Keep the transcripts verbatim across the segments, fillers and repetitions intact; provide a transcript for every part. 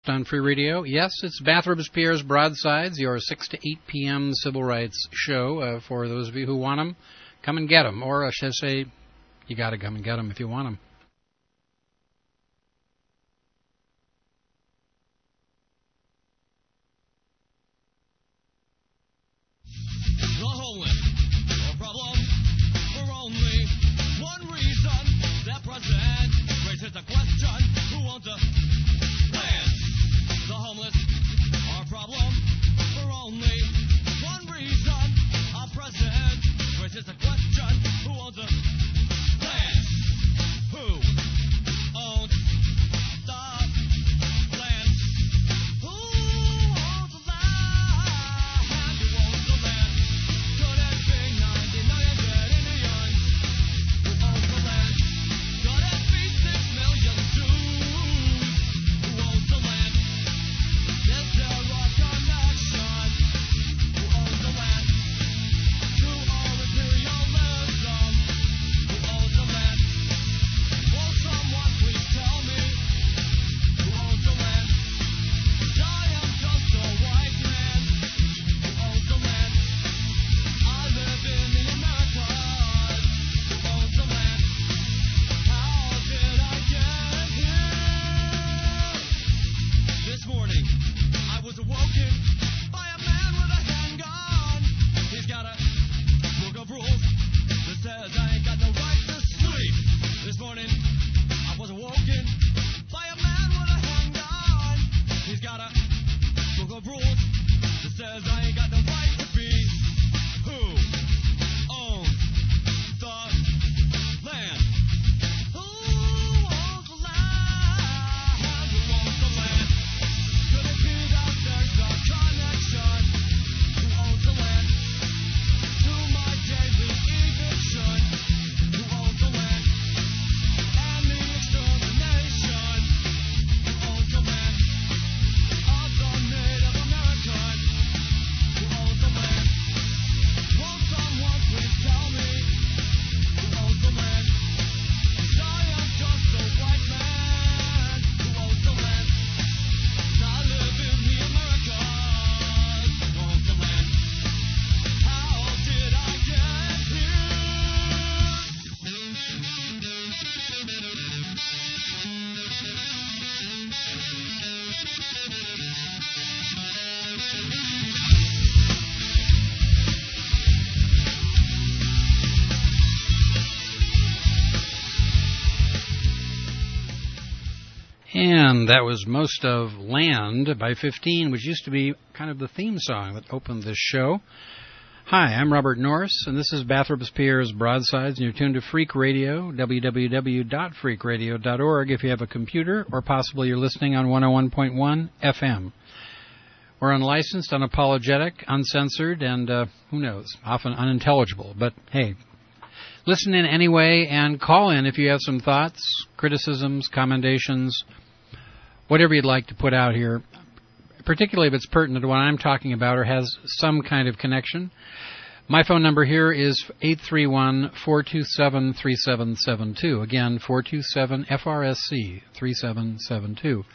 On Free Radio. Yes, it's Bathrobes Pierre's Broadsides, your six to eight p.m. civil rights show. Uh, for those of you who want them, come and get them. Or I should say, you got to come and get them if you want them. The homeless are a problem for only one reason. Their president raises the question, who owns the land? The homeless are a problem for only one reason. Our president raises the question, who owns the land? Who owns the land? Who owns the land? Who owns the land? Could it be ninety million dead Indians? Who owns the land? Could it be six million Jews? Who owns the land? Is there a connection? Who owns the land? To all imperialism? Who owns the land? Will someone please tell me? Who owns the land? I am just a white man. Who owns the land? I live in the Americas. Who owns the land? How did I get here? This morning, I was awoken by a man with a handgun. He's got a book of rules that says I ain't got no right to sleep. This morning, I was awoken by a man with a handgun. He's got a book of rules that says I ain't got no right to be. Who owns the land? Who owns the land? Who owns the land? Could it be that there's a connection? Who owns the land? To my daily eviction. Who owns the land? And the extermination. Who owns the land? Of the Native American. Who owns the land? Will someone please tell me? Who owns the land? 'Cause I am just a white man. Who owns the land? I live in the Americas. Who owns the land? How did I get And that was Most of Land by fifteen, which used to be kind of the theme song that opened this show. Hi, I'm Robert Norris, and this is Bathrobes Pierre's Broadsides, and you're tuned to Freak Radio, w w w dot freak radio dot org if you have a computer, or possibly you're listening on one oh one point one F M. We're unlicensed, unapologetic, uncensored, and uh, who knows, often unintelligible. But hey, listen in anyway and call in if you have some thoughts, criticisms, commendations, whatever you'd like to put out here, particularly if it's pertinent to what I'm talking about or has some kind of connection. My phone number here is eight three one, four two seven, three seven seven two. Again, four two seven F R S C three seven seven two.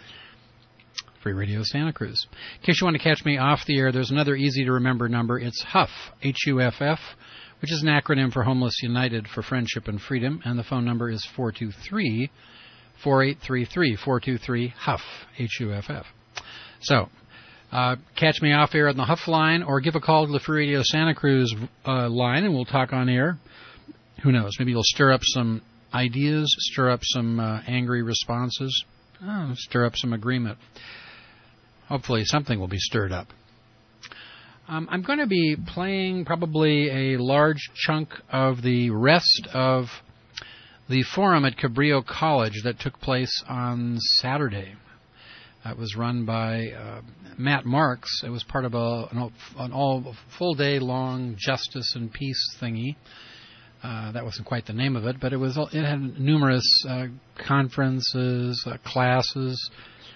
Free Radio Santa Cruz. In case you want to catch me off the air, there's another easy-to-remember number. It's Huff, H U F F, which is an acronym for Homeless United for Friendship and Freedom, and the phone number is four two three, four eight three three, four two three, Huff, H U F F. So, uh, catch me off air on the Huff line, or give a call to the Free Radio Santa Cruz uh, line, and we'll talk on air. Who knows? Maybe you'll stir up some ideas, stir up some uh, angry responses, oh, stir up some agreement. Hopefully something will be stirred up. Um, I'm going to be playing probably a large chunk of the rest of the forum at Cabrillo College that took place on Saturday. It was run by uh, Matt Marks. It was part of a, an, an all full day long justice and peace thingy. Uh, that wasn't quite the name of it, but it was. It had numerous uh, conferences, uh, classes,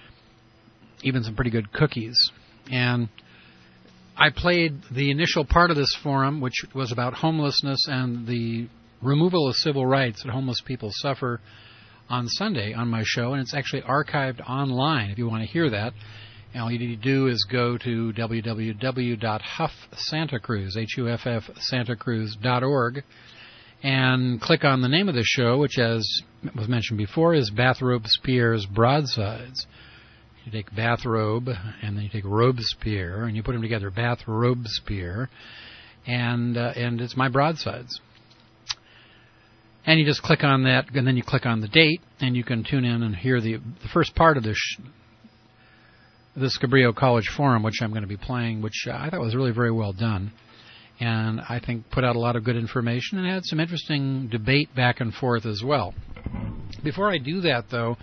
even some pretty good cookies. And I played the initial part of this forum, which was about homelessness and the removal of civil rights that homeless people suffer on Sunday on my show, and it's actually archived online if you want to hear that. And all you need to do is go to w w w dot huff santa cruz, H U F F, Santa Cruz dot org, and click on the name of the show, which, as was mentioned before, is Bath-Robespierre's Broadsides. You take bathrobe, and then you take Robespierre, and you put them together, Bath-Robespierre, and uh, and it's my broadsides. And you just click on that, and then you click on the date, and you can tune in and hear the the first part of this sh- this Cabrillo College Forum, which I'm going to be playing, which uh, I thought was really very well done, and I think put out a lot of good information and had some interesting debate back and forth as well. Before I do that, though,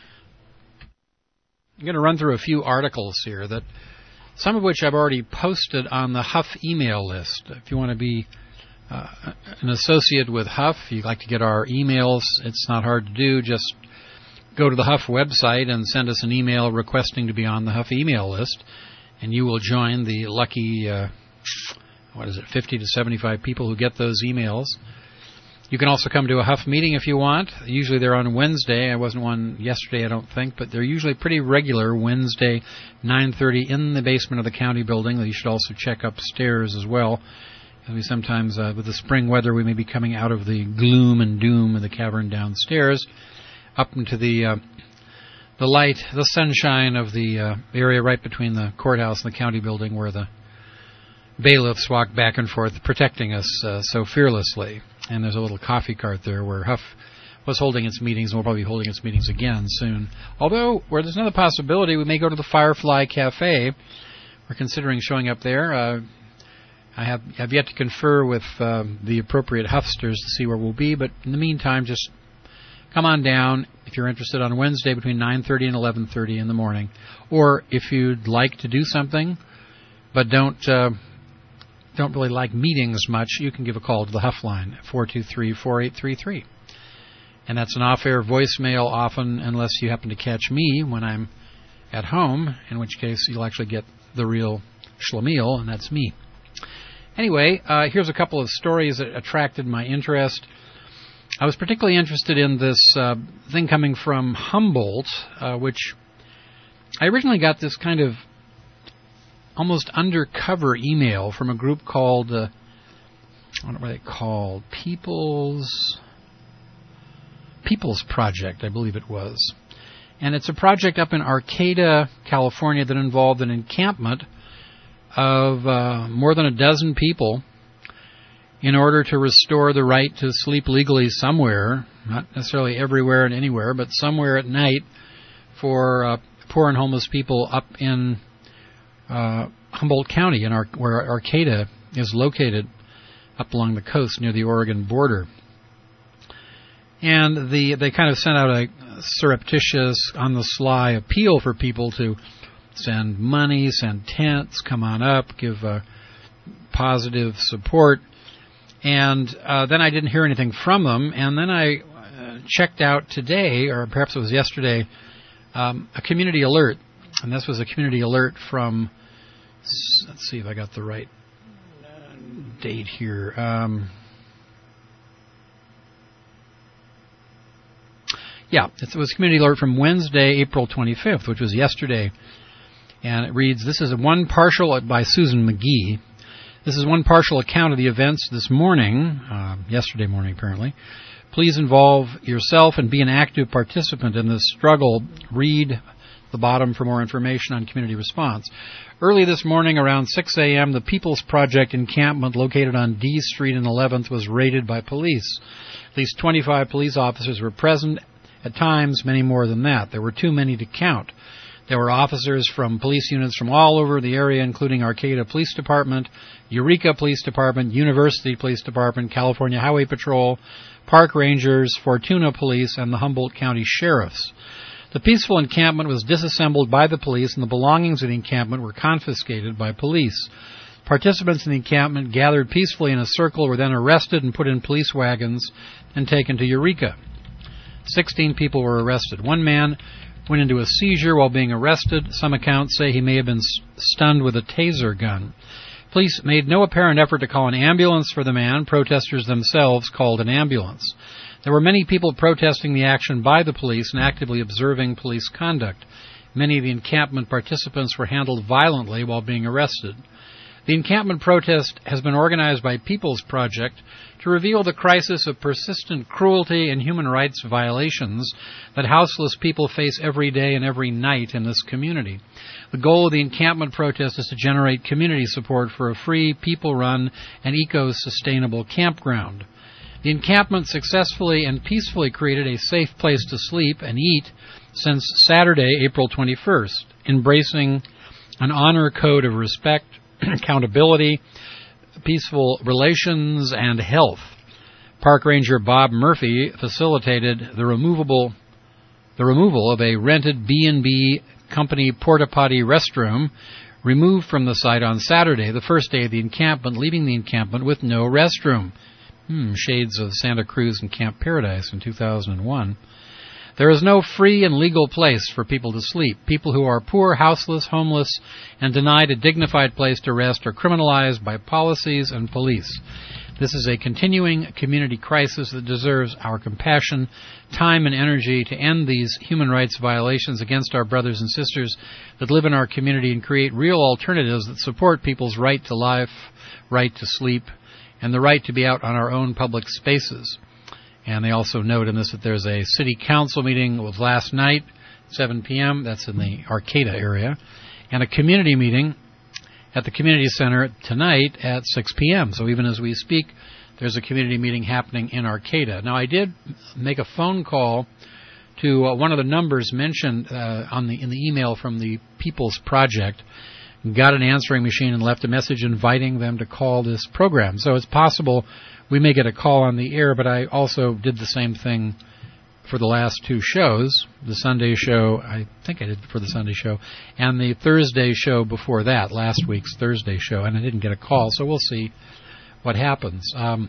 I'm going to run through a few articles here, that some of which I've already posted on the Huff email list. If you want to be uh, an associate with Huff, if you'd like to get our emails, it's not hard to do. Just go to the Huff website and send us an email requesting to be on the Huff email list, and you will join the lucky, uh, what is it, fifty to seventy-five people who get those emails. You can also come to a Huff meeting if you want. Usually they're on Wednesday. I wasn't one yesterday, I don't think, but they're usually pretty regular, Wednesday, nine thirty in the basement of the county building. You should also check upstairs as well. We sometimes, uh, with the spring weather, we may be coming out of the gloom and doom of the cavern downstairs up into the uh, the light, the sunshine of the uh, area right between the courthouse and the county building, where the bailiffs walk back and forth protecting us uh, so fearlessly. And there's a little coffee cart there where Huff was holding its meetings, and will probably be holding its meetings again soon. Although, where there's another possibility, we may go to the Firefly Cafe. We're considering showing up there. Uh, I have, have yet to confer with uh, the appropriate Huffsters to see where we'll be, but in the meantime, just come on down if you're interested on Wednesday between nine thirty and eleven thirty in the morning. Or if you'd like to do something but don't uh, don't really like meetings much, you can give a call to the Huff line, four two three, four eight three three. And that's an off-air voicemail often, unless you happen to catch me when I'm at home, in which case you'll actually get the real Schlemiel, and that's me. Anyway, uh, here's a couple of stories that attracted my interest. I was particularly interested in this uh, thing coming from Humboldt, uh, which I originally got this kind of almost undercover email from a group called, uh, I don't know what they called, People's People's Project, I believe it was. And it's a project up in Arcata, California, that involved an encampment of uh, more than a dozen people in order to restore the right to sleep legally somewhere, not necessarily everywhere and anywhere, but somewhere at night for uh, poor and homeless people up in uh, Humboldt County, in Ar- where Arcata is located, up along the coast near the Oregon border. And the they kind of sent out a surreptitious, on-the-sly appeal for people to send money, send tents, come on up, give uh, positive support. And uh, then I didn't hear anything from them. And then I uh, checked out today, or perhaps it was yesterday, um, a community alert. And this was a community alert from, let's see if I got the right date here. Um, yeah, it was a community alert from Wednesday, April twenty-fifth, which was yesterday. And it reads, this is a one partial, by Susan McGee. This is one partial account of the events this morning, uh, yesterday morning apparently. Please involve yourself and be an active participant in this struggle. Read the bottom for more information on community response. Early this morning around six a.m., the People's Project encampment located on D Street and eleventh was raided by police. At least twenty-five police officers were present, at times many more than that. There were too many to count. There were officers from police units from all over the area, including Arcata Police Department, Eureka Police Department, University Police Department, California Highway Patrol, Park Rangers, Fortuna Police, and the Humboldt County Sheriffs. The peaceful encampment was disassembled by the police, and the belongings of the encampment were confiscated by police. Participants in the encampment gathered peacefully in a circle were then arrested and put in police wagons and taken to Eureka. Sixteen people were arrested. One man went into a seizure while being arrested. Some accounts say he may have been stunned with a taser gun. Police made no apparent effort to call an ambulance for the man. Protesters themselves called an ambulance. There were many people protesting the action by the police and actively observing police conduct. Many of the encampment participants were handled violently while being arrested. The encampment protest has been organized by People's Project to reveal the crisis of persistent cruelty and human rights violations that houseless people face every day and every night in this community. The goal of the encampment protest is to generate community support for a free, people-run, and eco-sustainable campground. The encampment successfully and peacefully created a safe place to sleep and eat since Saturday, April twenty-first, embracing an honor code of respect, accountability, peaceful relations, and health. Park Ranger Bob Murphy facilitated the removable, the removal of a rented B and B company porta-potty restroom removed from the site on Saturday, the first day of the encampment, leaving the encampment with no restroom. Hmm, shades of Santa Cruz and Camp Paradise in two thousand one. There is no free and legal place for people to sleep. People who are poor, houseless, homeless, and denied a dignified place to rest are criminalized by policies and police. This is a continuing community crisis that deserves our compassion, time, and energy to end these human rights violations against our brothers and sisters that live in our community and create real alternatives that support people's right to life, right to sleep, and the right to be out on our own public spaces. And they also note in this that there's a city council meeting was last night, seven p.m., that's in the Arcata area, and a community meeting at the community center tonight at six p.m. So even as we speak, there's a community meeting happening in Arcata. Now, I did make a phone call to uh, one of the numbers mentioned uh, on the in the email from the People's Project, got an answering machine and left a message inviting them to call this program. So it's possible we may get a call on the air, but I also did the same thing for the last two shows, the Sunday show, I think I did for the Sunday show, and the Thursday show before that, last week's Thursday show, and I didn't get a call, so we'll see what happens. Um,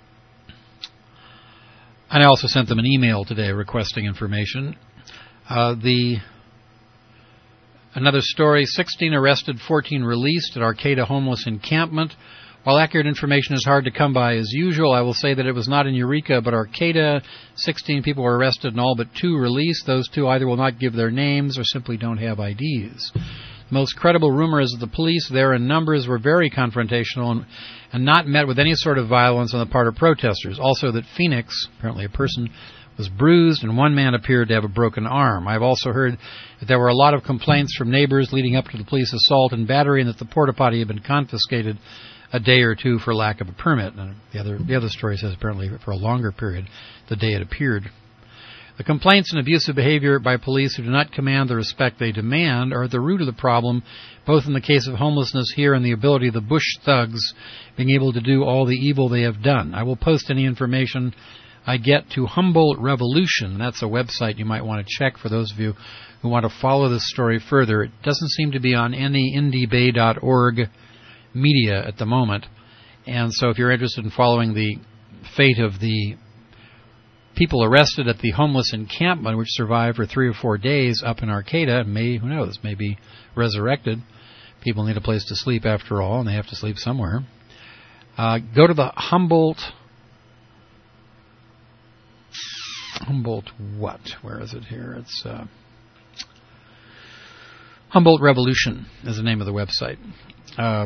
and I also sent them an email today requesting information. Uh, the Another story, sixteen arrested, fourteen released at Arcata Homeless Encampment. While accurate information is hard to come by as usual, I will say that it was not in Eureka but Arcata. sixteen people were arrested and all but two released. Those two either will not give their names or simply don't have I Ds. The most credible rumor is that the police there in numbers were very confrontational and, and not met with any sort of violence on the part of protesters. Also that Phoenix, apparently a person, was bruised and one man appeared to have a broken arm. I've also heard that there were a lot of complaints from neighbors leading up to the police assault and battery and that the porta-potty had been confiscated a day or two for lack of a permit. And the other the other story says apparently for a longer period, the day it appeared. The complaints and abusive behavior by police who do not command the respect they demand are at the root of the problem, both in the case of homelessness here and the ability of the bush thugs being able to do all the evil they have done. I will post any information I get to Humboldt Revolution. That's a website you might want to check for those of you who want to follow this story further. It doesn't seem to be on any indie bay dot org media at the moment. And so if you're interested in following the fate of the people arrested at the homeless encampment, which survived for three or four days up in Arcata, and may, who knows, may be resurrected. People need a place to sleep after all, and they have to sleep somewhere. Uh, go to the Humboldt Humboldt what? Where is it here? It's uh, Humboldt Revolution is the name of the website. Uh,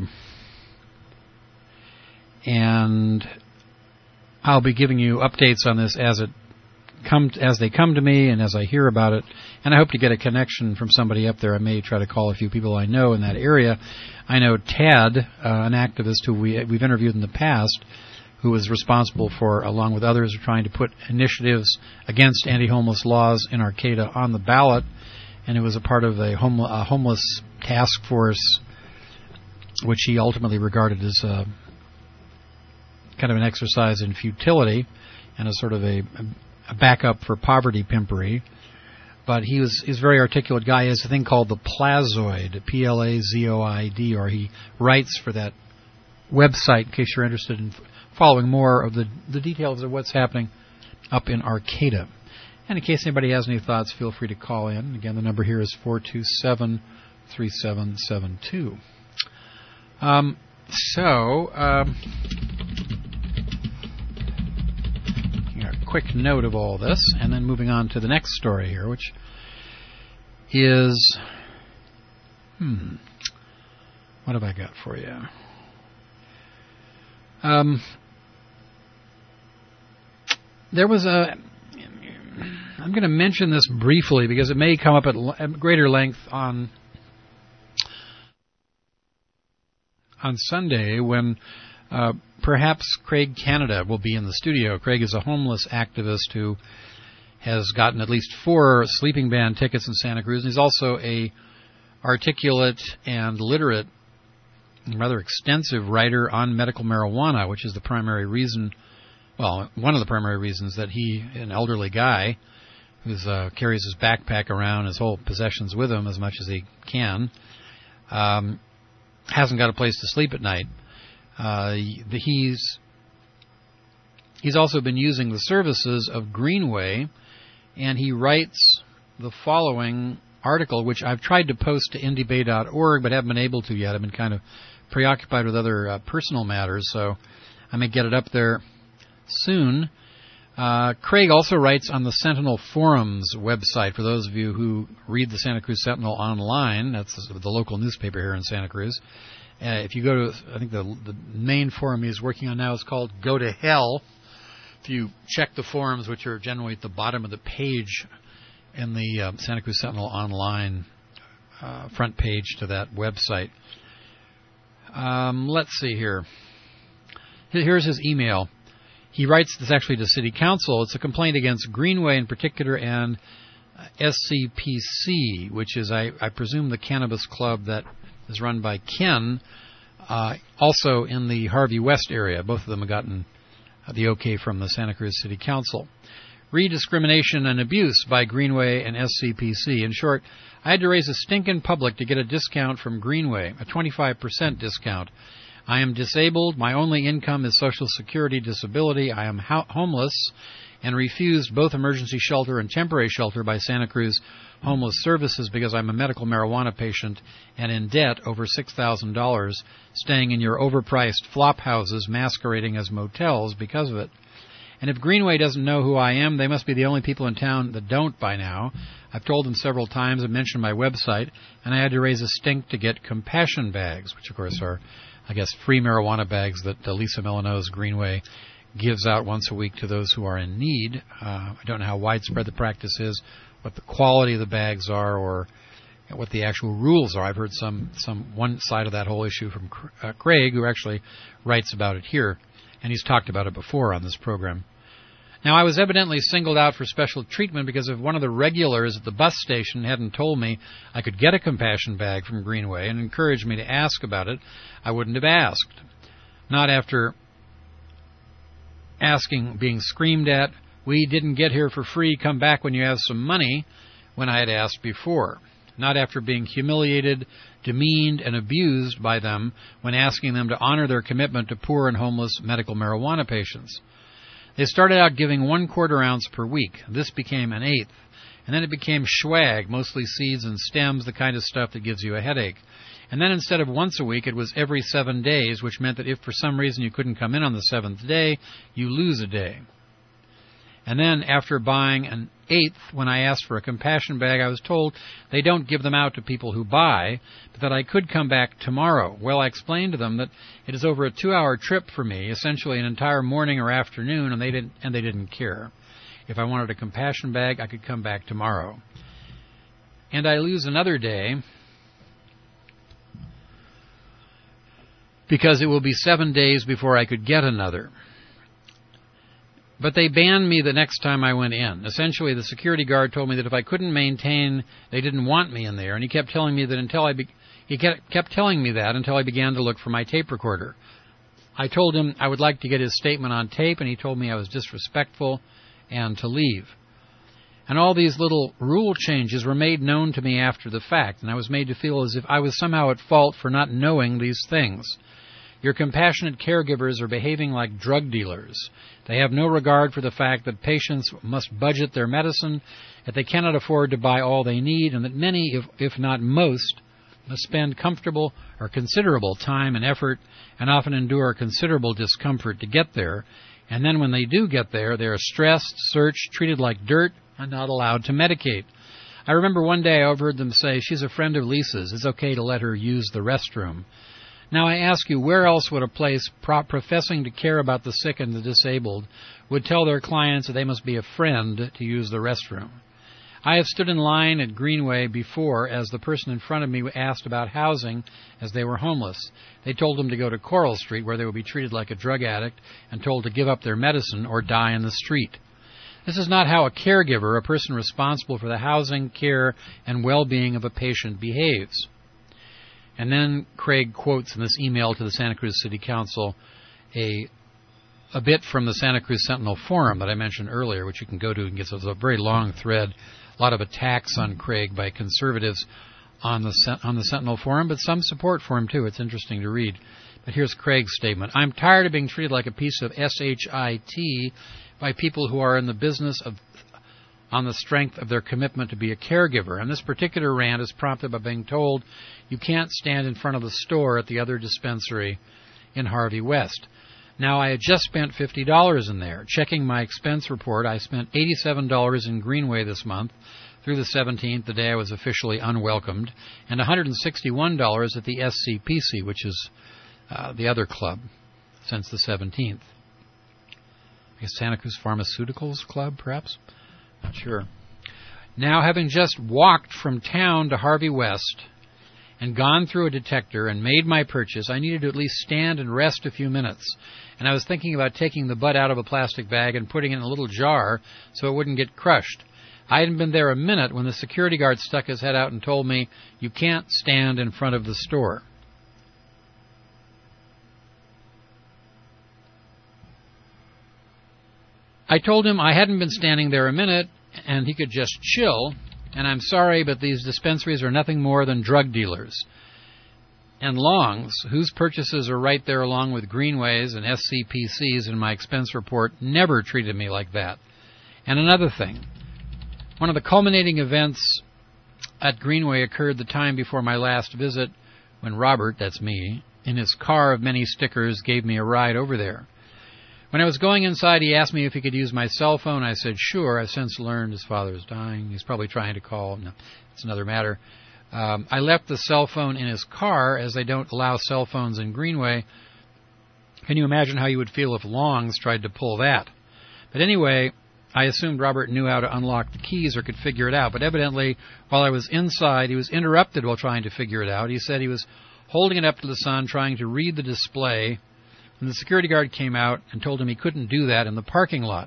and I'll be giving you updates on this as it come as they come to me and as I hear about it. And I hope to get a connection from somebody up there. I may try to call a few people I know in that area. I know Tad, uh, an activist who we, we've interviewed in the past, who was responsible for, along with others, trying to put initiatives against anti-homeless laws in Arcata on the ballot, and it was a part of a, home, a homeless task force, which he ultimately regarded as a, kind of an exercise in futility and a sort of a, a backup for poverty pimpery. But he was he's a very articulate guy. He has a thing called the Plazoid, P L A Z O I D, or he writes for that website in case you're interested in following more of the, the details of what's happening up in Arcata. And in case anybody has any thoughts, feel free to call in. Again, the number here is four two seven, three seven seven two. Um, so, um, quick note of all this, and then moving on to the next story here, which is, hmm, what have I got for you? Um, there was a, I'm going to mention this briefly because it may come up at, l- at greater length on on Sunday when uh, perhaps Craig Canada will be in the studio. Craig is a homeless activist who has gotten at least four sleeping band tickets in Santa Cruz, and he's also a articulate and literate, rather extensive writer on medical marijuana, which is the primary reason, well, one of the primary reasons that he, an elderly guy who uh, carries his backpack around, his whole possessions with him as much as he can, um, hasn't got a place to sleep at night. Uh, he's he's also been using the services of Greenway, and he writes the following article, which I've tried to post to indie bay dot org, but haven't been able to yet. I've been kind of preoccupied with other uh, personal matters, so I may get it up there soon. Uh, Craig also writes on the Sentinel Forums website, for those of you who read the Santa Cruz Sentinel online. That's the local newspaper here in Santa Cruz. Uh, if you go to, I think the, the main forum he's working on now is called Go to Hell. If you check the forums, which are generally at the bottom of the page in the uh, Santa Cruz Sentinel online uh, front page to that website. Um, let's see here. Here's his email. He writes this actually to City Council. It's a complaint against Greenway in particular and uh, S C P C, which is, I, I presume, the cannabis club that is run by Ken, uh, also in the Harvey West area. Both of them have gotten uh, the okay from the Santa Cruz City Council. Re-discrimination and abuse by Greenway and S C P C. In short, I had to raise a stink in public to get a discount from Greenway, a twenty-five percent discount. I am disabled. My only income is Social Security disability. I am ho- homeless and refused both emergency shelter and temporary shelter by Santa Cruz Homeless Services because I'm a medical marijuana patient and in debt over six thousand dollars, staying in your overpriced flop houses masquerading as motels because of it. And if Greenway doesn't know who I am, they must be the only people in town that don't by now. I've told them several times. I've mentioned my website, and I had to raise a stink to get compassion bags, which, of course, are, I guess, free marijuana bags that uh, Lisa Milano's Greenway gives out once a week to those who are in need. Uh, I don't know how widespread the practice is, what the quality of the bags are, or what the actual rules are. I've heard some, some one side of that whole issue from uh, Craig, who actually writes about it here, and he's talked about it before on this program. Now, I was evidently singled out for special treatment because if one of the regulars at the bus station hadn't told me I could get a compassion bag from Greenway and encouraged me to ask about it, I wouldn't have asked. Not after asking, being screamed at, "We didn't get here for free, come back when you have some money," when I had asked before. Not after being humiliated, demeaned, and abused by them when asking them to honor their commitment to poor and homeless medical marijuana patients. They started out giving one quarter ounce per week. This became an eighth. And then it became swag, mostly seeds and stems, the kind of stuff that gives you a headache. And then instead of once a week, it was every seven days, which meant that if for some reason you couldn't come in on the seventh day, you lose a day. And then after buying an eighth, when I asked for a compassion bag, I was told they don't give them out to people who buy, but that I could come back tomorrow. Well, I explained to them that it is over a two-hour trip for me, essentially an entire morning or afternoon, and they didn't and they didn't care. If I wanted a compassion bag, I could come back tomorrow. And I lose another day because it will be seven days before I could get another. But they banned me the next time I went in. Essentially, the security guard told me that if I couldn't maintain, they didn't want me in there, and he kept telling me that until I be, he kept, kept telling me that until I began to look for my tape recorder. I told him I would like to get his statement on tape, and he told me I was disrespectful and to leave. And all these little rule changes were made known to me after the fact, and I was made to feel as if I was somehow at fault for not knowing these things. Your compassionate caregivers are behaving like drug dealers. They have no regard for the fact that patients must budget their medicine, that they cannot afford to buy all they need, and that many, if, if not most, must spend comfortable or considerable time and effort and often endure considerable discomfort to get there, And then when they do get there, they are stressed, searched, treated like dirt, and not allowed to medicate. I remember one day I overheard them say, she's a friend of Lisa's. It's okay to let her use the restroom. Now I ask you, where else would a place pro- professing to care about the sick and the disabled would tell their clients that they must be a friend to use the restroom? I have stood in line at Greenway before as the person in front of me asked about housing as they were homeless. They told them to go to Coral Street where they would be treated like a drug addict and told to give up their medicine or die in the street. This is not how a caregiver, a person responsible for the housing, care, and well-being of a patient, behaves. And then Craig quotes in this email to the Santa Cruz City Council a a bit from the Santa Cruz Sentinel Forum that I mentioned earlier, which you can go to and get a very long thread, a lot of attacks on Craig by conservatives on the on the Sentinel Forum, but some support for him too. It's interesting to read. But here's Craig's statement. I'm tired of being treated like a piece of shit by people who are in the business of on the strength of their commitment to be a caregiver. And this particular rant is prompted by being told you can't stand in front of the store at the other dispensary in Harvey West. Now, I had just spent fifty dollars in there. Checking my expense report, I spent eighty-seven dollars in Greenway this month through the seventeenth, the day I was officially unwelcomed, and one hundred sixty-one dollars at the S C P C, which is uh, the other club, since the seventeenth. I guess Santa Cruz Pharmaceuticals Club, perhaps? Not sure. Now, having just walked from town to Harvey West and gone through a detector and made my purchase, I needed to at least stand and rest a few minutes. And I was thinking about taking the bud out of a plastic bag and putting it in a little jar so it wouldn't get crushed. I hadn't been there a minute when the security guard stuck his head out and told me, you can't stand in front of the store. I told him I hadn't been standing there a minute and he could just chill, and I'm sorry, but these dispensaries are nothing more than drug dealers. And Long's, whose purchases are right there along with Greenway's and S C P C's in my expense report, never treated me like that. And another thing, one of the culminating events at Greenway occurred the time before my last visit when Robert, that's me, in his car of many stickers, gave me a ride over there. When I was going inside, he asked me if he could use my cell phone. I said, sure. I've since learned his father is dying. He's probably trying to call. No, it's another matter. Um, I left the cell phone in his car, as they don't allow cell phones in Greenway. Can you imagine how you would feel if Long's tried to pull that? But anyway, I assumed Robert knew how to unlock the keys or could figure it out. But evidently, while I was inside, he was interrupted while trying to figure it out. He said he was holding it up to the sun, trying to read the display, and the security guard came out and told him he couldn't do that in the parking lot.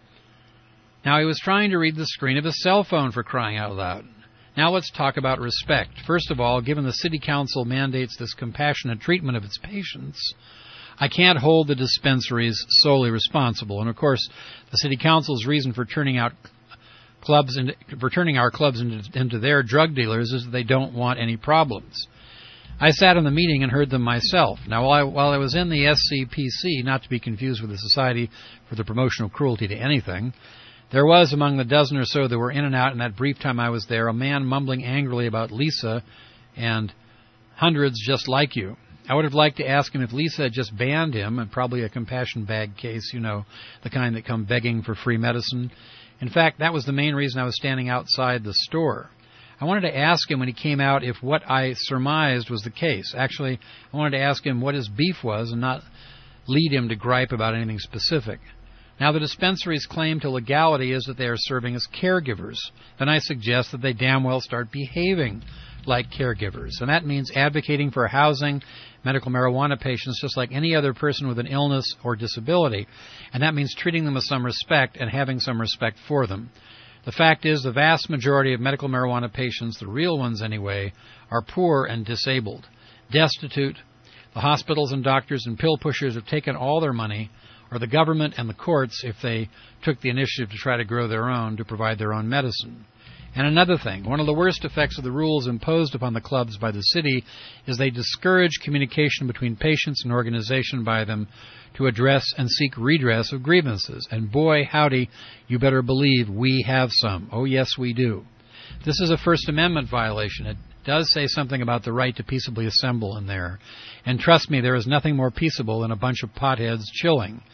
Now, he was trying to read the screen of his cell phone, for crying out loud. Now let's talk about respect. First of all, given the city council mandates this compassionate treatment of its patients, I can't hold the dispensaries solely responsible. And of course, the city council's reason for turning out clubs into, for turning our clubs into, into their drug dealers is that they don't want any problems. I sat in the meeting and heard them myself. Now, while I, while I was in the S C P C, not to be confused with the Society for the Promotion of Cruelty to Anything, there was, among the dozen or so that were in and out in that brief time I was there, a man mumbling angrily about Lisa and hundreds just like you. I would have liked to ask him if Lisa had just banned him, and probably a compassion bag case, you know, the kind that come begging for free medicine. In fact, that was the main reason I was standing outside the store. I wanted to ask him when he came out if what I surmised was the case. Actually, I wanted to ask him what his beef was and not lead him to gripe about anything specific. Now, the dispensary's claim to legality is that they are serving as caregivers. Then I suggest that they damn well start behaving like caregivers. And that means advocating for housing medical marijuana patients just like any other person with an illness or disability. And that means treating them with some respect and having some respect for them. The fact is, the vast majority of medical marijuana patients, the real ones anyway, are poor and disabled, destitute. The hospitals and doctors and pill pushers have taken all their money, or the government and the courts, if they took the initiative to try to grow their own, to provide their own medicine. And another thing, one of the worst effects of the rules imposed upon the clubs by the city is they discourage communication between patients and organization by them to address and seek redress of grievances. And boy, howdy, you better believe we have some. Oh, yes, we do. This is a First Amendment violation. It does say something about the right to peaceably assemble in there. And trust me, there is nothing more peaceable than a bunch of potheads chilling.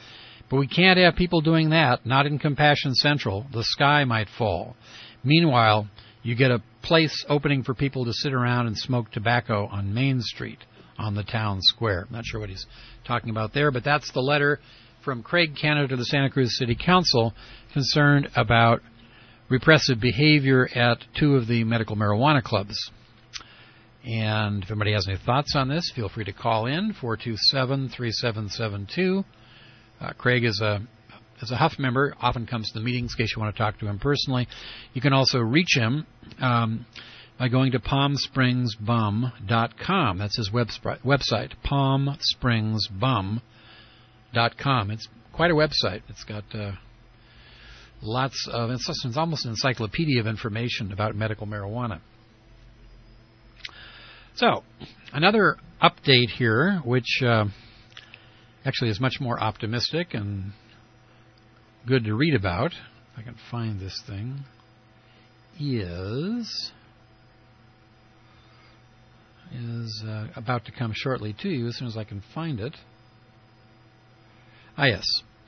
But we can't have people doing that, not in Compassion Central. The sky might fall. Meanwhile, you get a place opening for people to sit around and smoke tobacco on Main Street on the town square. I'm not sure what he's talking about there, but that's the letter from Craig Canada to the Santa Cruz City Council concerned about repressive behavior at two of the medical marijuana clubs. And if anybody has any thoughts on this, feel free to call in, four two seven, three seven seven two. Uh, Craig is a is a Huff member, often comes to the meetings in case you want to talk to him personally. You can also reach him um, by going to palm springs bum dot com. That's his web- website, palm springs bum dot com. It's quite a website. It's got uh, lots of, it's, it's almost an encyclopedia of information about medical marijuana. So, another update here, which uh, actually is much more optimistic and good to read about, if I can find this thing, is is uh, about to come shortly to you as soon as I can find it. Ah, yes.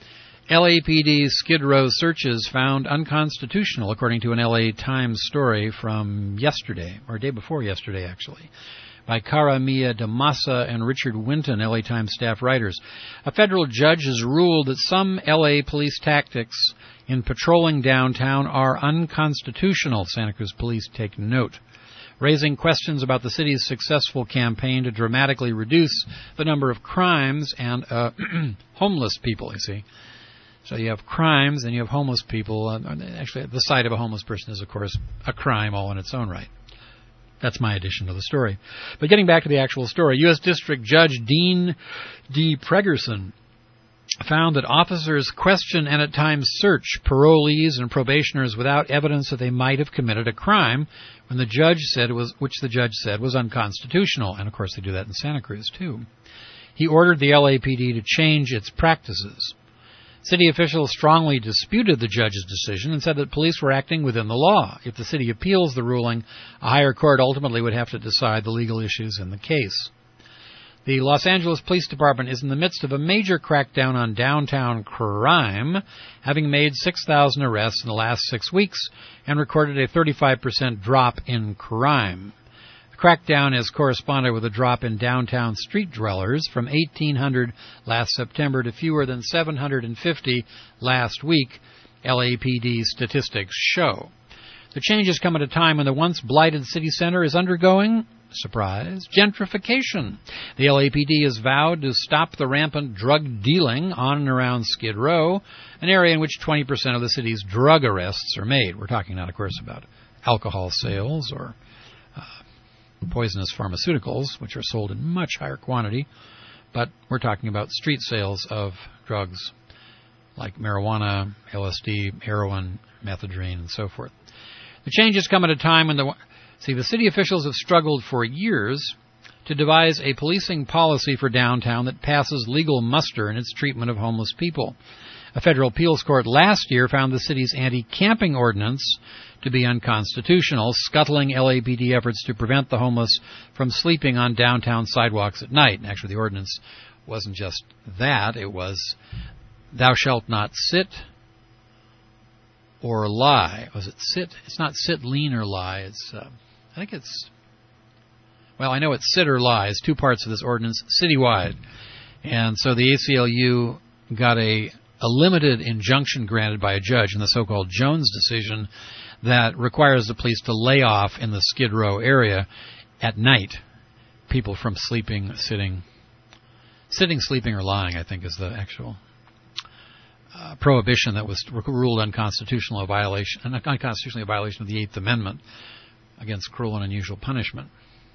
L A P D Skid Row searches found unconstitutional, according to an L A Times story from yesterday, or day before yesterday, actually, by Cara Mia Damassa and Richard Winton, L A Times staff writers. A federal judge has ruled that some L A police tactics in patrolling downtown are unconstitutional, Santa Cruz police take note, raising questions about the city's successful campaign to dramatically reduce the number of crimes and uh, homeless people, you see. So you have crimes and you have homeless people. Actually, the sight of a homeless person is, of course, a crime all in its own right. That's my addition to the story. But getting back to the actual story, U S District Judge Dean D. Pregerson found that officers question and at times search parolees and probationers without evidence that they might have committed a crime, when the judge said it was, which the judge said was unconstitutional. And of course, they do that in Santa Cruz too. He ordered the L A P D to change its practices. City officials strongly disputed the judge's decision and said that police were acting within the law. If the city appeals the ruling, a higher court ultimately would have to decide the legal issues in the case. The Los Angeles Police Department is in the midst of a major crackdown on downtown crime, having made six thousand arrests in the last six weeks and recorded a thirty-five percent drop in crime. The crackdown has corresponded with a drop in downtown street dwellers from eighteen hundred last September to fewer than seven hundred fifty last week, L A P D statistics show. The changes come at a time when the once blighted city center is undergoing, surprise, gentrification. The L A P D has vowed to stop the rampant drug dealing on and around Skid Row, an area in which twenty percent of the city's drug arrests are made. We're talking not, of course, about alcohol sales or uh, poisonous pharmaceuticals, which are sold in much higher quantity, but we're talking about street sales of drugs like marijuana, L S D, heroin, methadone, and so forth. The changes come at a time when the See, the city officials have struggled for years to devise a policing policy for downtown that passes legal muster in its treatment of homeless people. A federal appeals court last year found the city's anti-camping ordinance to be unconstitutional, scuttling L A P D efforts to prevent the homeless from sleeping on downtown sidewalks at night. And actually, the ordinance wasn't just that. It was, thou shalt not sit or lie. Was it sit? It's not sit, lean, or lie. It's, uh, I think it's, well, I know it's sit or lie. It's two parts of this ordinance, citywide. And so the A C L U got a, a limited injunction granted by a judge in the so-called Jones decision that requires the police to lay off in the Skid Row area at night people from sleeping, sitting, sitting, sleeping, or lying, I think is the actual Uh, prohibition that was ruled unconstitutional, a violation, unconstitutionally a violation of the Eighth Amendment against cruel and unusual punishment.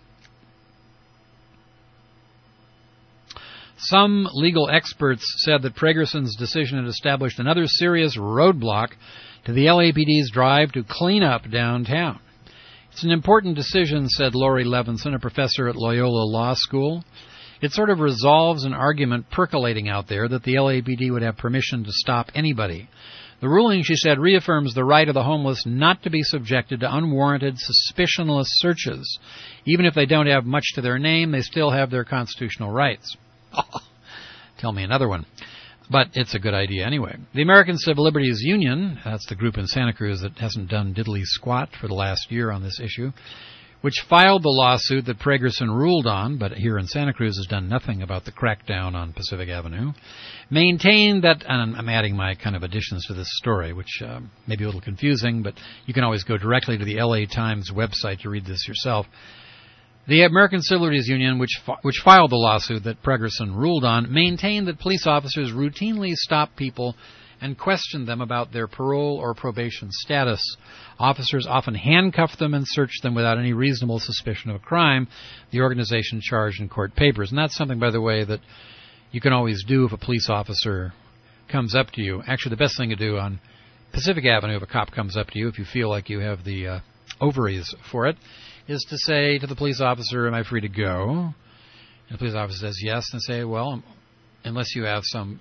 Some legal experts said that Pregerson's decision had established another serious roadblock to the L A P D's drive to clean up downtown. It's an important decision, said Lori Levinson, a professor at Loyola Law School. It sort of resolves an argument percolating out there that the L A P D would have permission to stop anybody. The ruling, she said, reaffirms the right of the homeless not to be subjected to unwarranted, suspicionless searches. Even if they don't have much to their name, they still have their constitutional rights. Tell me another one. But it's a good idea anyway. The American Civil Liberties Union, that's the group in Santa Cruz that hasn't done diddly squat for the last year on this issue, which filed the lawsuit that Pragerson ruled on, but here in Santa Cruz has done nothing about the crackdown on Pacific Avenue, maintained that, and I'm adding my kind of additions to this story, which uh, may be a little confusing, but you can always go directly to the L A Times website to read this yourself. The American Civil Liberties Union, which fi- which filed the lawsuit that Pragerson ruled on, maintained that police officers routinely stop people and question them about their parole or probation status. Officers often handcuff them and search them without any reasonable suspicion of a crime, the organization charged in court papers. And that's something, by the way, that you can always do if a police officer comes up to you. Actually, the best thing to do on Pacific Avenue, if a cop comes up to you, if you feel like you have the uh, ovaries for it, is to say to the police officer, am I free to go? And the police officer says yes, and say, well, unless you have some,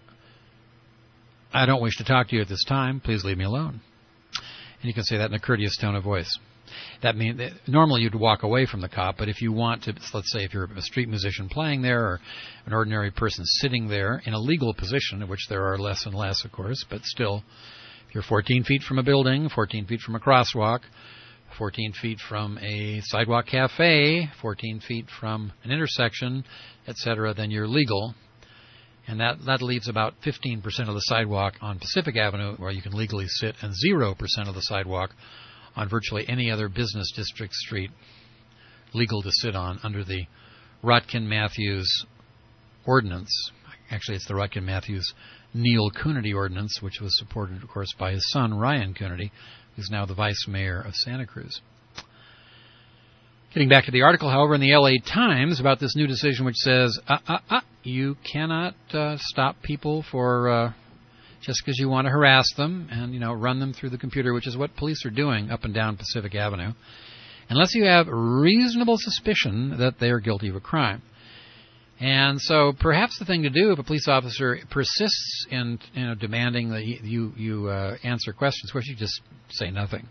I don't wish to talk to you at this time, please leave me alone. And you can say that in a courteous tone of voice. That means normally you'd walk away from the cop, but if you want to, let's say if you're a street musician playing there or an ordinary person sitting there in a legal position, of which there are less and less, of course, but still, if you're fourteen feet from a building, fourteen feet from a crosswalk, fourteen feet from a sidewalk cafe, fourteen feet from an intersection, et cetera, then you're legal. And that, that leaves about fifteen percent of the sidewalk on Pacific Avenue where you can legally sit, and zero percent of the sidewalk on virtually any other business district street legal to sit on under the Rotkin-Matthews Ordinance. Actually, it's the Rotkin-Matthews-Neal Coonerty Ordinance, which was supported, of course, by his son, Ryan Coonerty, who's now the vice mayor of Santa Cruz. Getting back to the article, however, in the L A Times about this new decision which says, uh, uh, uh, you cannot uh, stop people for uh, just because you want to harass them and, you know, run them through the computer, which is what police are doing up and down Pacific Avenue, unless you have reasonable suspicion that they are guilty of a crime. And so perhaps the thing to do if a police officer persists in, you know, demanding that you you uh, answer questions, of course, you just say nothing.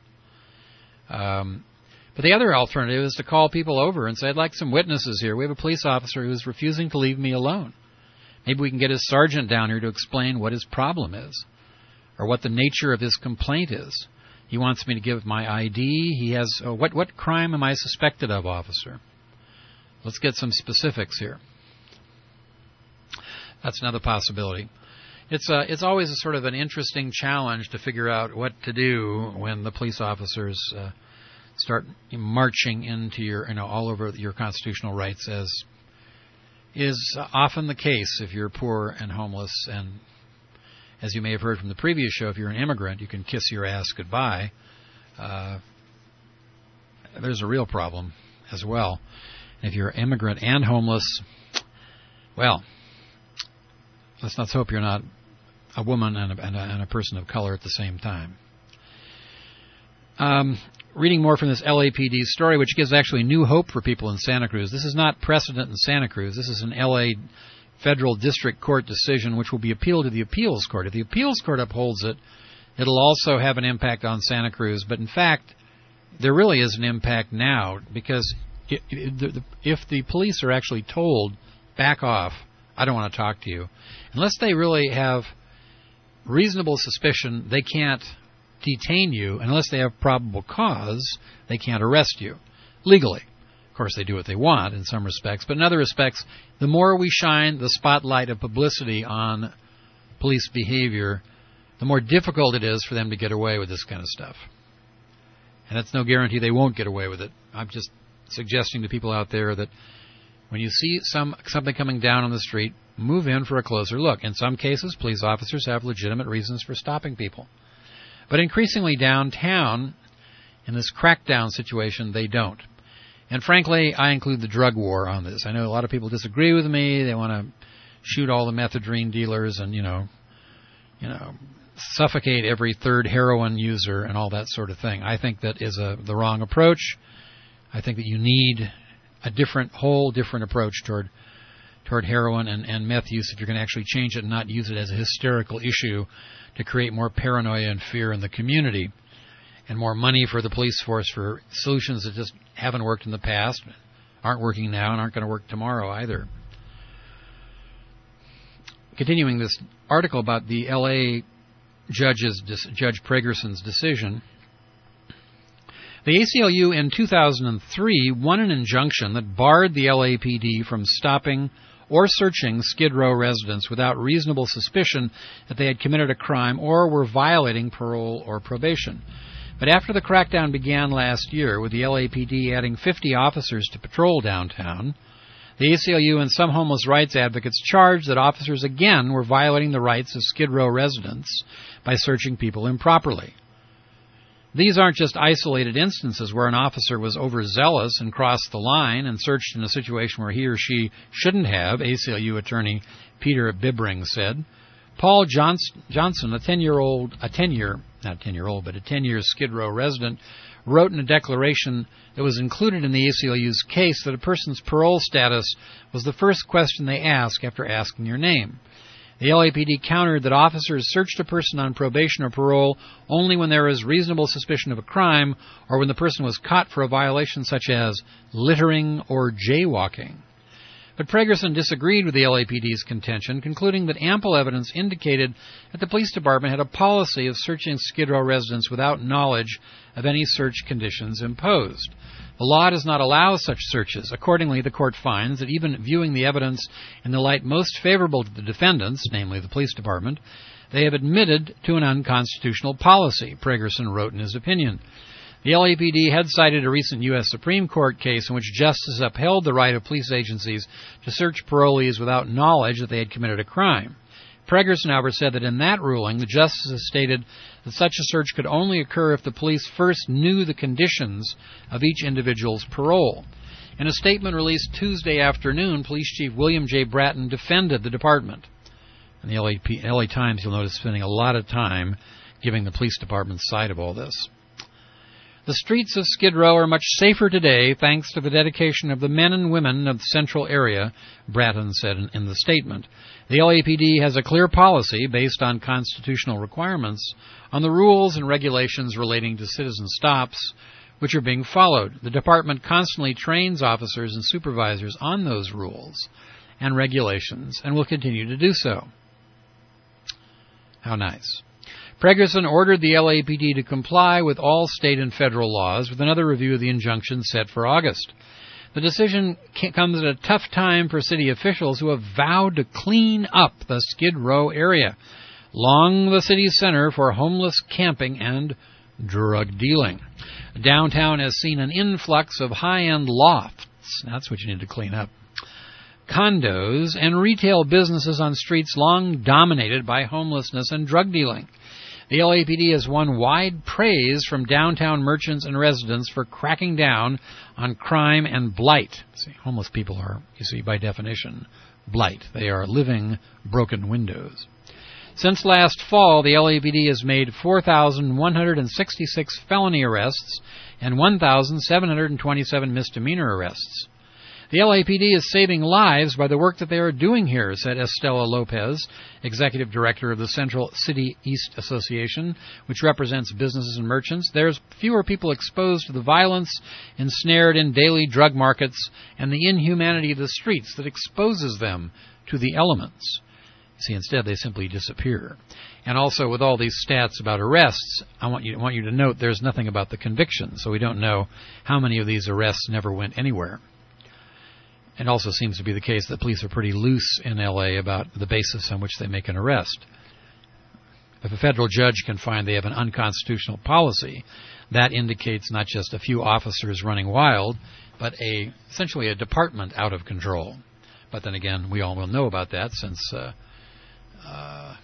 Um, but the other alternative is to call people over and say, I'd like some witnesses here. We have a police officer who's refusing to leave me alone. Maybe we can get his sergeant down here to explain what his problem is or what the nature of his complaint is. He wants me to give my I D. He has, uh, what, what crime am I suspected of, officer? Let's get some specifics here. That's another possibility. It's uh, it's always a sort of an interesting challenge to figure out what to do when the police officers uh, start marching into your, you know, all over your constitutional rights, as is often the case if you're poor and homeless. And as you may have heard from the previous show, if you're an immigrant, you can kiss your ass goodbye. Uh, there's a real problem as well. If you're an immigrant and homeless, well, let's not hope you're not a woman and a, and a, and a person of color at the same time. Um, reading more from this L A P D story, which gives actually new hope for people in Santa Cruz. This is not precedent in Santa Cruz. This is an L A federal district court decision which will be appealed to the appeals court. If the appeals court upholds it, it'll also have an impact on Santa Cruz. But in fact, there really is an impact now, because it, it, if the police are actually told, back off, I don't want to talk to you, unless they really have reasonable suspicion, they can't detain you. Unless they have probable cause, they can't arrest you legally. Of course, they do what they want in some respects, but in other respects, the more we shine the spotlight of publicity on police behavior, the more difficult it is for them to get away with this kind of stuff. And that's no guarantee they won't get away with it. I'm just suggesting to people out there that when you see some something coming down on the street, move in for a closer look. In some cases, police officers have legitimate reasons for stopping people. But increasingly downtown, in this crackdown situation, they don't. And frankly, I include the drug war on this. I know a lot of people disagree with me. They want to shoot all the methadone dealers and, you know, you know, suffocate every third heroin user and all that sort of thing. I think that is a, the wrong approach. I think that you need a different, whole different approach toward toward heroin and, and meth use if you're going to actually change it and not use it as a hysterical issue to create more paranoia and fear in the community, and more money for the police force for solutions that just haven't worked in the past, aren't working now, and aren't going to work tomorrow either. continuing this article about the L A judge's, Judge Pragerson's decision, the A C L U in two thousand three won an injunction that barred the L A P D from stopping or searching Skid Row residents without reasonable suspicion that they had committed a crime or were violating parole or probation. But after the crackdown began last year, with the L A P D adding fifty officers to patrol downtown, the A C L U and some homeless rights advocates charged that officers again were violating the rights of Skid Row residents by searching people improperly. These aren't just isolated instances where an officer was overzealous and crossed the line and searched in a situation where he or she shouldn't have, A C L U attorney Peter Bibbring said. Paul Johnson, a ten-year-old, a ten-year, not ten-year-old, but a ten-year Skid Row resident, wrote in a declaration that was included in the A C L U's case that a person's parole status was the first question they ask after asking your name. The L A P D countered that officers searched a person on probation or parole only when there is reasonable suspicion of a crime or when the person was caught for a violation such as littering or jaywalking. But Pragerson disagreed with the L A P D's contention, concluding that ample evidence indicated that the police department had a policy of searching Skid Row residents without knowledge of any search conditions imposed. The law does not allow such searches. Accordingly, the court finds that even viewing the evidence in the light most favorable to the defendants, namely the police department, they have admitted to an unconstitutional policy, Pragerson wrote in his opinion. The L A P D had cited a recent U S Supreme Court case in which justice upheld the right of police agencies to search parolees without knowledge that they had committed a crime. Pragerson, however, said that in that ruling, the justices stated that such a search could only occur if the police first knew the conditions of each individual's parole. In a statement released Tuesday afternoon, Police Chief William J. Bratton defended the department. And the L A P, L A Times, you'll notice, spending a lot of time giving the police department's side of all this. The streets of Skid Row are much safer today thanks to the dedication of the men and women of the central area, Bratton said in, in the statement. The L A P D has a clear policy based on constitutional requirements on the rules and regulations relating to citizen stops, which are being followed. The department constantly trains officers and supervisors on those rules and regulations and will continue to do so. How nice. Pragerson ordered the L A P D to comply with all state and federal laws with another review of the injunction set for August. The decision comes at a tough time for city officials who have vowed to clean up the Skid Row area, long the city's center for homeless camping and drug dealing. Downtown has seen an influx of high-end lofts. That's what you need to clean up. Condos and retail businesses on streets long dominated by homelessness and drug dealing. The L A P D has won wide praise from downtown merchants and residents for cracking down on crime and blight. See, homeless people are, you see, by definition, blight. They are living broken windows. Since last fall, the L A P D has made four thousand one hundred sixty-six felony arrests and one thousand seven hundred twenty-seven misdemeanor arrests. The L A P D is saving lives by the work that they are doing here, said Estela Lopez, executive director of the Central City East Association, which represents businesses and merchants. There's fewer people exposed to the violence ensnared in daily drug markets and the inhumanity of the streets that exposes them to the elements. See, instead they simply disappear. And also, with all these stats about arrests, I want you, I want you to note there's nothing about the convictions, so we don't know how many of these arrests never went anywhere. It also seems to be the case that police are pretty loose in L A about the basis on which they make an arrest. If a federal judge can find they have an unconstitutional policy, that indicates not just a few officers running wild, but a essentially a department out of control. But then again, we all will know about that since uh, uh,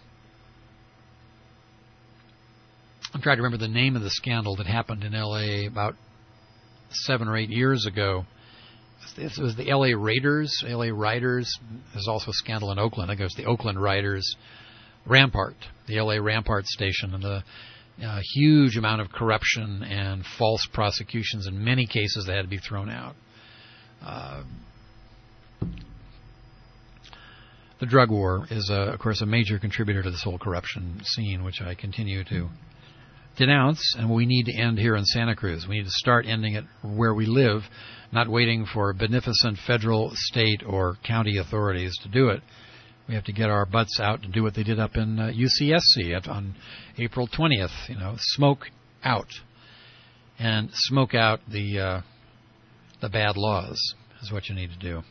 I'm trying to remember the name of the scandal that happened in L A about seven or eight years ago. It was the L A Raiders, L A Riders. There's also a scandal in Oakland. I think it was the Oakland Riders Rampart, the L A Rampart station, and the uh, huge amount of corruption and false prosecutions in many cases that had to be thrown out. Uh, the drug war is, uh, of course, a major contributor to this whole corruption scene, which I continue to denounce, and we need to end here in Santa Cruz. We need to start ending it where we live, not waiting for beneficent federal, state, or county authorities to do it. We have to get our butts out and do what they did up in uh, U C S C at, on April twentieth. You know, smoke out and smoke out the uh, the bad laws is what you need to do.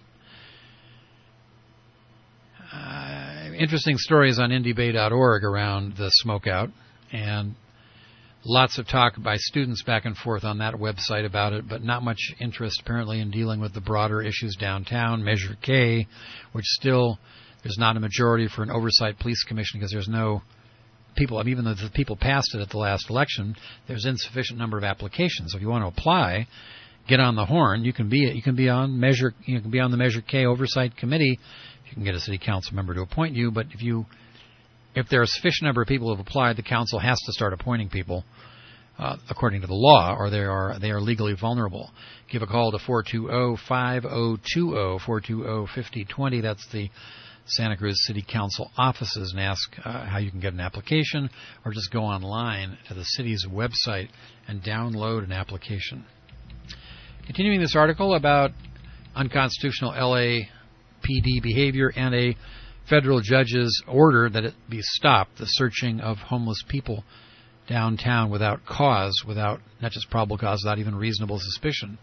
Uh, interesting stories on indie bay dot org around the smoke out, and lots of talk by students back and forth on that website about it, but not much interest apparently in dealing with the broader issues downtown. Measure K, which still there's not a majority for an oversight police commission because there's no people. I mean, even though the people passed it at the last election, there's insufficient number of applications. So if you want to apply, get on the horn. You can be you can be on Measure you can be on the Measure K oversight committee. You can get a city council member to appoint you, but if you if there are a sufficient number of people who have applied, the council has to start appointing people uh, according to the law, or they are they are legally vulnerable. Give a call to four two zero, five zero two zero, four two zero, five zero two zero. That's the Santa Cruz City Council offices, and ask uh, how you can get an application, or just go online to the city's website and download an application. Continuing this article about unconstitutional L A P D behavior and a federal judge's order that it be stopped, the searching of homeless people downtown without cause, without not just probable cause, without even reasonable suspicion.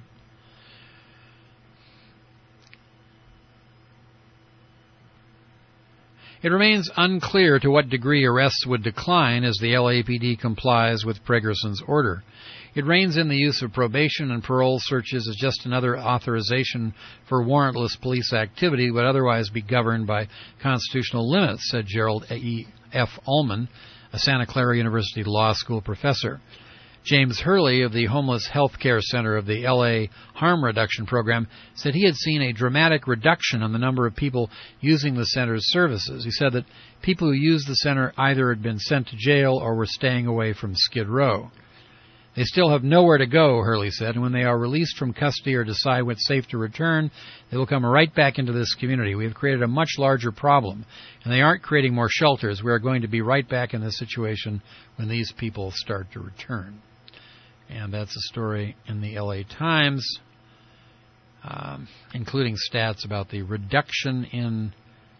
It remains unclear to what degree arrests would decline as the L A P D complies with Pregerson's order. It reins in the use of probation and parole searches as just another authorization for warrantless police activity, would otherwise be governed by constitutional limits, said Gerald E. F. Ullman, a Santa Clara University Law School professor. James Hurley of the Homeless Health Care Center of the L A Harm Reduction Program said he had seen a dramatic reduction in the number of people using the center's services. He said that people who used the center either had been sent to jail or were staying away from Skid Row. They still have nowhere to go, Hurley said, and when they are released from custody or decide what's safe to return, they will come right back into this community. We have created a much larger problem, and they aren't creating more shelters. We are going to be right back in this situation when these people start to return. And that's a story in the L A Times, um, including stats about the reduction in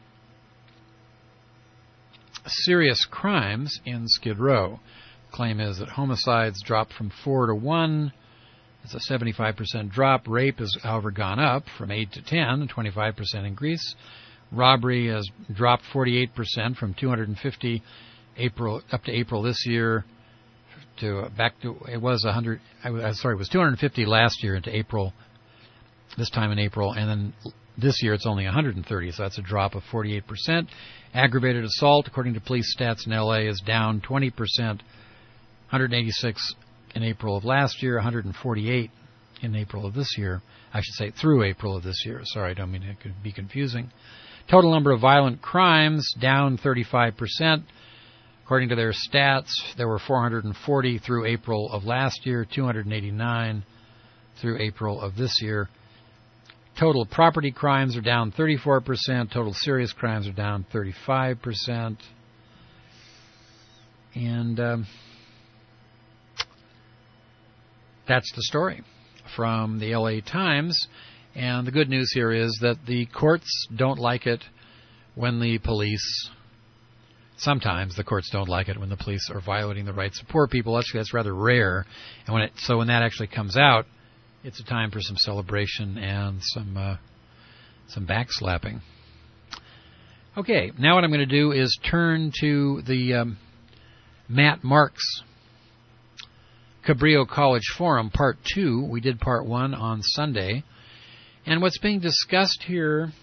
serious crimes in Skid Row. Claim is that homicides dropped from four to one. It's a seventy-five percent drop. Rape has, however, gone up from eight to ten, a twenty-five percent increase. Robbery has dropped forty-eight percent from two hundred fifty April up to April this year to uh, back to it was one hundred. I, sorry, it was two hundred fifty last year into April. This time in April, and then this year it's only one hundred thirty, so that's a drop of forty-eight percent. Aggravated assault, according to police stats in L A, is down twenty percent. one hundred eighty-six in April of last year, one hundred forty-eight in April of this year. I should say through April of this year. Sorry, I don't mean it could be confusing. Total number of violent crimes down thirty-five percent. According to their stats, there were four hundred forty through April of last year, two hundred eighty-nine through April of this year. Total property crimes are down thirty-four percent. Total serious crimes are down thirty-five percent. And Um, That's the story from the L A Times. And the good news here is that the courts don't like it when the police, sometimes the courts don't like it when the police are violating the rights of poor people. Actually, that's rather rare. And when it, so when that actually comes out, it's a time for some celebration and some uh, some backslapping. Okay, now what I'm going to do is turn to the um, Matt Marks Cabrillo College Forum, Part two. We did Part one on Sunday. And what's being discussed here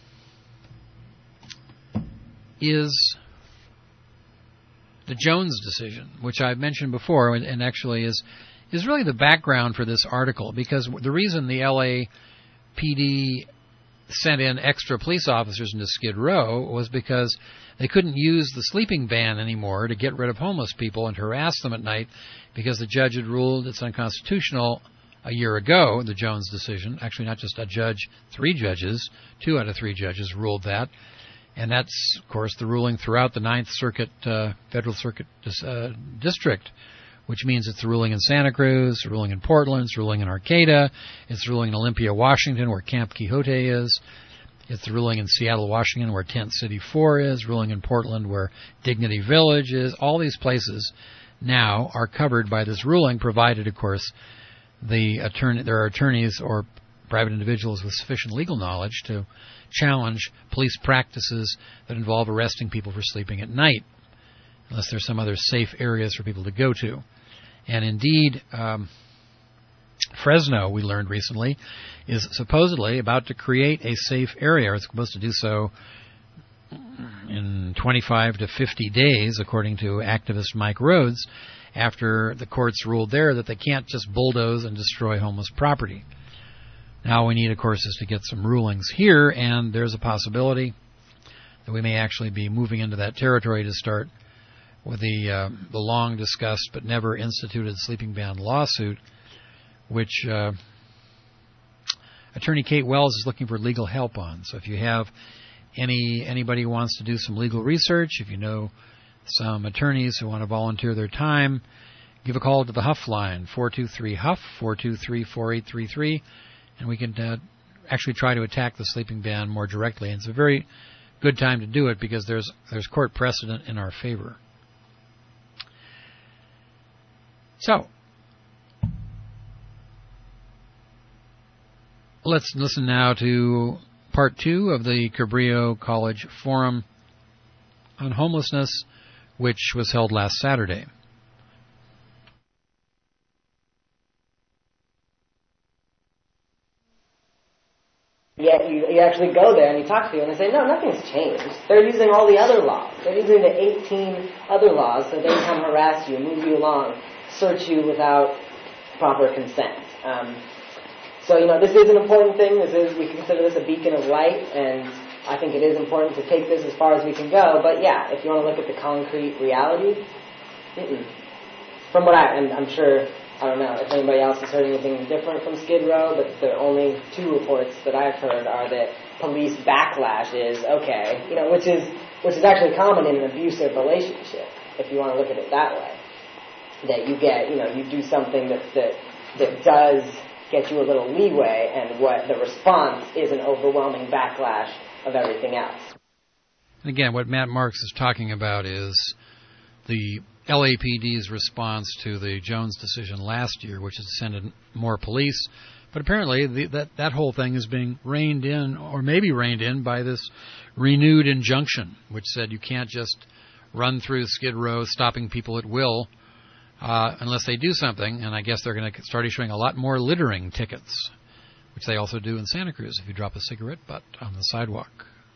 is the Jones decision, which I've mentioned before, and, and actually is is really the background for this article, because the reason the L A P D sent in extra police officers into Skid Row was because they couldn't use the sleeping ban anymore to get rid of homeless people and harass them at night, because the judge had ruled it's unconstitutional a year ago, the Jones decision. Actually, not just a judge, three judges, two out of three judges ruled that. And that's, of course, the ruling throughout the Ninth Circuit, uh, Federal Circuit uh, District, which means it's the ruling in Santa Cruz, it's the ruling in Portland, it's the ruling in Arcata, it's the ruling in Olympia, Washington, where Camp Quixote is. It's the ruling in Seattle, Washington, where Tent City four is, ruling in Portland, where Dignity Village is. All these places now are covered by this ruling, provided, of course, the attorney, there are attorneys or private individuals with sufficient legal knowledge to challenge police practices that involve arresting people for sleeping at night, unless there's some other safe areas for people to go to. And indeed, um, Fresno, we learned recently, is supposedly about to create a safe area. It's supposed to do so in twenty-five to fifty days, according to activist Mike Rhodes, after the courts ruled there that they can't just bulldoze and destroy homeless property. Now we need, of course, is to get some rulings here, and there's a possibility that we may actually be moving into that territory to start with the uh, the long-discussed but never instituted sleeping ban lawsuit, which uh, Attorney Kate Wells is looking for legal help on. So if you have any anybody who wants to do some legal research, if you know some attorneys who want to volunteer their time, give a call to the Huff line, four two three Huff, four two three, four eight three three, and we can uh, actually try to attack the sleeping ban more directly. And it's a very good time to do it because there's there's court precedent in our favor. So, let's listen now to part two of the Cabrillo College Forum on Homelessness, which was held last Saturday. Yet you, you actually go there and you talk to people and they say, no, nothing's changed. They're using all the other laws. They're using the eighteen other laws so they can come harass you, move you along, search you without proper consent. Um, so, you know, this is an important thing. This is, we consider this a beacon of light, and I think it is important to take this as far as we can go. But yeah, if you want to look at the concrete reality, mm-mm. From what I, and I'm sure, I don't know if anybody else has heard anything different from Skid Row, but the only two reports that I've heard are that police backlash is okay, you know, which is which is actually common in an abusive relationship, if you want to look at it that way. That you get, you know, you do something that that that does get you a little leeway, and what the response is an overwhelming backlash of everything else. And again, what Matt Marks is talking about is the L A P D's response to the Jones decision last year, which has sent more police. But apparently the, that, that whole thing is being reined in, or maybe reined in, by this renewed injunction, which said you can't just run through Skid Row stopping people at will uh, unless they do something. And I guess they're going to start issuing a lot more littering tickets, which they also do in Santa Cruz if you drop a cigarette butt on the sidewalk.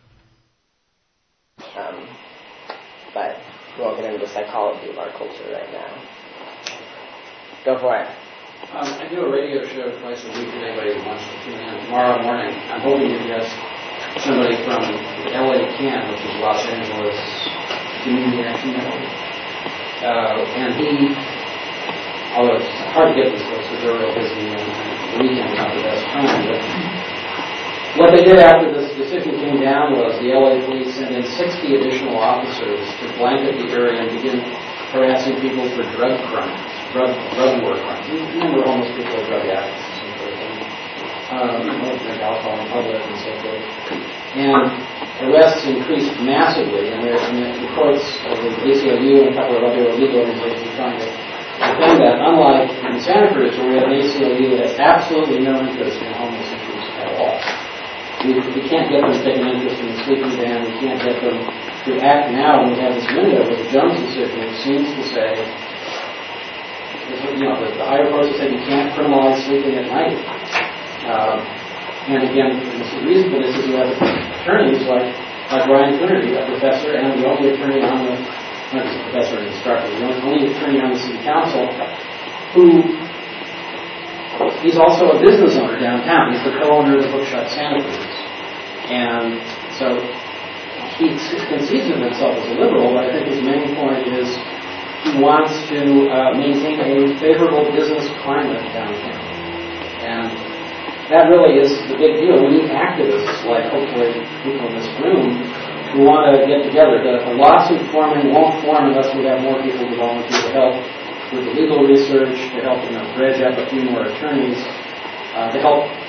Um, but we won't get into the psychology of our culture right now. Go for it. Um, I do a radio show twice a week, if anybody wants to tune in. Tomorrow morning, I'm hoping to get somebody from the L A C A N, which is Los Angeles Community Action Network. Uh, and he, although it's hard to get these folks because they're real busy and the weekend's not the best time, but what they did after this decision came down was the L A police sent in sixty additional officers to blanket the area and begin harassing people for drug crimes, drug, drug war crimes. Remember, homeless people are drug addicts and so forth. Um, drink alcohol in public and so forth. And arrests increased massively, and there are reports of the A C L U and a couple of other legal organizations trying to defend that. Unlike in Santa Cruz, where we have an A C L U that has absolutely no interest in homeless issues at all. We, we can't get them to take an interest in the sleeping ban. We can't get them to act now when we have this window with the Jones decision, which seems to say, you know, the, the higher courts have said you can't criminalize sleeping at night. Um, and again, the reason for this is you have attorneys like, like Brian Coonerty, a professor, and the only attorney on the, not just a professor and instructor, the only attorney on the city council, who he's also a business owner downtown. He's the co-owner of the bookshop Santa Cruz. And so he conceives of himself as a liberal, but I think his main point is he wants to uh, maintain a favorable business climate downtown. And that really is the big deal. We need activists, like hopefully people in this room, who want to get together. The lawsuit forming won't form unless we have more people to volunteer to help with the legal research, to help you know, dredge up a few more attorneys, uh, to help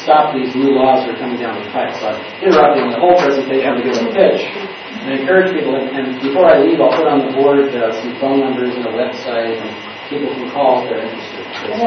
stop these new laws that are coming down the pipe. So I'm interrupting the whole presentation to give them a pitch and encourage people. And, and before I leave, I'll put on the board uh, some phone numbers and a website, and people can call if they're interested.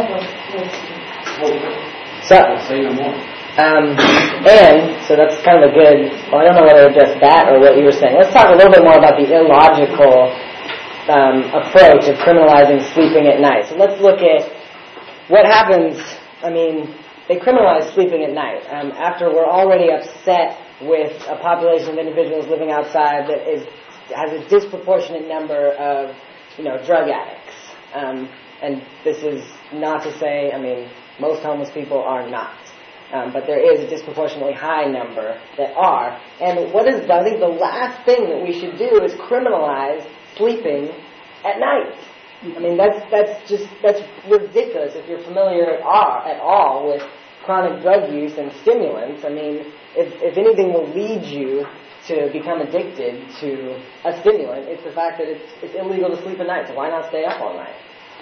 So, I'll say no more. Um, and, so that's kind of a good, well, I don't know whether just that or what you were saying. Let's talk a little bit more about the illogical um, approach of criminalizing sleeping at night. So let's look at what happens, I mean, they criminalize sleeping at night. Um, after we're already upset with a population of individuals living outside that is has a disproportionate number of, you know, drug addicts. Um, and this is not to say, I mean, most homeless people are not. Um, but there is a disproportionately high number that are. And what is, I think the last thing that we should do is criminalize sleeping at night. I mean, that's that's just, that's ridiculous if you're familiar at all, at all with chronic drug use and stimulants. I mean, if, if anything will lead you to become addicted to a stimulant, it's the fact that it's, it's illegal to sleep at night, so why not stay up all night?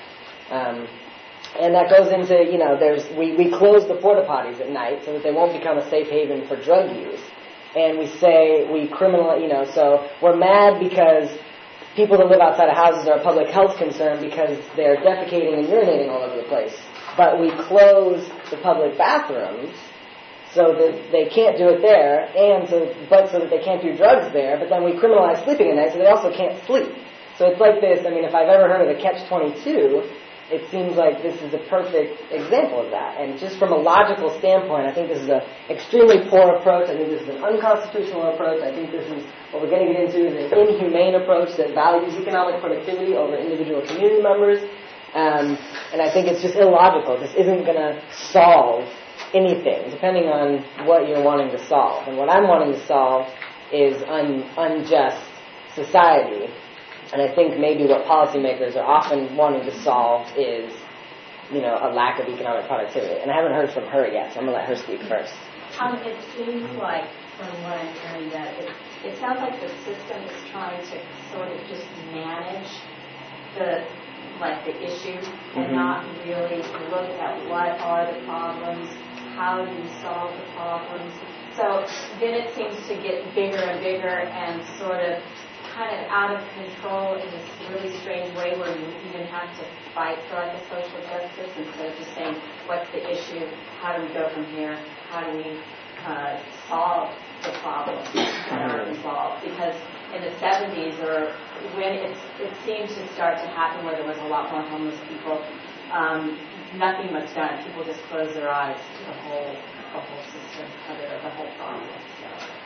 Um, And that goes into, you know, there's we, we close the porta potties at night so that they won't become a safe haven for drug use. And we say we criminal, you know, so we're mad because people that live outside of houses are a public health concern because they're defecating and urinating all over the place. But we close the public bathrooms so that they can't do it there, and so but so that they can't do drugs there. But then we criminalize sleeping at night so they also can't sleep. So it's like this. I mean, if I've ever heard of a catch twenty-two. It seems like this is a perfect example of that. And just from a logical standpoint, I think this is an extremely poor approach. I think this is an unconstitutional approach. I think this is, what we're going to get into, is an inhumane approach that values economic productivity over individual community members. Um, and I think it's just illogical. This isn't going to solve anything, depending on what you're wanting to solve. And what I'm wanting to solve is un, unjust society. And I think maybe what policymakers are often wanting to solve is, you know, a lack of economic productivity. And I haven't heard from her yet, so I'm going to let her speak first. Um, it seems like, from what I'm hearing, that it, it sounds like the system is trying to sort of just manage the, like, the issues and mm-hmm. not really look at what are the problems, how do you solve the problems. So then it seems to get bigger and bigger and sort of kind of out of control in this really strange way where you even have to fight for like a social justice instead of just saying, what's the issue, how do we go from here, how do we uh, solve the problems that are involved. Because in the seventies, or when it's, it seemed to start to happen where there was a lot more homeless people, um, nothing was done. People just closed their eyes to the whole, the whole system, of it, or the whole problem. So.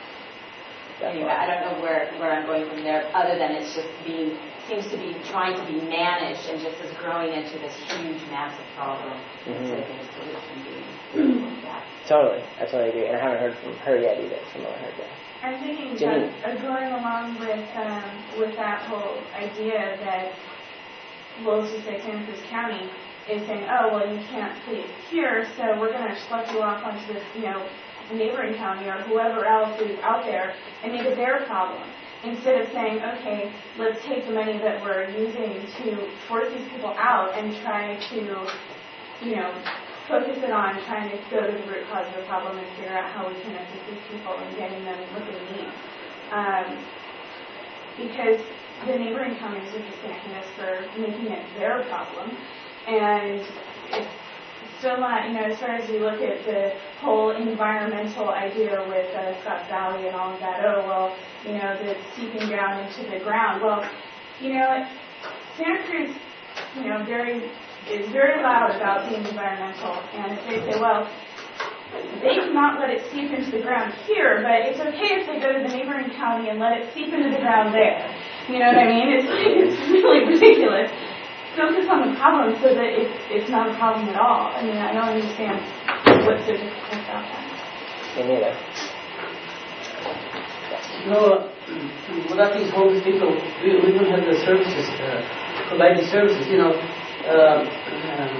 Anyway, I don't know where, where I'm going from there, other than it's just being, seems to be trying to be managed and just is growing into this huge, massive problem mm-hmm. instead of a solution being like that. Totally. I totally agree. And I haven't heard from her yet either, from what I heard yet. I'm thinking Jimmy. that uh, going along with um, with that whole idea that, well, let's just say Santa Cruz County is saying, oh, well, you can't sleep here, so we're going to schlep you off onto this, you know, the neighboring county or whoever else is out there and make it their problem. Instead of saying, okay, let's take the money that we're using to force these people out and try to, you know, focus it on trying to go to the root cause of the problem and figure out how we can assist these people and getting them what they need. Um, because the neighboring counties are just thanking us for making it their problem. And it's still not, you know, as far as we look at the whole environmental idea with uh, Scotts Valley and all of that, oh, well, you know, the seeping down into the ground. Well, you know, Santa Cruz, you know, very is very loud about being environmental. And if they say, well, they cannot let it seep into the ground here, but it's okay if they go to the neighboring county and let it seep into the ground there. You know what I mean? It's like, it's really ridiculous. Focus on the problem so that it's, it's not a problem at all. I mean, I don't understand what's so difficult about that. Me neither. You know, without these homeless people, we, we wouldn't have the services, uh, provide the services, you know. Uh, um,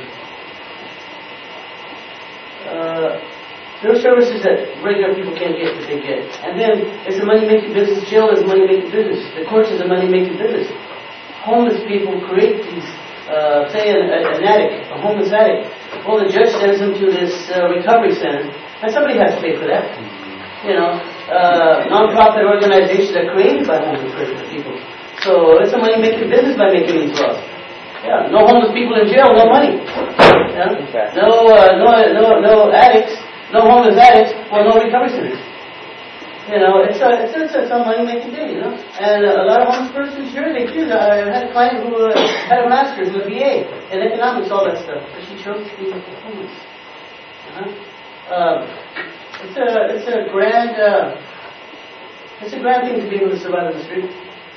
uh, there are services that regular people can't get that they get. And then it's a money-making business. Jail is a money-making business. The courts is a money-making business. Homeless people create these, uh, say an, an addict, a homeless addict. Well, the judge sends him to this uh, recovery center, And somebody has to pay for that. You know, uh, non-profit organizations are created by homeless people. So it's a money-making business by making these laws. Yeah, no homeless people in jail, no money. Yeah? No, uh, no, no, no addicts, no homeless addicts, or no recovery centers. You know, it's a, it's a, it's a money-making thing, you know. And a lot of homeless persons here, they do. I had a client who uh, had a master's in a B A in economics, all that stuff, but she chose to be homeless. Uh-huh. Um, it's a, it's a grand, uh, it's a grand thing to be able to survive on the street.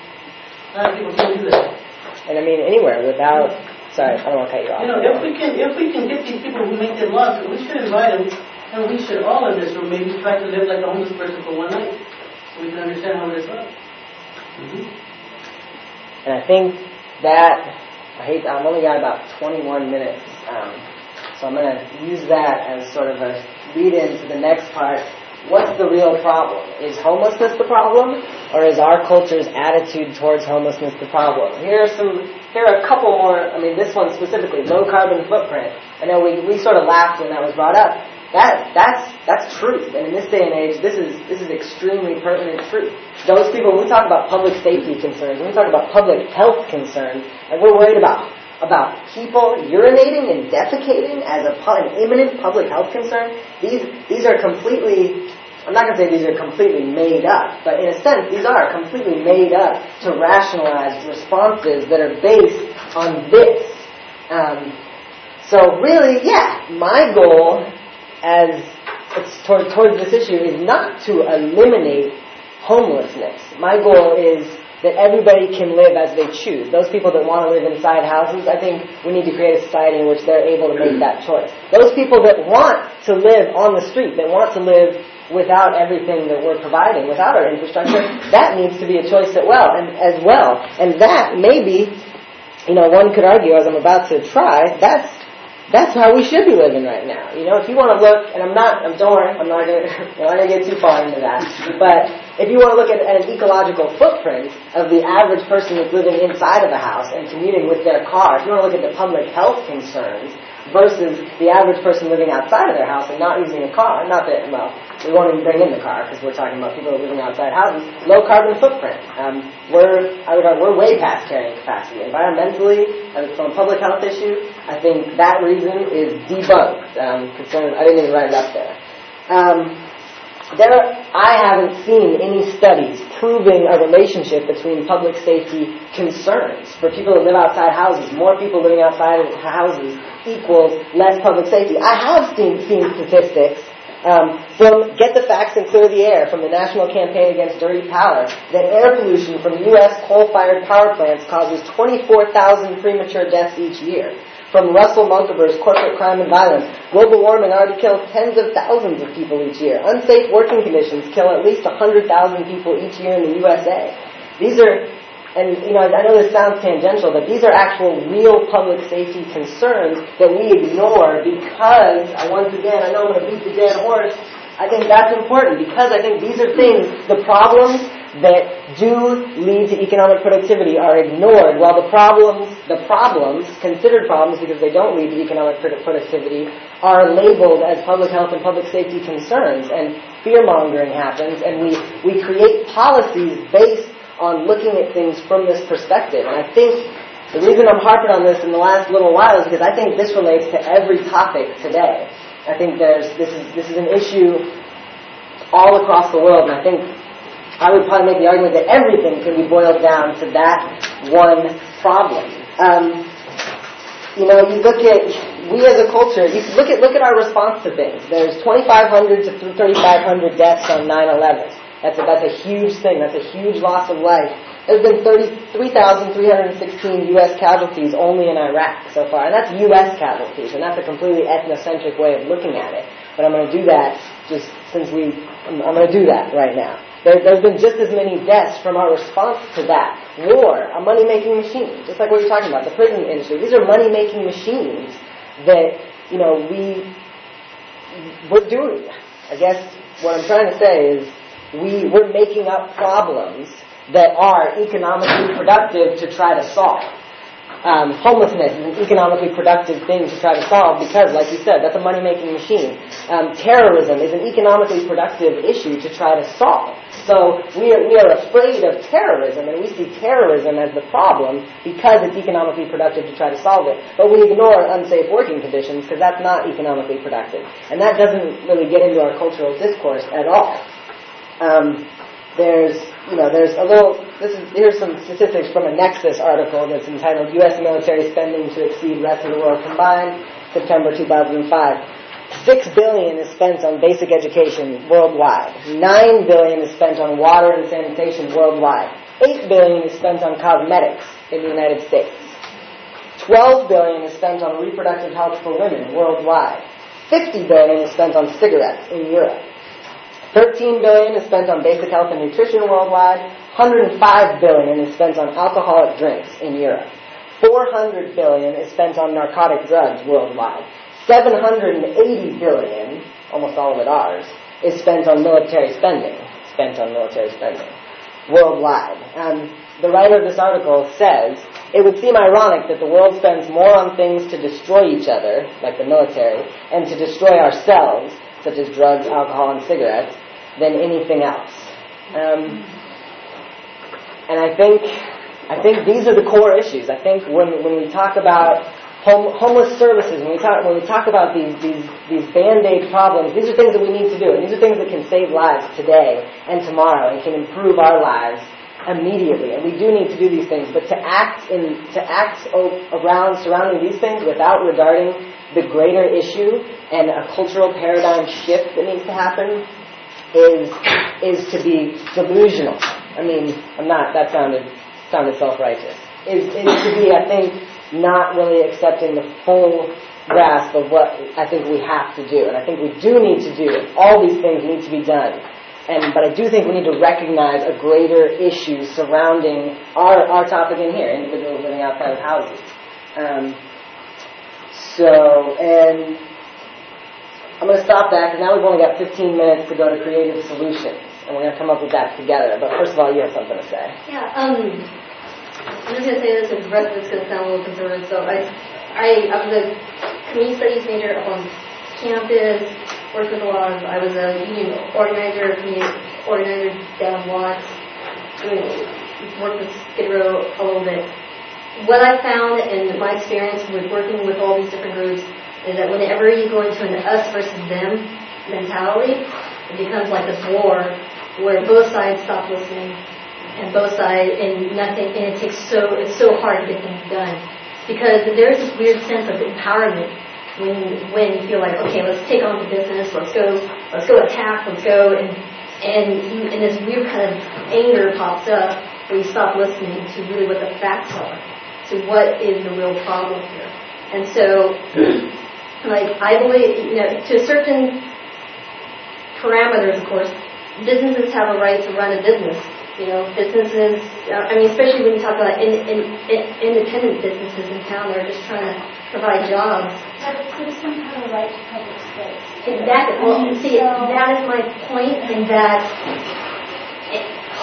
A lot of people can't do that. And I mean, anywhere without. Sorry, I don't want to cut you off. You know, if we can, if we can get these people who make them laws, we should invite them. And we should all in this room maybe try to live like a homeless person for one night, so we can understand how it is like. Mm-hmm. And I think that I hate. I've only got about twenty-one minutes, um, so I'm going to use that as sort of a lead-in to the next part. What's the real problem? Is homelessness the problem, or is our culture's attitude towards homelessness the problem? Here are some. Here are a couple more. I mean, this one specifically, low carbon footprint. I know we we sort of laughed when that was brought up. That that's that's truth, and in this day and age, this is this is extremely pertinent truth. Those people, when we talk about public safety concerns, when we talk about public health concerns, and we're worried about about people urinating and defecating as a an imminent public health concern, these these are completely. I'm not going to say these are completely made up, but in a sense, these are completely made up to rationalize responses that are based on this. Um, so really, yeah, my goal as it's toward, towards this issue is not to eliminate homelessness. My goal is that everybody can live as they choose. Those people that want to live inside houses, I think we need to create a society in which they're able to make that choice. Those people that want to live on the street, that want to live without everything that we're providing, without our infrastructure, that needs to be a choice as well. And as well, and that maybe, you know, one could argue, as I'm about to try, that's That's how we should be living right now. You know, if you want to look, and I'm not, I'm, don't worry, I'm not going to get too far into that, but if you want to look at, at an ecological footprint of the average person that's living inside of a house and commuting with their car, if you want to look at the public health concerns versus the average person living outside of their house and not using a car, not that, well, we won't even bring in the car because we're talking about people living outside houses, low carbon footprint. Um, we're, I would argue, we're way past carrying capacity. Environmentally, uh, from a public health issue, I think that reason is debunked. Um, concern, I didn't even write it up there. Um, there, are, I haven't seen any studies proving a relationship between public safety concerns. For people that live outside houses, more people living outside of houses equals less public safety. I have seen, seen statistics Um, from Get the Facts and Clear the Air from the National Campaign Against Dirty Power that air pollution from U S coal-fired power plants causes twenty-four thousand premature deaths each year. From Russell Munkaber's Corporate Crime and Violence, global warming already kills tens of thousands of people each year. Unsafe working conditions kill at least one hundred thousand people each year in the U S A. These are, and you know, I know this sounds tangential, but these are actual real public safety concerns that we ignore because, once again, I know I'm going to beat the dead horse, I think that's important because I think these are things, the problems that do lead to economic productivity are ignored, while the problems, the problems, considered problems because they don't lead to economic productivity, are labeled as public health and public safety concerns, and fear-mongering happens, and we, we create policies based on looking at things from this perspective. And I think the reason I'm harping on this in the last little while is because I think this relates to every topic today. I think there's this is this is an issue all across the world, and I think I would probably make the argument that everything can be boiled down to that one problem. Um, you know, you look at we as a culture. You look at look at our response to things. There's twenty-five hundred to thirty-five hundred deaths on nine eleven. That's a, that's a huge thing. That's a huge loss of life. There's been thirty-three thousand three hundred sixteen U S casualties only in Iraq so far. And that's U S casualties. And that's a completely ethnocentric way of looking at it. But I'm going to do that just since we... I'm, I'm going to do that right now. There, there's been just as many deaths from our response to that. War, a money-making machine. Just like what you're talking about, the prison industry. These are money-making machines that, you know, we... We're doing. I guess what I'm trying to say is We, we're making up problems that are economically productive to try to solve. Um, homelessness is an economically productive thing to try to solve because, like you said, that's a money-making machine. Um, terrorism is an economically productive issue to try to solve. So we are, we are afraid of terrorism, and we see terrorism as the problem because it's economically productive to try to solve it. But we ignore unsafe working conditions because that's not economically productive. And that doesn't really get into our cultural discourse at all. Um, there's, you know, there's a little, this is, here's some statistics from a Nexus article that's entitled U S Military Spending to Exceed Rest of the World Combined, September two thousand five. Six billion is spent on basic education worldwide. Nine billion is spent on water and sanitation worldwide. Eight billion is spent on cosmetics in the United States. Twelve billion is spent on reproductive health for women worldwide. Fifty billion is spent on cigarettes in Europe. Thirteen billion is spent on basic health and nutrition worldwide. one hundred five billion is spent on alcoholic drinks in Europe. four hundred billion is spent on narcotic drugs worldwide. seven hundred eighty billion, almost all of it ours, is spent on military spending. Spent on military spending worldwide. Um, the writer of this article says, it would seem ironic that the world spends more on things to destroy each other, like the military, and to destroy ourselves, such as drugs, alcohol, and cigarettes, than anything else. Um, and I think I think these are the core issues. I think when when we talk about home, homeless services, when we talk when we talk about these these these band-aid problems, these are things that we need to do, and these are things that can save lives today and tomorrow, and can improve our lives immediately. And we do need to do these things, but to act in to act around surrounding these things without regarding the greater issue and a cultural paradigm shift that needs to happen is is to be delusional. I mean, I'm not. That sounded sounded self-righteous. Is is to be, I think, not really accepting the full grasp of what I think we have to do, and I think we do need to do. All these things need to be done. And but I do think we need to recognize a greater issue surrounding our our topic in here: individuals living outside of houses. Um, so and. I'm going to stop that because now we've only got fifteen minutes to go to creative solutions, and we're going to come up with that together. But first of all, you have something to say. Yeah, um, I'm just going to say this, and the rest of it's going to sound a little conservative. So I, I, I was a community studies major up on campus, worked with a lot of, I was a union organizer, community organizer down Watts, doing, worked with Skid Row a little bit. What I found in my experience with working with all these different groups is that whenever you go into an us versus them mentality, it becomes like this war where both sides stop listening and both sides and nothing, and it takes so it's so hard to get things done because there's this weird sense of empowerment when when you feel like, okay, let's take on the business, let's go, let's go attack, let's go, and and you, and this weird kind of anger pops up where you stop listening to really what the facts are, to what is the real problem here, and so. Like, I believe, you know, to certain parameters, of course, businesses have a right to run a business. You know, businesses, uh, I mean, especially when you talk about in, in, in, independent businesses in town that are just trying to provide jobs. But citizens have a right to public space. Exactly. Well, I mean, see, so that is my point in that it,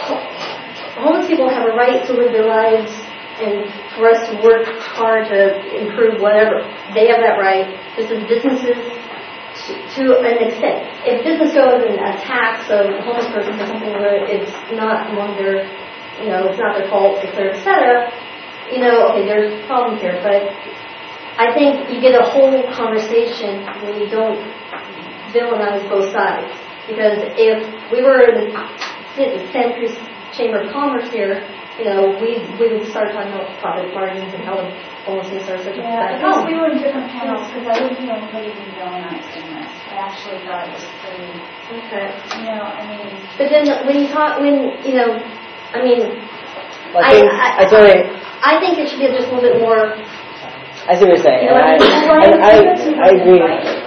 homeless people have a right to live their lives and for us to work hard to improve whatever. They have that right. This is businesses to, to an extent. If business goes and attacks a homeless person for something where it's not among their, you know, it's not their fault, et cetera, et cetera, you know, okay, there's problems here. But I think you get a whole conversation when you don't villainize both sides. Because if we were in the Santa Cruz Chamber of Commerce here, you know, we we would start talking about profit margins and how homelessness are such a yeah, bad I guess problem. we were in different panels because I wouldn't feel really villainized in this. I actually thought it was pretty, Okay. you know, I mean. But then when you talk, when, you know, I mean, Well, I think, I, I, I, totally, I think it should be just a little bit more. I see what you're saying, You know and I, what I mean? I, I, I agree.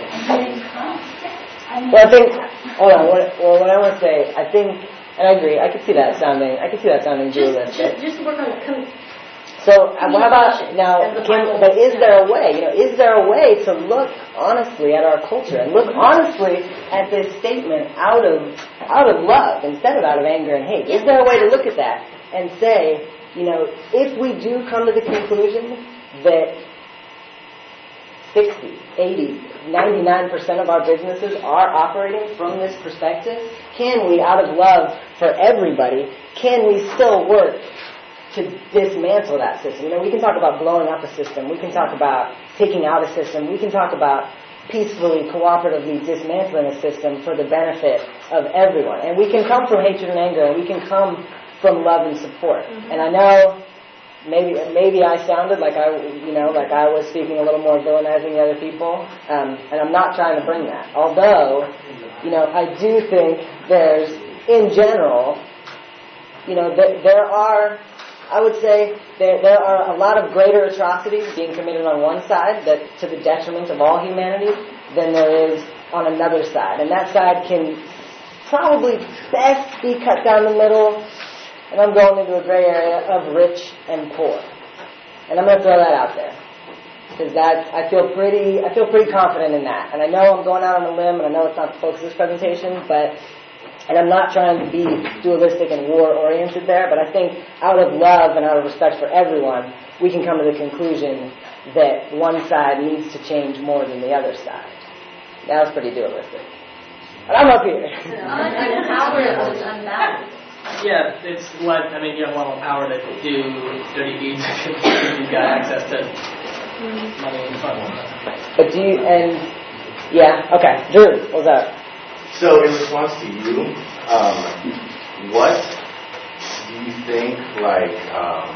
Well, I think, hold on, what, well, what I want to say, I think, and I agree, I could see that sounding, I could see that sounding Just, dualistic. just, just work on com- So, uh, what about, now, As the Kim, final- but is there a way, you know, is there a way to look honestly at our culture and look honestly at this statement out of, out of love instead of out of anger and hate? Is there a way to look at that and say, you know, if we do come to the conclusion that sixty, eighty, ninety-nine percent of our businesses are operating from this perspective? Can we, out of love for everybody, can we still work to dismantle that system? You know, we can talk about blowing up a system. We can talk about taking out a system. We can talk about peacefully, cooperatively dismantling a system for the benefit of everyone. And we can come from hatred and anger, and we can come from love and support. Mm-hmm. And I know maybe maybe I sounded like I, you know, like I was speaking a little more villainizing the other people, um, and I'm not trying to bring that. Although, you know, I do think there's, in general, you know, th- there are, I would say, there there are a lot of greater atrocities being committed on one side that to the detriment of all humanity than there is on another side. And that side can probably best be cut down the middle, and I'm going into a gray area of rich and poor. And I'm going to throw that out there. Because that, I feel pretty, I feel pretty confident in that. And I know I'm going out on a limb, and I know it's not the focus of this presentation, but and I'm not trying to be dualistic and war-oriented there, but I think out of love and out of respect for everyone, we can come to the conclusion that one side needs to change more than the other side. That was pretty dualistic. But I'm up here. Power is unbalanced. Yeah, it's what, I mean, you have a lot of power to do dirty deeds if you've got access to money and fun. But do you, and, yeah, okay. Drew, what's up? So, in response to you, um, what do you think, like, um,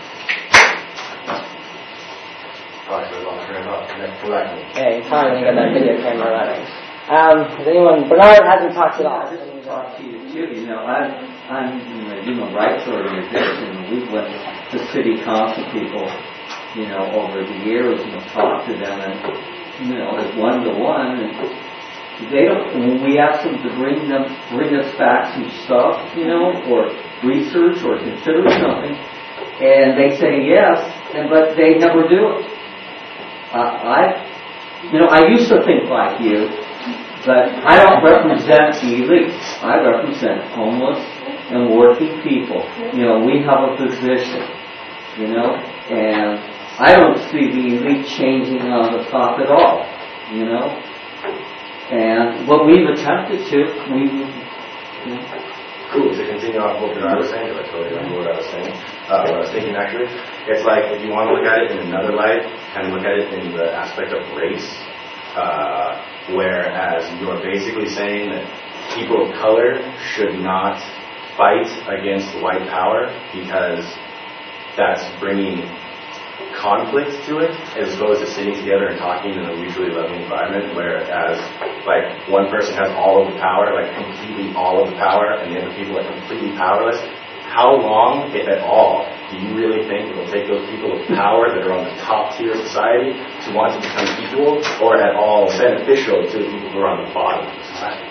oh, I said, I'll turn it off. Correct me. Hey, it's hard when you got that video camera running. Um, is anyone, Bernard hasn't talked at all. I just want to talk to you, too. You know, I'm, I'm in a human rights organization. We went to city council people, you know, over the years and talked to them, and, you know, it's one-to-one, and they don't, when we ask them to bring them, bring us back some stuff, you know, or research or consider something, and they say yes, and but they never do it. Uh, I, you know, I used to think like you, but I don't represent the elite. I represent homeless and working people. You know, we have a position, you know, and I don't see the elite changing on the top at all, you know. And what we've attempted to, we... You know. Cool. To continue off what I was saying, because I totally remember what I was saying, uh, what I was thinking actually, it's like if you want to look at it in another light, kind of look at it in the aspect of race, uh, whereas you're basically saying that people of color should not fight against white power because that's bringing conflict to it, as opposed to sitting together and talking in a mutually loving environment, whereas like one person has all of the power, like completely all of the power, and the other people are completely powerless. How long, if at all, do you really think it will take those people of power that are on the top tier of society to want to become equal, or at all beneficial to the people who are on the bottom of society?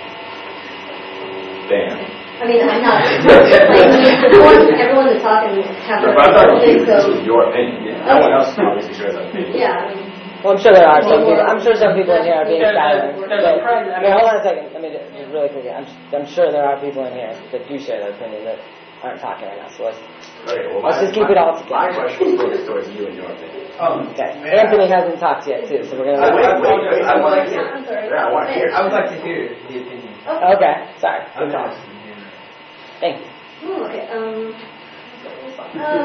Bam. I mean, I'm not, like, everyone, everyone is talking, have their own thing, so. This was your opinion. Yeah. No one else obviously shares that opinion. Yeah, I mean. Well, I'm sure there are some people, I'm sure some people in here are being There's a- silent. there's a But- private- I Wait, mean- hold on a second. Let me just just really quickly. I'm, I'm sure there are people in here that do share that opinion that aren't talking right now. So let's, Okay, well, let's my, just keep my, it all My together. question was focused towards you and your opinion. Um, Okay. Anthony hasn't talked yet too, so we're gonna. Uh, wait, wait, wait. I want to hear. I'm sorry. Yeah, I want to hear. I would like to hear the opinion. Okay. Sorry. I'm Good call. interested in hearing that. Thank you. Oh, okay, um, um,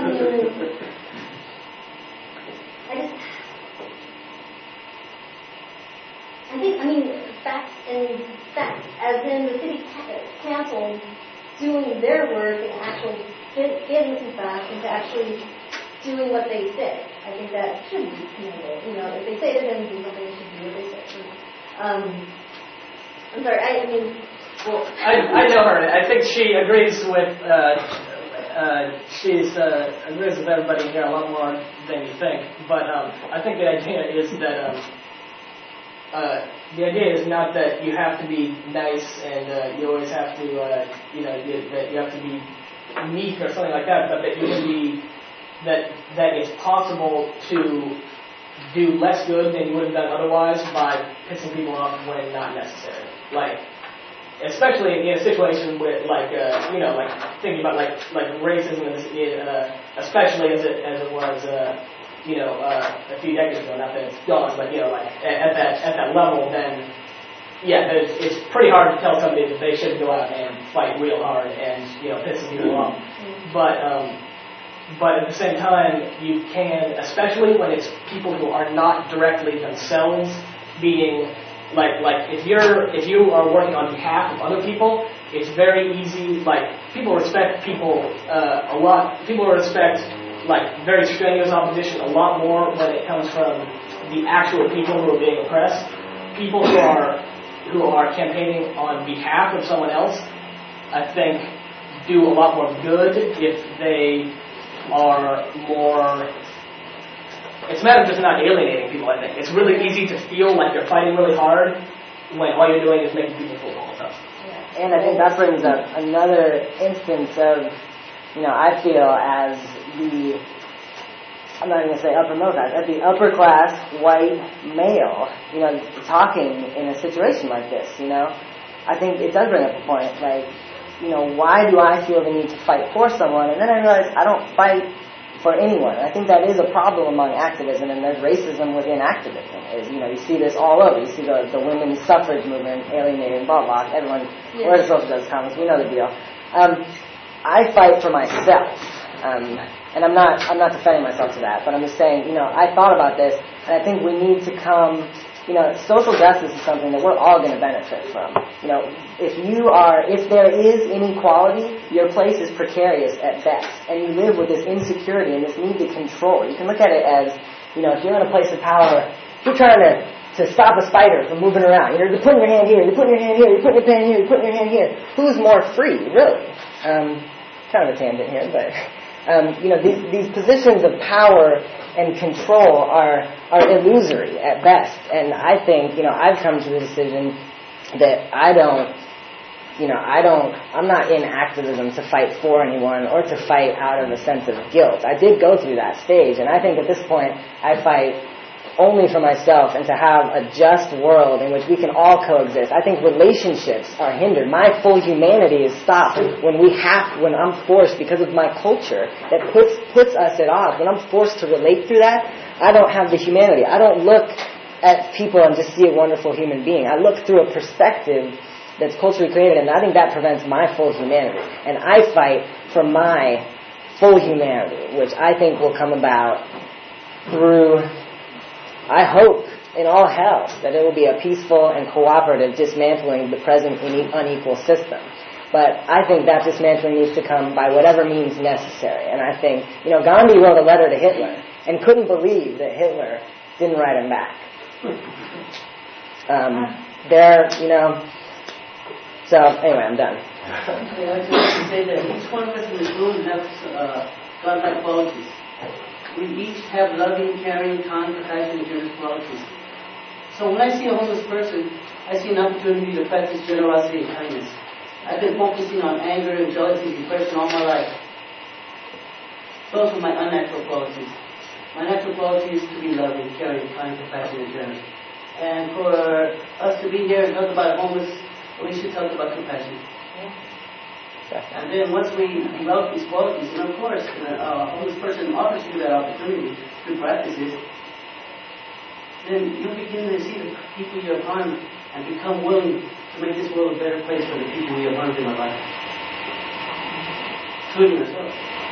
I just, I think, I mean, facts and facts, as in the city ca- council doing their work and actually get, getting some facts and to actually doing what they say. I think that should be commended. You know, if they say they're going to do something, they should do what they say. Um, I'm sorry, I, I mean, Well, I, I know her. I think she agrees with, uh, uh, she's, uh, agrees with everybody here a lot more than you think. But, um, I think the idea is that, um, uh, the idea is not that you have to be nice and, uh, you always have to, uh, you know, you, that you have to be meek or something like that, but that you can be, that, that it's possible to do less good than you would have done otherwise by pissing people off when not necessary. Like, especially in a situation with, like, uh, you know, like thinking about like like racism, in, uh, especially as it as it was uh, you know, uh, a few decades ago. Not that it's gone, but you know, like at, at that at that level, then yeah, it's, it's pretty hard to tell somebody that they should go out and fight real hard and you know piss some people off. But um, but at the same time, you can, especially when it's people who are not directly themselves being like like if you're if you are working on behalf of other people, it's very easy. Like people respect people uh, a lot. People respect like very strenuous opposition a lot more when it comes from the actual people who are being oppressed. People who are who are campaigning on behalf of someone else, I think, do a lot more good if they are more. It's a matter of just not alienating people, I think. It's really easy to feel like you're fighting really hard when all you're doing is making people feel all the time. And I think that brings up another instance of, you know, I feel as the, I'm not even going to say upper middle class, as the upper class white male, you know, talking in a situation like this, you know. I think it does bring up a point, like, you know, why do I feel the need to fight for someone? And then I realize I don't fight for anyone. And I think that is a problem among activism, and there's racism within activism. Is, you know, you see this all over. You see the, the women's suffrage movement alienating, blah, blah, everyone, yes. Where the social justice comments, we know the deal. Um, I fight for myself. Um, and I'm not, I'm not defending myself to that, but I'm just saying, you know, I thought about this, and I think we need to come, you know, social justice is something that we're all going to benefit from. You know, if you are, if there is inequality, your place is precarious at best, and you live with this insecurity and this need to control. You can look at it as, you know, if you're in a place of power, you're trying to, to stop a spider from moving around. You're, you're putting your hand here, you're putting your hand here, you're putting your hand here, you're putting your hand here. Who's more free, really? Um, kind of a tangent here, but, um, you know, these, these positions of power and control are are illusory at best. And I think, you know, I've come to the decision that I don't, you know, I don't, I'm not in activism to fight for anyone or to fight out of a sense of guilt. I did go through that stage, and I think at this point I fight only for myself and to have a just world in which we can all coexist. I think relationships are hindered. My full humanity is stopped when we have, when I'm forced, because of my culture that puts puts us at odds. When I'm forced to relate through that, I don't have the humanity. I don't look at people and just see a wonderful human being. I look through a perspective that's culturally created, and I think that prevents my full humanity. And I fight for my full humanity, which I think will come about through, I hope, in all hell, that it will be a peaceful and cooperative dismantling the present unequal system. But I think that dismantling needs to come by whatever means necessary. And I think, you know, Gandhi wrote a letter to Hitler and couldn't believe that Hitler didn't write him back. Um, there, you know, so anyway, I'm done. Okay, I just want to say that each one of us in this room has uh, God-like qualities. We each have loving, caring, kind, compassionate, generous qualities. So when I see a homeless person, I see an opportunity to practice generosity and kindness. I've been focusing on anger and jealousy and depression all my life. Those are my unnatural qualities. My natural quality is to be loving, caring, kind, compassionate, and generous. And for us to be here and talk about homeless, we should talk about compassion. And then once we develop these qualities, and of course, a homeless person offers you that opportunity to practice it, then you begin to see the people you have harmed and become willing to make this world a better place for the people we have harmed in our life, including ourselves.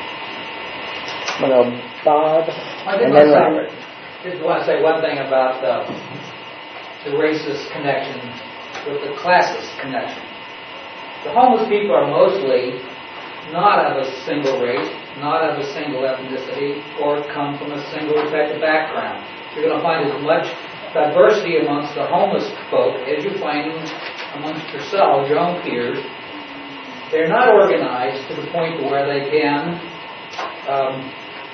Well, Bob, I and then Robert. Just want to say one thing about uh, the racist connection with the classist connection. The homeless people are mostly not of a single race, not of a single ethnicity, or come from a single type of background. You're going to find as much diversity amongst the homeless folk as you find amongst yourselves, your own peers. They're not organized to the point to where they can um,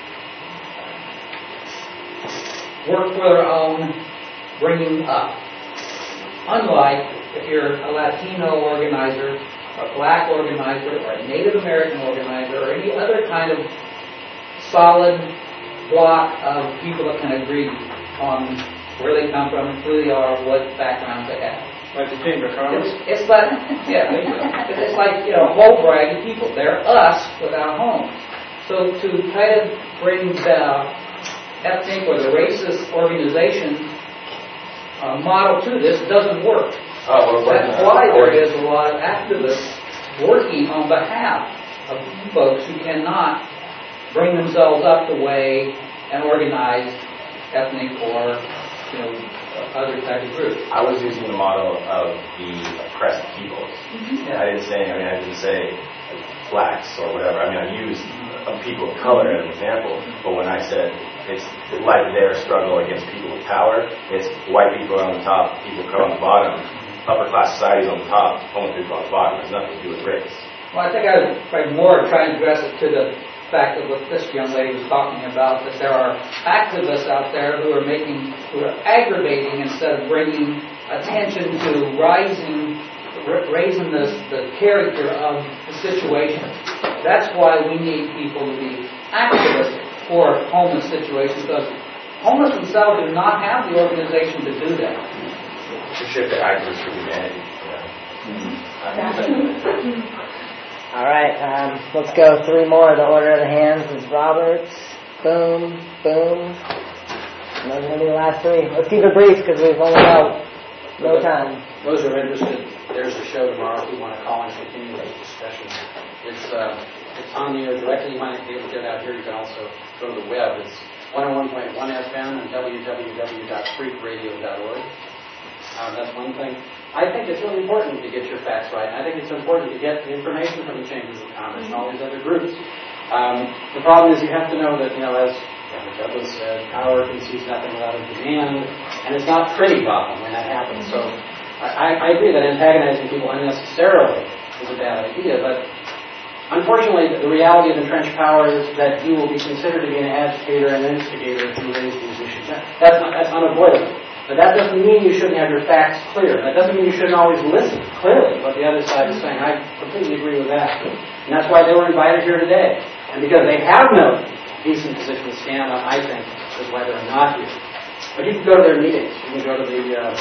work for their own bringing up. Unlike if you're a Latino organizer, a black organizer, or a Native American organizer, or any other kind of solid block of people that can agree on where they come from, who they are, what backgrounds they have. Like the Chamber of Commerce? It's, it's like, yeah, it's like, you know, whole braggy people. They're us without homes. So to try to bring the, ethnic or the racist organization uh, model to this doesn't work. Oh, well, That's why there is a lot of activists working on behalf of folks who cannot bring themselves up the way an organized ethnic or, you know, other type of group. I was using the model of the oppressed peoples. Mm-hmm. I didn't say, I mean, I didn't say blacks or whatever. I mean, I used a people of color as an example, but when I said it's like their struggle against people with power, it's white people on the top, people on the bottom, upper class societies on the top, homeless people on the bottom. It has nothing to do with race. Well, I think I was probably more trying to address it to the fact of what this young lady was talking about, that there are activists out there who are making, who are aggravating instead of bringing attention to rising, raising the, the character of the situation. That's why we need people to be activists for homeless situations, because homeless themselves do not have the organization to do that. To shift the activists for humanity. Yeah. Mm-hmm. All right, um, let's go three more. The order of the hands is Roberts, boom, boom. And those are going to be the last three. Let's keep it brief because we've only got no time. Those who are interested, there's a show tomorrow if you want to call and continue this discussion. It's uh, it's on the air directly. You might be able to get it out here. You can also go to the web. It's one oh one point one F M and w w w dot freak radio dot org. Um, that's one thing. I think it's really important to get your facts right. I think it's important to get the information from the Chambers of Commerce and all these other groups. Um, the problem is you have to know that, you know, as Douglas said, power concedes nothing without a demand, and it's not pretty often when that happens. So I, I agree that antagonizing people unnecessarily is a bad idea, but unfortunately the reality of entrenched power is that you will be considered to be an agitator and an instigator if you raise these issues. That's, not, that's unavoidable. But that doesn't mean you shouldn't have your facts clear. That doesn't mean you shouldn't always listen clearly what the other side is saying. I completely agree with that. And that's why they were invited here today. And because they have no decent position to stand on, I think, is why they're not here. But you can go to their meetings. You can go to the, uh,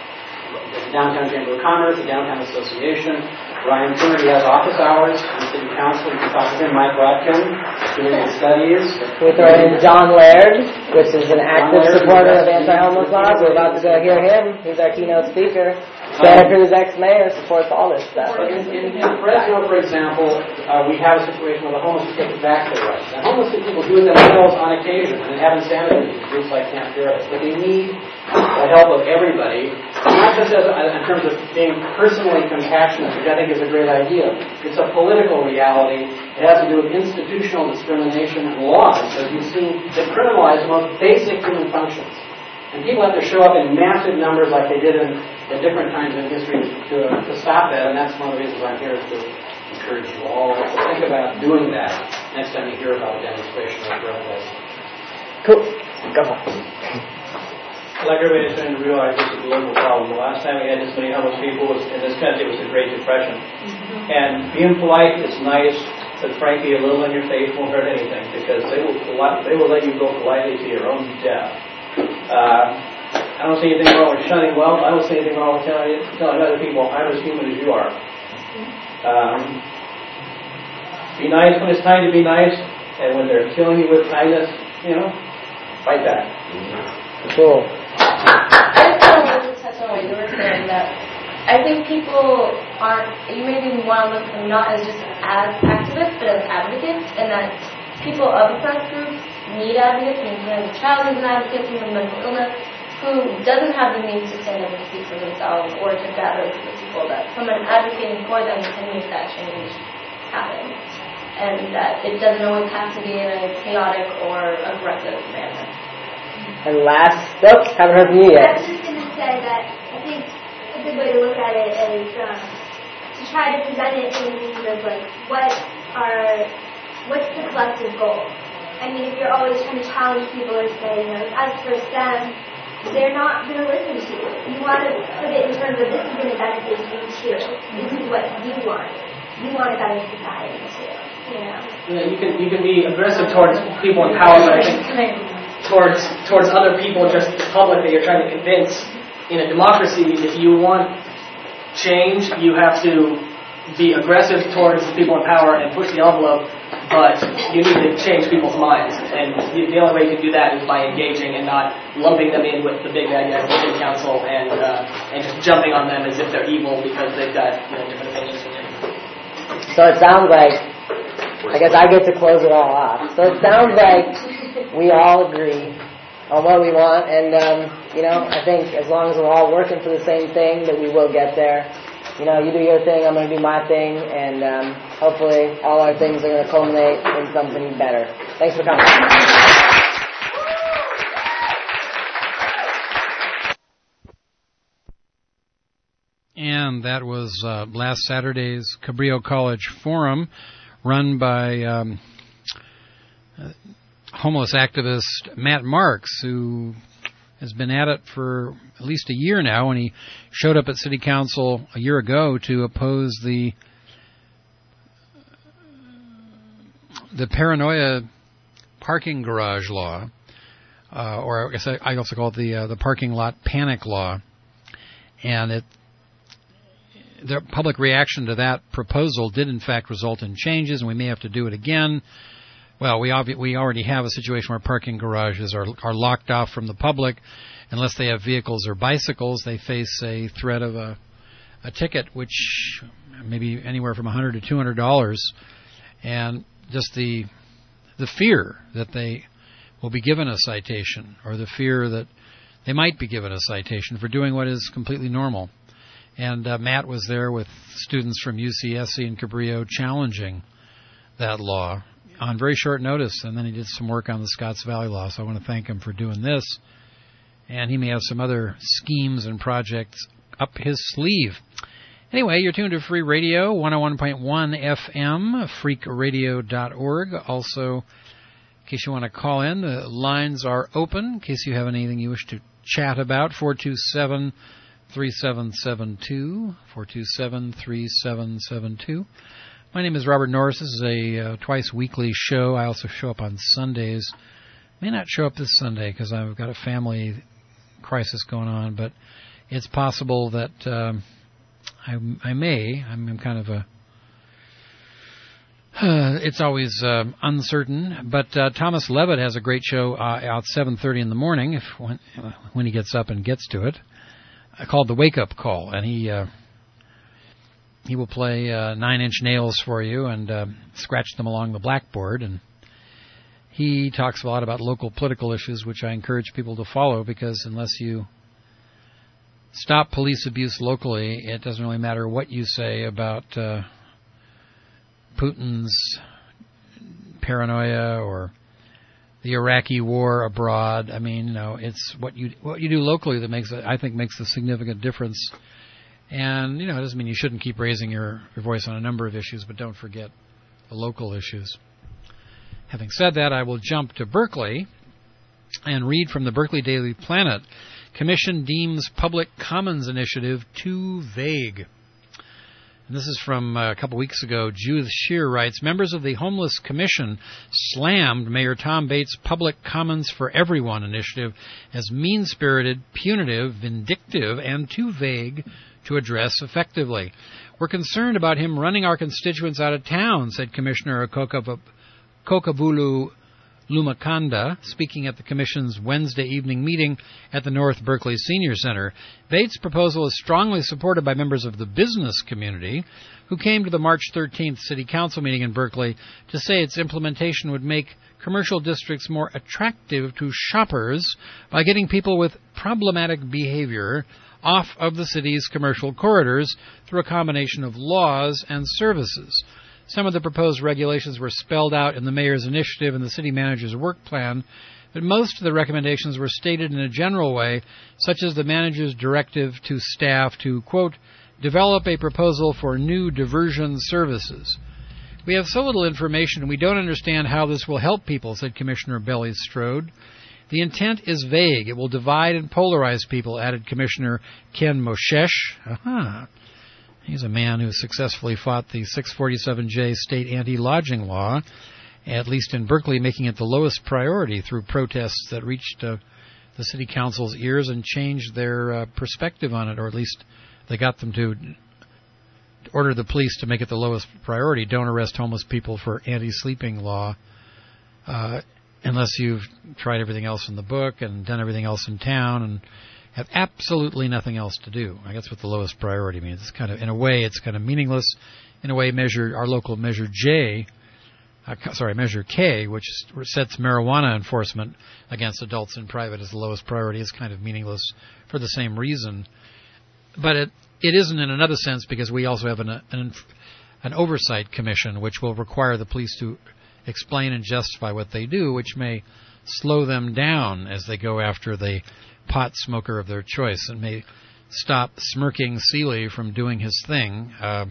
the Downtown Chamber of Commerce, the Downtown Association. Ryan Coonerty has office hours in the City Council. You can talk to him. Mike Rotkin, doing his studies. We throw in John Laird, which is an active supporter of anti-homeless laws. We're about to go hear him. He's our keynote speaker. Santa Cruz ex-mayor supports all this stuff. But in, in, in Fresno, for example, uh, we have a situation where the homeless are taking back their rights. And homeless people do it themselves on occasion, and have insanity groups like Camp Fearless. But they need the help of everybody, not just as, in terms of being personally compassionate, which I think is a great idea. It's a political reality. It has to do with institutional discrimination and laws, as you've seen, that criminalize the most basic human functions. And people have to show up in massive numbers like they did in, at different times in history to, to stop that, and that's one of the reasons I'm here, to encourage you all to think about doing that next time you hear about a demonstration or a protest. Cool. Go on. Like everybody is starting to realize it's a global problem. The last time we had this many homeless people was, in this country was the Great Depression. Mm-hmm. And being polite is nice, but frankly a little in your face won't hurt anything, because they will they will let you go politely to your own death. Uh, I don't see anything wrong with shunning wealth. I don't see anything wrong with telling, telling other people I'm as human as you are. Um, be nice when it's time to be nice, and when they're killing you with kindness, you know, fight back. Cool. I just kind of wanted to touch on what you were saying, that I think people aren't, you maybe want to look at them not as just as activists, but as advocates, and that people of oppressed groups need advocates, and sometimes a child is an advocate from a mental illness who doesn't have the means to stand up and speak for themselves or to gather with people, that someone advocating for them can make that change happen. And that it doesn't always have to be in a chaotic or aggressive manner. And last, oops, haven't heard from you yet. I was just going to say that I think a good way to look at it is um, to try to present it in terms of like what are, what's the collective goal? I mean, if you're always trying to challenge people or say, you know, as for STEM, they're not going to listen to you. You want to put it in terms of this is going to benefit you too. This is what you want. You want a better society too. You know. Yeah, you can you can be aggressive towards people in power, but I think towards towards other people, just the public that you're trying to convince. In a democracy, if you want change, you have to be aggressive towards the people in power and push the envelope. but you need to change people's minds. And you, the only way you can do that is by engaging and not lumping them in with the big bad guys, the city council, and uh, and just jumping on them as if they're evil because they've got you know different opinions from you. So it sounds like, I guess I get to close it all off. So it sounds like we all agree on what we want, and um, you know, I think as long as we're all working for the same thing, that we will get there. You know, you do your thing, I'm going to do my thing, and um, hopefully all our things are going to culminate in something better. Thanks for coming. And that was uh, last Saturday's Cabrillo College Forum, run by um, uh, homeless activist Matt Marks, who has been at it for at least a year now, and he showed up at City Council a year ago to oppose the the paranoia parking garage law, uh, or I guess I, I also call it the uh, the parking lot panic law, and it. The public reaction to that proposal did, in fact, result in changes, and we may have to do it again. Well, we obvi- we already have a situation where parking garages are are locked off from the public. Unless they have vehicles or bicycles, they face a threat of a a ticket, which may be anywhere from one hundred dollars to two hundred dollars. And just the the fear that they will be given a citation, or the fear that they might be given a citation for doing what is completely normal. And uh, Matt was there with students from U C S C and Cabrillo challenging that law on very short notice, and then he did some work on the Scotts Valley law, so I want to thank him for doing this. And he may have some other schemes and projects up his sleeve. Anyway, you're tuned to Free Radio, one oh one point one F M, freak radio dot org. Also, in case you want to call in, the lines are open. In case you have anything you wish to chat about, four two seven, three seven seven two, four two seven, three seven seven two. My name is Robert Norris. This is a uh, twice weekly show. I also show up on Sundays. May not show up this Sunday because I've got a family crisis going on, but it's possible that um, I, I may. I'm, I'm kind of a... Uh, it's always uh, uncertain, but uh, Thomas Levitt has a great show uh, out seven thirty in the morning if when, when he gets up and gets to it, uh, called The Wake Up Call, and he... Uh, He will play uh, nine-inch nails for you and uh, scratch them along the blackboard. And he talks a lot about local political issues, which I encourage people to follow, because unless you stop police abuse locally, it doesn't really matter what you say about uh, Putin's paranoia or the Iraqi war abroad. I mean, you know, it's what you what you do locally that makes it, I think, makes a significant difference. And, you know, it doesn't mean you shouldn't keep raising your, your voice on a number of issues, but don't forget the local issues. Having said that, I will jump to Berkeley and read from the Berkeley Daily Planet. Commission deems Public Commons Initiative too vague. And this is from uh, a couple weeks ago. Judith Shear writes, members of the Homeless Commission slammed Mayor Tom Bates' Public Commons for Everyone initiative as mean-spirited, punitive, vindictive, and too vague to address effectively. We're concerned about him running our constituents out of town, said Commissioner Kokavulu Lumakanda, speaking at the Commission's Wednesday evening meeting at the North Berkeley Senior Center. Bates' proposal is strongly supported by members of the business community, who came to the March thirteenth City Council meeting in Berkeley to say its implementation would make commercial districts more attractive to shoppers by getting people with problematic behavior off of the city's commercial corridors through a combination of laws and services. Some of the proposed regulations were spelled out in the mayor's initiative and the city manager's work plan, but most of the recommendations were stated in a general way, such as the manager's directive to staff to, quote, develop a proposal for new diversion services. We have so little information and we don't understand how this will help people, said Commissioner Belly Strode. The intent is vague. It will divide and polarize people, added Commissioner Ken Moshesh. Aha. He's a man who successfully fought the six forty-seven J state anti-lodging law, at least in Berkeley, making it the lowest priority through protests that reached uh, the city council's ears and changed their uh, perspective on it, or at least they got them to order the police to make it the lowest priority. Don't arrest homeless people for anti-sleeping law uh, unless you've tried everything else in the book and done everything else in town and have absolutely nothing else to do. I guess what the lowest priority means. It's kind of, in a way, it's kind of meaningless. In a way, measure our local Measure J, uh, sorry, Measure K, which sets marijuana enforcement against adults in private as the lowest priority, is kind of meaningless for the same reason. But it it isn't in another sense because we also have an an, an oversight commission which will require the police to explain and justify what they do, which may slow them down as they go after the pot smoker of their choice and may stop smirking Seeley from doing his thing. Uh,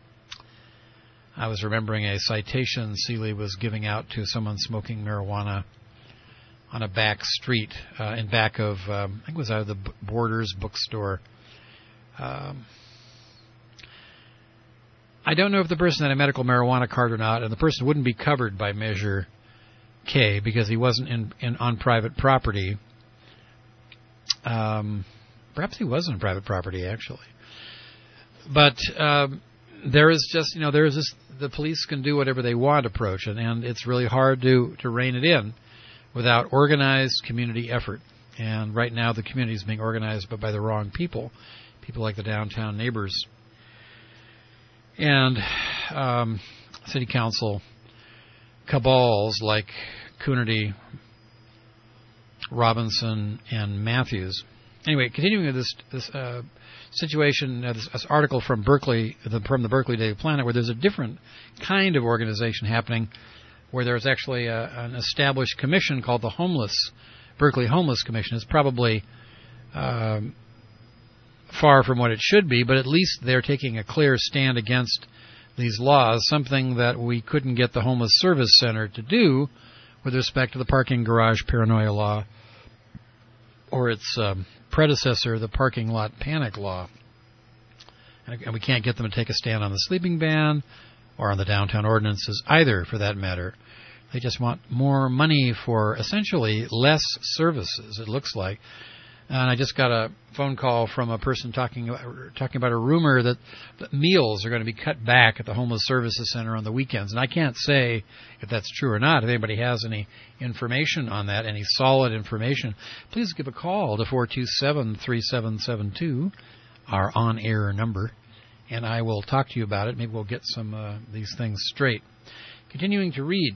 I was remembering a citation Seeley was giving out to someone smoking marijuana on a back street uh, in back of, um, I think it was out of the Borders bookstore. Um, I don't know if the person had a medical marijuana card or not, and the person wouldn't be covered by Measure K because he wasn't in, in on private property. Um, perhaps he was on private property, actually. But um, there is just, you know, there is this, the police can do whatever they want approach, and, and it's really hard to, to rein it in without organized community effort. And right now the community is being organized but by the wrong people, people like the downtown neighbors. And um, city council cabals like Coonerty, Robinson, and Matthews. Anyway, continuing with this, this uh, situation, uh, this, this article from Berkeley, the, from the Berkeley Daily Planet, where there's a different kind of organization happening, where there's actually a, an established commission called the Homeless, Berkeley Homeless Commission. It's probably um, far from what it should be, but at least they're taking a clear stand against these laws, something that we couldn't get the Homeless Service Center to do with respect to the parking garage paranoia law or its um, predecessor, the parking lot panic law. And, and we can't get them to take a stand on the sleeping ban or on the downtown ordinances either, for that matter. They just want more money for essentially less services, it looks like. And I just got a phone call from a person talking talking about a rumor that, that meals are going to be cut back at the Homeless Services Center on the weekends. And I can't say if that's true or not. If anybody has any information on that, any solid information, please give a call to four two seven, three seven seven two, our on-air number, and I will talk to you about it. Maybe we'll get some uh, these things straight. Continuing to read.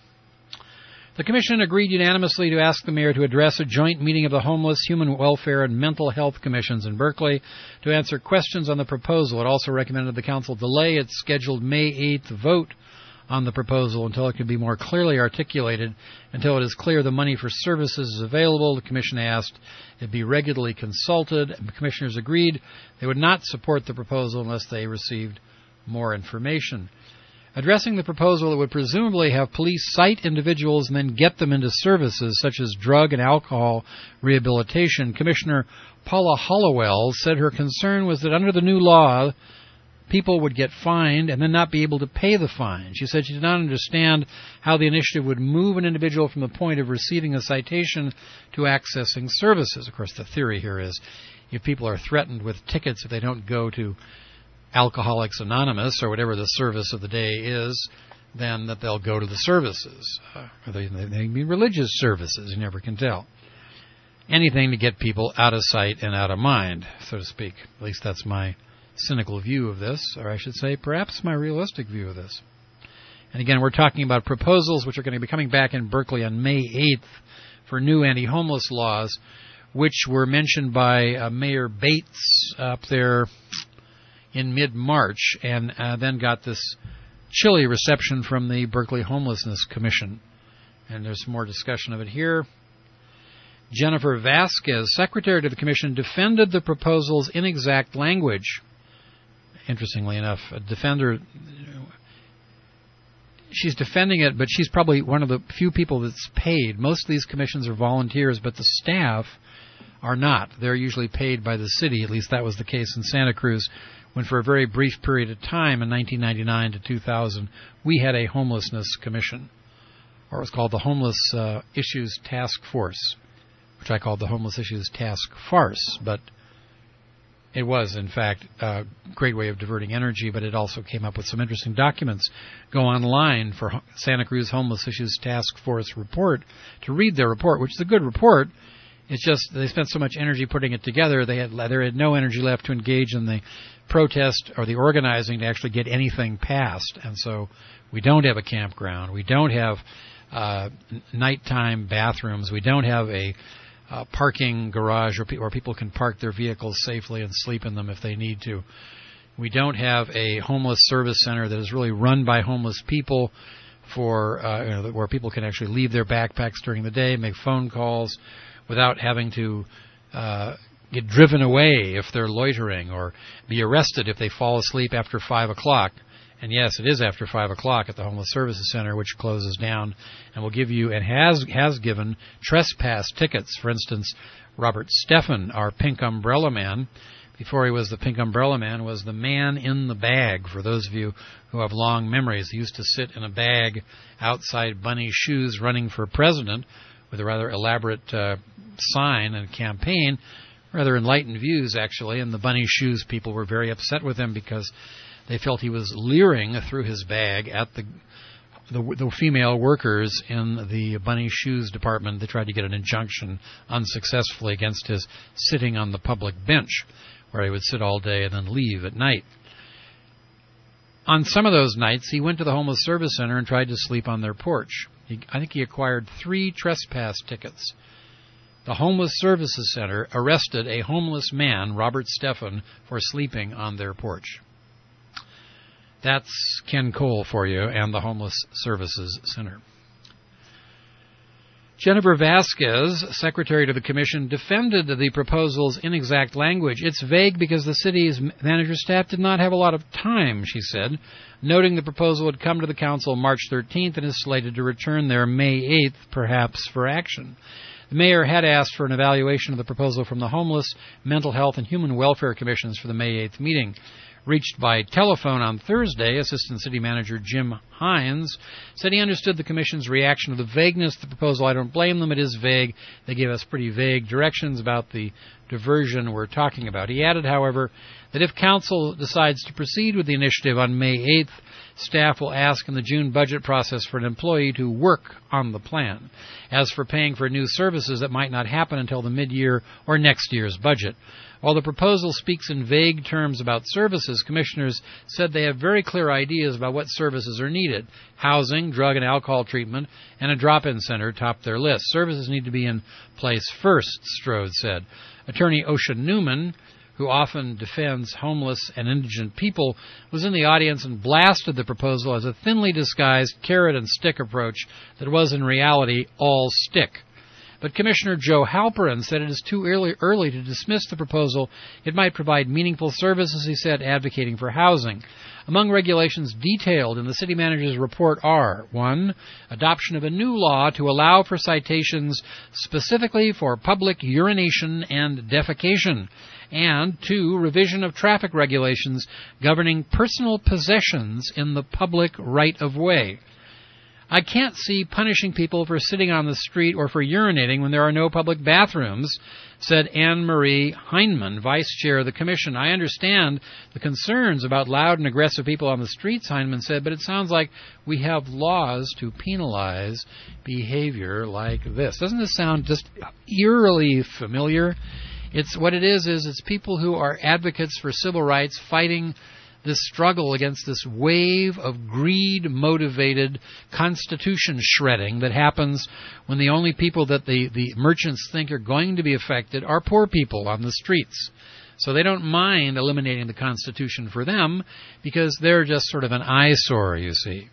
The Commission agreed unanimously to ask the Mayor to address a joint meeting of the Homeless, Human Welfare, and Mental Health Commissions in Berkeley to answer questions on the proposal. It also recommended the Council delay its scheduled May eighth vote on the proposal until it can be more clearly articulated. Until it is clear the money for services is available, the Commission asked it be regularly consulted. The Commissioners agreed they would not support the proposal unless they received more information. Addressing the proposal that would presumably have police cite individuals and then get them into services such as drug and alcohol rehabilitation, Commissioner Paula Hollowell said her concern was that under the new law, people would get fined and then not be able to pay the fine. She said she did not understand how the initiative would move an individual from the point of receiving a citation to accessing services. Of course, the theory here is if people are threatened with tickets if they don't go to Alcoholics Anonymous or whatever the service of the day is, then that they'll go to the services. Uh, they, they may be religious services, you never can tell. Anything to get people out of sight and out of mind, so to speak. At least that's my cynical view of this, or I should say perhaps my realistic view of this. And again, we're talking about proposals which are going to be coming back in Berkeley on May eighth for new anti-homeless laws, which were mentioned by uh, Mayor Bates up there in mid-March, and uh, then got this chilly reception from the Berkeley Homelessness Commission. And there's some more discussion of it here. Jennifer Vasquez, Secretary to the Commission, defended the proposal's inexact language. Interestingly enough, a defender, she's defending it, but she's probably one of the few people that's paid. Most of these commissions are volunteers, but the staff are not. They're usually paid by the city. At least that was the case in Santa Cruz, when for a very brief period of time in nineteen ninety-nine to two thousand, we had a homelessness commission, or it was called the Homeless uh, Issues Task Force, which I called the Homeless Issues Task Farce. But it was, in fact, a great way of diverting energy, but it also came up with some interesting documents. Go online for Santa Cruz Homeless Issues Task Force report to read their report, which is a good report. It's just they spent so much energy putting it together, they had there had no energy left to engage in the protest or the organizing to actually get anything passed. And so we don't have a campground. We don't have uh, nighttime bathrooms. We don't have a uh, parking garage where, pe- where people can park their vehicles safely and sleep in them if they need to. We don't have a homeless service center that is really run by homeless people for uh, you know, where people can actually leave their backpacks during the day, make phone calls, without having to uh, get driven away if they're loitering or be arrested if they fall asleep after five o'clock. And yes, it is after five o'clock at the Homeless Services Center, which closes down and will give you and has has given trespass tickets. For instance, Robert Steffen, our pink umbrella man, before he was the pink umbrella man, was the man in the bag. For those of you who have long memories, he used to sit in a bag outside Bunny Shoes running for president, with a rather elaborate uh, sign and campaign, rather enlightened views, actually, and the Bunny Shoes people were very upset with him because they felt he was leering through his bag at the, the the female workers in the Bunny Shoes department. They tried to get an injunction unsuccessfully against his sitting on the public bench, where he would sit all day and then leave at night. On some of those nights, he went to the Homeless Service Center and tried to sleep on their porch. He, I think he acquired three trespass tickets. The Homeless Services Center arrested a homeless man, Robert Steffen, for sleeping on their porch. That's Ken Cole for you and the Homeless Services Center. Jennifer Vasquez, secretary to the commission, defended the proposal's inexact language. It's vague because the city's manager staff did not have a lot of time, she said, noting the proposal would come to the council March thirteenth and is slated to return there May eighth, perhaps for action. The mayor had asked for an evaluation of the proposal from the Homeless, Mental Health, and Human Welfare Commissions for the May eighth meeting. Reached by telephone on Thursday, Assistant City Manager Jim Hines said he understood the Commission's reaction to the vagueness of the proposal. I don't blame them. It is vague. They gave us pretty vague directions about the diversion we're talking about. He added, however, that if Council decides to proceed with the initiative on May eighth, staff will ask in the June budget process for an employee to work on the plan. As for paying for new services, that might not happen until the mid-year or next year's budget. While the proposal speaks in vague terms about services, commissioners said they have very clear ideas about what services are needed. Housing, drug and alcohol treatment, and a drop-in center top their list. Services need to be in place first, Strode said. Attorney Osha Newman, who often defends homeless and indigent people, was in the audience and blasted the proposal as a thinly disguised carrot-and-stick approach that was in reality all stick. But Commissioner Joe Halperin said it is too early, early to dismiss the proposal. It might provide meaningful services, he said, advocating for housing. Among regulations detailed in the city manager's report are, one, adoption of a new law to allow for citations specifically for public urination and defecation, and two, revision of traffic regulations governing personal possessions in the public right-of-way. I can't see punishing people for sitting on the street or for urinating when there are no public bathrooms, said Anne-Marie Heinemann, vice chair of the commission. I understand the concerns about loud and aggressive people on the streets, Heinemann said, but it sounds like we have laws to penalize behavior like this. Doesn't this sound just eerily familiar? It's what it is, is it's people who are advocates for civil rights fighting this struggle against this wave of greed-motivated constitution shredding that happens when the only people that the, the merchants think are going to be affected are poor people on the streets. So they don't mind eliminating the Constitution for them because they're just sort of an eyesore, you see.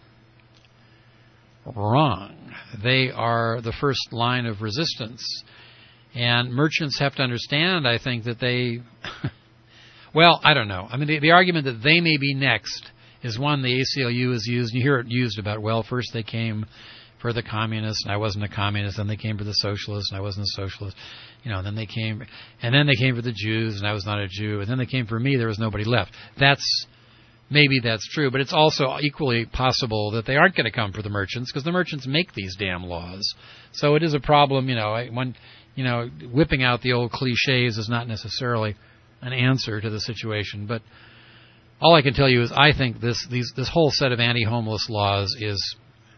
Wrong. They are the first line of resistance. And merchants have to understand, I think, that they... Well, I don't know. I mean, the, the argument that they may be next is one the A C L U has used. You hear it used about, well, first they came for the communists, and I wasn't a communist. Then they came for the socialists, and I wasn't a socialist. You know, and then they came, and then they came for the Jews, and I was not a Jew. And then they came for me. There was nobody left. That's maybe that's true, but it's also equally possible that they aren't going to come for the merchants because the merchants make these damn laws. So it is a problem. You know, when you know whipping out the old cliches is not necessarily an answer to the situation. But all I can tell you is I think this these this whole set of anti-homeless laws is,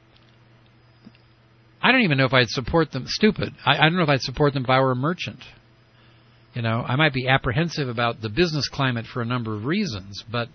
I don't even know if I'd support them. Stupid. I, I don't know if I'd support them if I were a merchant. You know, I might be apprehensive about the business climate for a number of reasons, but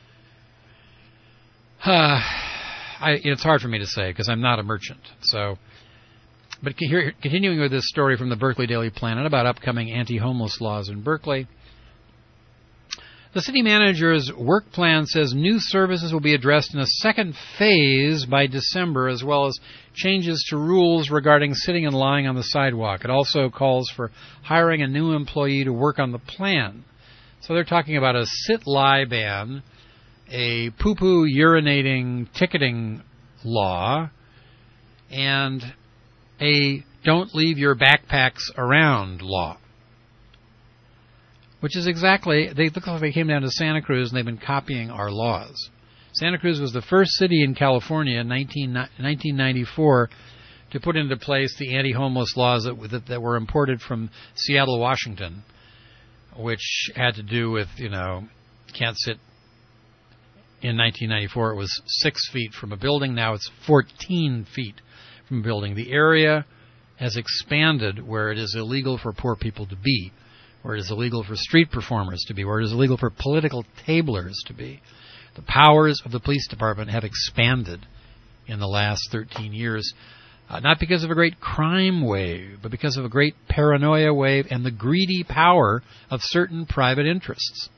uh, I, it's hard for me to say because I'm not a merchant. So, but here, continuing with this story from the Berkeley Daily Planet about upcoming anti-homeless laws in Berkeley. The city manager's work plan says new services will be addressed in a second phase by December, as well as changes to rules regarding sitting and lying on the sidewalk. It also calls for hiring a new employee to work on the plan. So they're talking about a sit-lie ban, a poo-poo urinating ticketing law, and a don't leave your backpacks around law. Which is exactly, they look like they came down to Santa Cruz and they've been copying our laws. Santa Cruz was the first city in California in nineteen ninety-four to put into place the anti-homeless laws that, that, that were imported from Seattle, Washington, which had to do with, you know, can't sit. In nineteen ninety-four, it was six feet from a building. Now it's fourteen feet from a building. The area has expanded where it is illegal for poor people to be, where it is illegal for street performers to be, where it is illegal for political tablers to be. The powers of the police department have expanded in the last thirteen years, uh, not because of a great crime wave, but because of a great paranoia wave and the greedy power of certain private interests.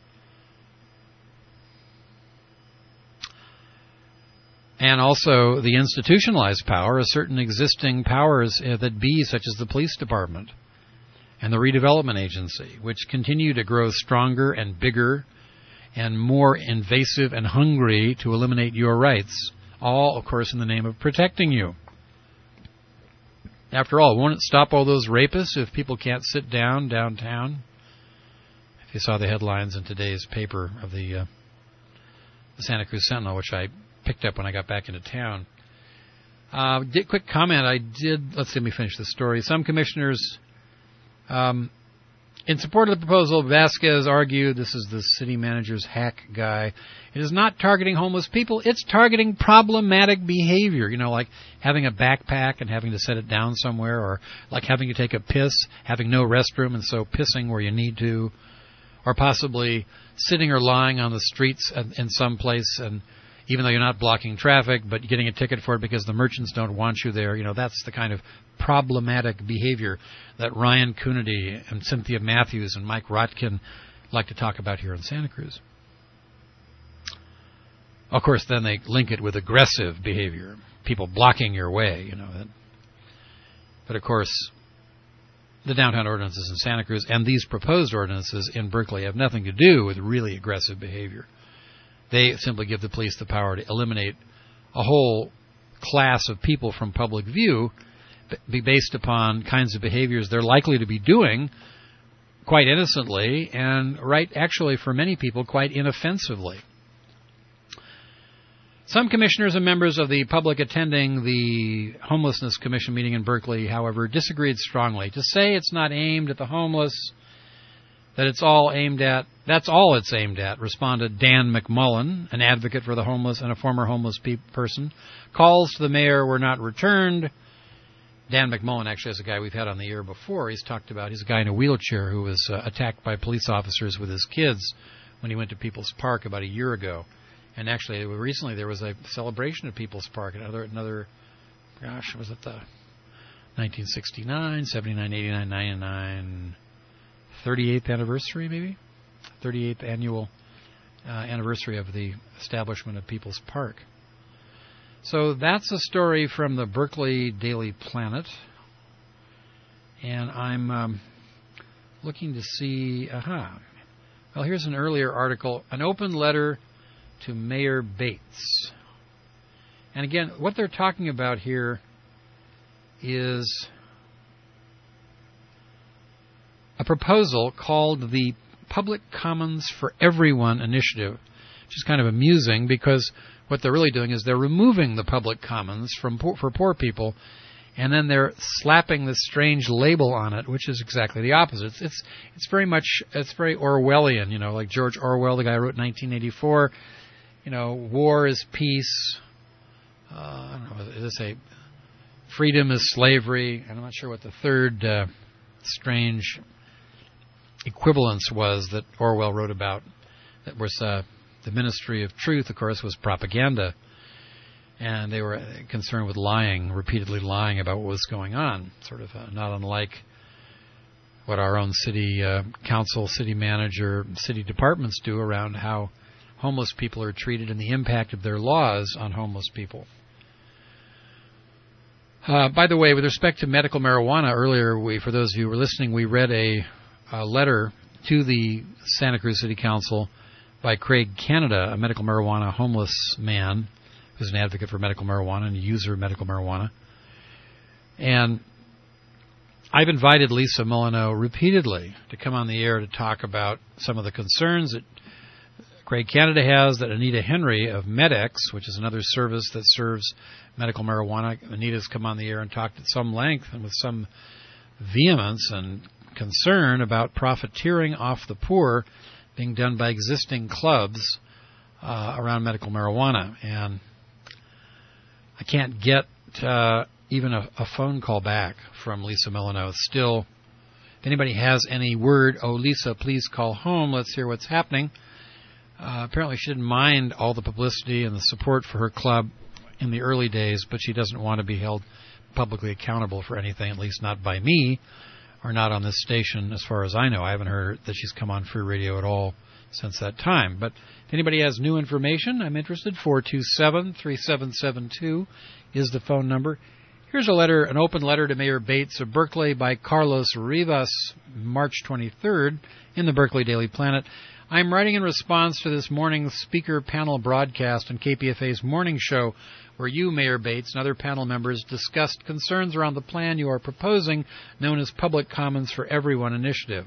And also the institutionalized power of certain existing powers uh, that be, such as the police department and the redevelopment agency, which continue to grow stronger and bigger and more invasive and hungry to eliminate your rights, all, of course, in the name of protecting you. After all, won't it stop all those rapists if people can't sit down downtown? If you saw the headlines in today's paper of the, uh, the Santa Cruz Sentinel, which I picked up when I got back into town. Uh, did, quick comment, I did, let's see, let me finish the story. Some commissioners... Um, in support of the proposal, Vasquez argued, this is the city manager's hack guy, it is not targeting homeless people, it's targeting problematic behavior, you know, like having a backpack and having to set it down somewhere, or like having to take a piss, having no restroom and so pissing where you need to, or possibly sitting or lying on the streets in some place, and even though you're not blocking traffic, but getting a ticket for it because the merchants don't want you there. You know, that's the kind of problematic behavior that Ryan Coonerty and Cynthia Matthews and Mike Rotkin like to talk about here in Santa Cruz. Of course, then they link it with aggressive behavior, people blocking your way, you know. But of course, the downtown ordinances in Santa Cruz and these proposed ordinances in Berkeley have nothing to do with really aggressive behavior. They simply give the police the power to eliminate a whole class of people from public view be based upon kinds of behaviors they're likely to be doing quite innocently and, right, actually for many people, quite inoffensively. Some commissioners and members of the public attending the Homelessness Commission meeting in Berkeley, however, disagreed strongly. To say it's not aimed at the homeless, that it's all aimed at, that's all it's aimed at, responded Dan McMullen, an advocate for the homeless and a former homeless pe- person. Calls to the mayor were not returned. Dan McMullen actually is a guy we've had on the air before. He's talked about, he's a guy in a wheelchair who was uh, attacked by police officers with his kids when he went to People's Park about a year ago. And actually, recently there was a celebration of People's Park, another, another gosh, was it the nineteen sixty-nine, seventy-nine, eighty-nine, ninety-nine... thirty-eighth anniversary, maybe? thirty-eighth annual uh, anniversary of the establishment of People's Park. So that's a story from the Berkeley Daily Planet. And I'm um, looking to see, aha. Well, here's an earlier article, an open letter to Mayor Bates. And again, what they're talking about here is a proposal called the Public Commons for Everyone Initiative, which is kind of amusing because what they're really doing is they're removing the public commons from poor, for poor people and then they're slapping this strange label on it, which is exactly the opposite. It's it's, it's very much, it's very Orwellian, you know, like George Orwell, the guy who wrote nineteen eighty-four, you know, war is peace, uh, I don't know, is this a freedom is slavery, and I'm not sure what the third uh, strange equivalence was that Orwell wrote about. That was uh, the Ministry of Truth, of course, was propaganda, and they were concerned with lying, repeatedly lying about what was going on, sort of uh, not unlike what our own city uh, council, city manager, city departments do around how homeless people are treated and the impact of their laws on homeless people. Uh, by the way, with respect to medical marijuana, earlier, we, for those of you who were listening, we read a, a letter to the Santa Cruz City Council by Craig Canada, a medical marijuana homeless man who's an advocate for medical marijuana and a user of medical marijuana. And I've invited Lisa Milano repeatedly to come on the air to talk about some of the concerns that Craig Canada has, that Anita Henry of MedX, which is another service that serves medical marijuana, Anita's come on the air and talked at some length and with some vehemence and concern about profiteering off the poor being done by existing clubs uh, around medical marijuana. And I can't get uh, even a, a phone call back from Lisa Milano. Still, if anybody has any word, oh, Lisa, please call home. Let's hear what's happening. Uh, apparently she didn't mind all the publicity and the support for her club in the early days, but she doesn't want to be held publicly accountable for anything, at least not by me, or not on this station as far as I know. I haven't heard that she's come on Free Radio at all since that time. But if anybody has new information, I'm interested. four two seven, three seven seven two is the phone number. Here's a letter, an open letter to Mayor Bates of Berkeley by Carlos Rivas, March twenty-third, in the Berkeley Daily Planet. I'm writing in response to this morning's speaker panel broadcast on K P F A's morning show, where you, Mayor Bates, and other panel members discussed concerns around the plan you are proposing, known as Public Commons for Everyone initiative.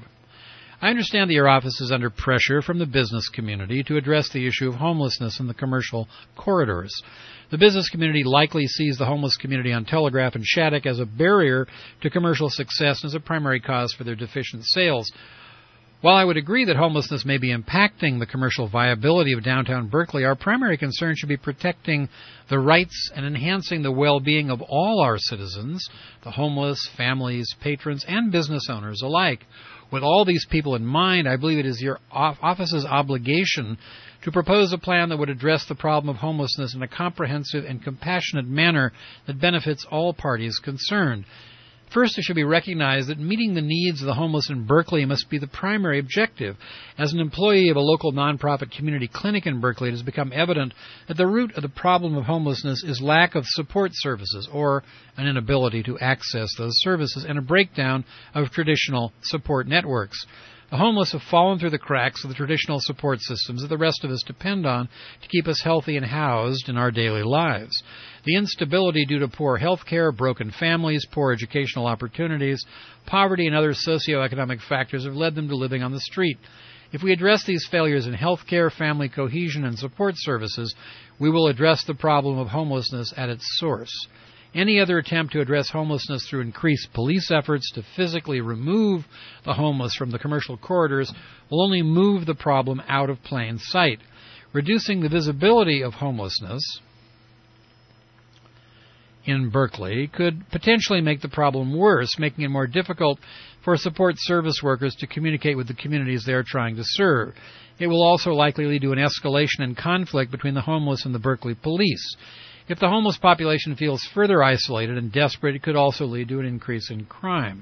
I understand that your office is under pressure from the business community to address the issue of homelessness in the commercial corridors. The business community likely sees the homeless community on Telegraph and Shattuck as a barrier to commercial success and as a primary cause for their deficient sales. While I would agree that homelessness may be impacting the commercial viability of downtown Berkeley, our primary concern should be protecting the rights and enhancing the well-being of all our citizens, the homeless, families, patrons, and business owners alike. With all these people in mind, I believe it is your office's obligation to propose a plan that would address the problem of homelessness in a comprehensive and compassionate manner that benefits all parties concerned. First, it should be recognized that meeting the needs of the homeless in Berkeley must be the primary objective. As an employee of a local nonprofit community clinic in Berkeley, it has become evident that the root of the problem of homelessness is lack of support services or an inability to access those services and a breakdown of traditional support networks. The homeless have fallen through the cracks of the traditional support systems that the rest of us depend on to keep us healthy and housed in our daily lives. The instability due to poor health care, broken families, poor educational opportunities, poverty, and other socioeconomic factors have led them to living on the street. If we address these failures in health care, family cohesion, and support services, we will address the problem of homelessness at its source. Any other attempt to address homelessness through increased police efforts to physically remove the homeless from the commercial corridors will only move the problem out of plain sight. Reducing the visibility of homelessness in Berkeley could potentially make the problem worse, making it more difficult for support service workers to communicate with the communities they are trying to serve. It will also likely lead to an escalation in conflict between the homeless and the Berkeley police. If the homeless population feels further isolated and desperate, it could also lead to an increase in crime.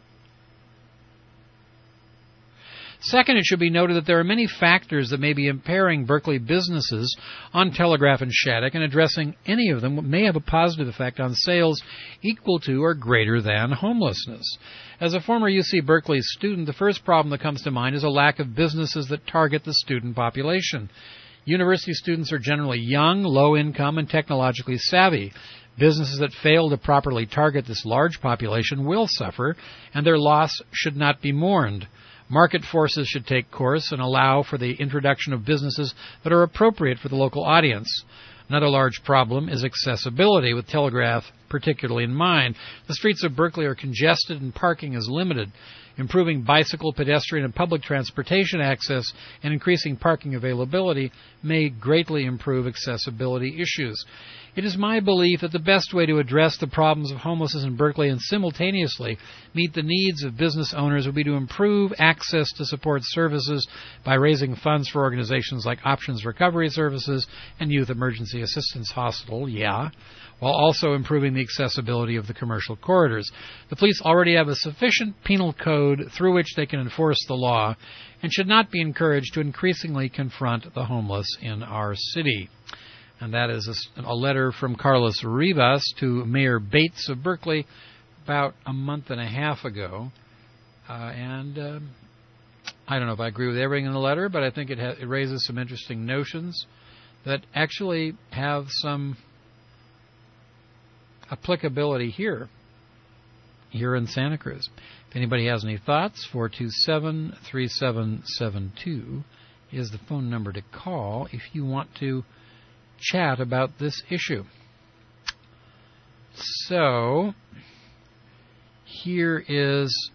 Second, it should be noted that there are many factors that may be impairing Berkeley businesses on Telegraph and Shattuck, and addressing any of them may have a positive effect on sales equal to or greater than homelessness. As a former U C Berkeley student, the first problem that comes to mind is a lack of businesses that target the student population. University students are generally young, low-income, and technologically savvy. Businesses that fail to properly target this large population will suffer, and their loss should not be mourned. Market forces should take course and allow for the introduction of businesses that are appropriate for the local audience. Another large problem is accessibility, with Telegraph particularly in mind. The streets of Berkeley are congested and parking is limited. Improving bicycle, pedestrian, and public transportation access and increasing parking availability may greatly improve accessibility issues. It is my belief that the best way to address the problems of homelessness in Berkeley and simultaneously meet the needs of business owners would be to improve access to support services by raising funds for organizations like Options Recovery Services and Youth Emergency Assistance Hospital, yeah, while also improving the accessibility of the commercial corridors. The police already have a sufficient penal code through which they can enforce the law and should not be encouraged to increasingly confront the homeless in our city. And that is a, a letter from Carlos Rivas to Mayor Bates of Berkeley about a month and a half ago. Uh, and uh, I don't know if I agree with everything in the letter, but I think it, ha- it raises some interesting notions that actually have some applicability here, here in Santa Cruz. If anybody has any thoughts, four two seven, three seven seven two is the phone number to call if you want to chat about this issue. So, here is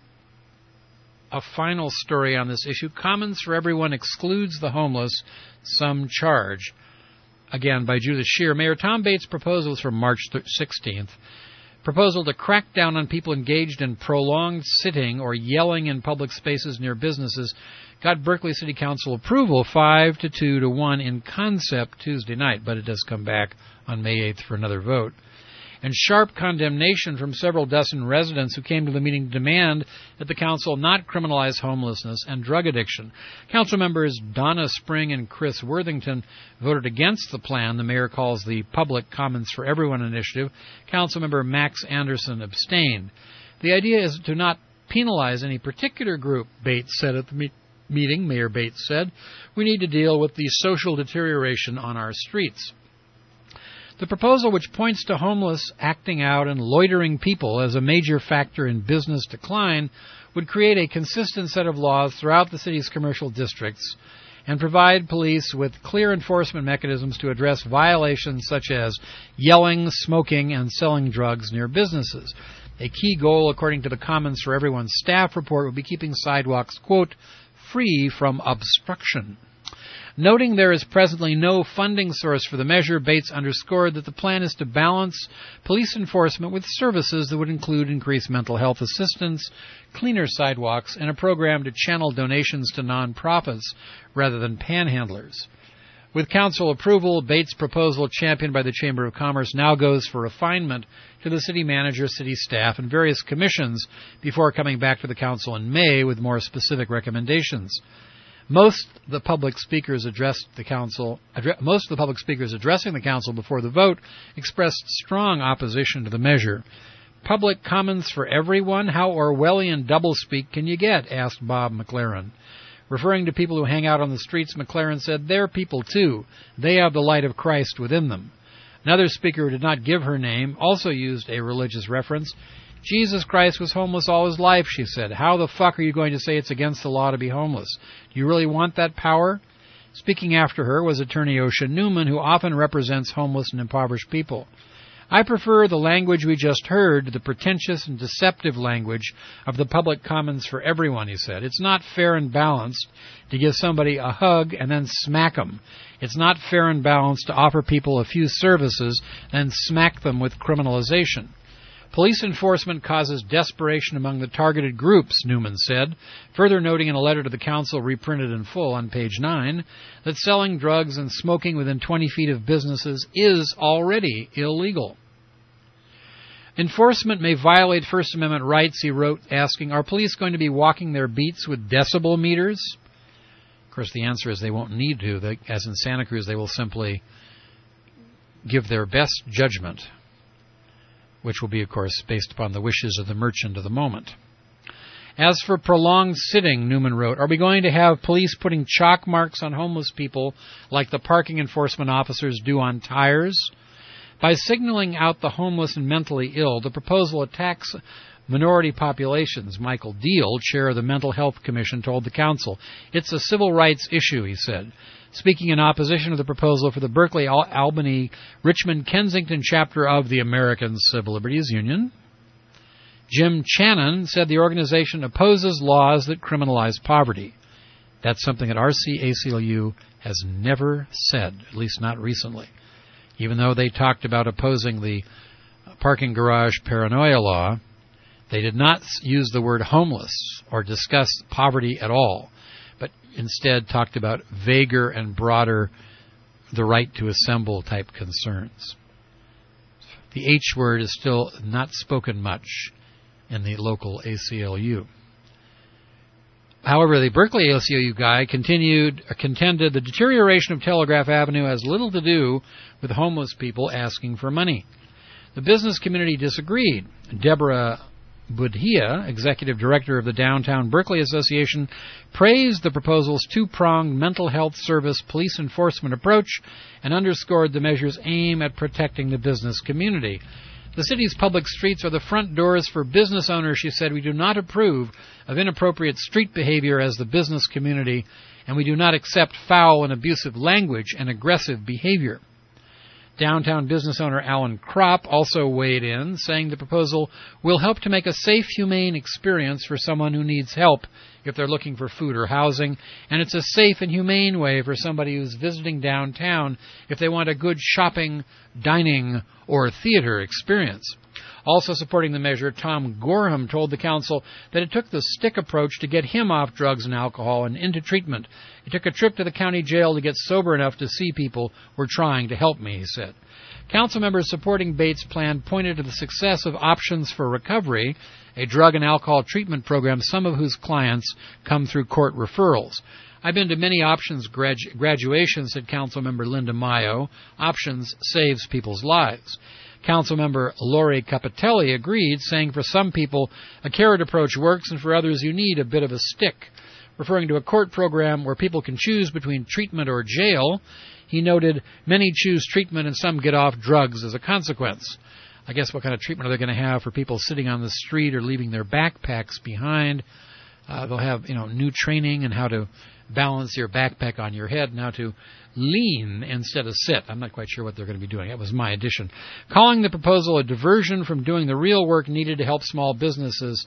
a final story on this issue. Commons for Everyone excludes the homeless, some charge. Again, by Judith Shear. Mayor Tom Bates' proposal is from March sixteenth. Proposal to crack down on people engaged in prolonged sitting or yelling in public spaces near businesses got Berkeley City Council approval five to two to one in concept Tuesday night, but it does come back on May eighth for another vote. And sharp condemnation from several dozen residents who came to the meeting to demand that the council not criminalize homelessness and drug addiction. Council members Donna Spring and Chris Worthington voted against the plan the mayor calls the Public Commons for Everyone initiative. Councilmember Max Anderson abstained. The idea is to not penalize any particular group, Bates said at the me- meeting. Mayor Bates said, "We need to deal with the social deterioration on our streets." The proposal, which points to homeless, acting out, and loitering people as a major factor in business decline, would create a consistent set of laws throughout the city's commercial districts and provide police with clear enforcement mechanisms to address violations such as yelling, smoking, and selling drugs near businesses. A key goal, according to the Commons for Everyone staff report, would be keeping sidewalks, quote, free from obstruction. Noting there is presently no funding source for the measure, Bates underscored that the plan is to balance police enforcement with services that would include increased mental health assistance, cleaner sidewalks, and a program to channel donations to nonprofits rather than panhandlers. With council approval, Bates' proposal, championed by the Chamber of Commerce, now goes for refinement to the city manager, city staff, and various commissions before coming back to the council in May with more specific recommendations. Most of the public speakers addressed the council. Addre- most of the public speakers addressing the council before the vote expressed strong opposition to the measure. Public Commons for Everyone? How Orwellian doublespeak can you get? Asked Bob McLaren. Referring to people who hang out on the streets, McLaren said, "They're people too. They have the light of Christ within them." Another speaker who did not give her name also used a religious reference. "Jesus Christ was homeless all his life," she said. "How the fuck are you going to say it's against the law to be homeless? Do you really want that power?" Speaking after her was attorney Osha Newman, who often represents homeless and impoverished people. "I prefer the language we just heard to the pretentious and deceptive language of the Public Commons for Everyone," he said. "It's not fair and balanced to give somebody a hug and then smack them. It's not fair and balanced to offer people a few services and smack them with criminalization. Police enforcement causes desperation among the targeted groups," Newman said, further noting in a letter to the council reprinted in full on page nine that selling drugs and smoking within twenty feet of businesses is already illegal. "Enforcement may violate First Amendment rights," he wrote, asking, "Are police going to be walking their beats with decibel meters?" Of course, the answer is they won't need to. They, as in Santa Cruz, they will simply give their best judgment, which will be, of course, based upon the wishes of the merchant of the moment. "As for prolonged sitting," Newman wrote, "are we going to have police putting chalk marks on homeless people like the parking enforcement officers do on tires?" By signaling out the homeless and mentally ill, the proposal attacks minority populations. Michael Deal, chair of the Mental Health Commission, told the council. It's a civil rights issue, he said. Speaking in opposition to the proposal for the Berkeley, Albany, Richmond, Kensington chapter of the American Civil Liberties Union, Jim Channon said the organization opposes laws that criminalize poverty. That's something that R C A C L U has never said, at least not recently. Even though they talked about opposing the parking garage paranoia law, they did not use the word homeless or discuss poverty at all, but instead talked about vaguer and broader the right to assemble type concerns. The H word is still not spoken much in the local A C L U. However, the Berkeley A C L U guy continued, uh, contended the deterioration of Telegraph Avenue has little to do with homeless people asking for money. The business community disagreed. Deborah Budhia, executive director of the Downtown Berkeley Association, praised the proposal's two-pronged mental health service police enforcement approach and underscored the measure's aim at protecting the business community. The city's public streets are the front doors for business owners, she said. We do not approve of inappropriate street behavior as the business community, and we do not accept foul and abusive language and aggressive behavior. Downtown business owner Alan Kropp also weighed in, saying the proposal will help to make a safe, humane experience for someone who needs help if they're looking for food or housing, and it's a safe and humane way for somebody who's visiting downtown if they want a good shopping, dining, or theater experience. Also supporting the measure, Tom Gorham told the council that it took the stick approach to get him off drugs and alcohol and into treatment. It took a trip to the county jail to get sober enough to see people were trying to help me, he said. Council members supporting Bates' plan pointed to the success of Options for Recovery, a drug and alcohol treatment program, some of whose clients come through court referrals. I've been to many Options gradu- graduations, said Councilmember Linda Mayo. Options saves people's lives. Councilmember Lori Capitelli agreed, saying for some people a carrot approach works and for others you need a bit of a stick. Referring to a court program where people can choose between treatment or jail, he noted many choose treatment and some get off drugs as a consequence. I guess what kind of treatment are they going to have for people sitting on the street or leaving their backpacks behind? Uh, they'll have, you know, new training in how to balance your backpack on your head and how to lean instead of sit. I'm not quite sure what they're going to be doing. That was my addition. Calling the proposal a diversion from doing the real work needed to help small businesses,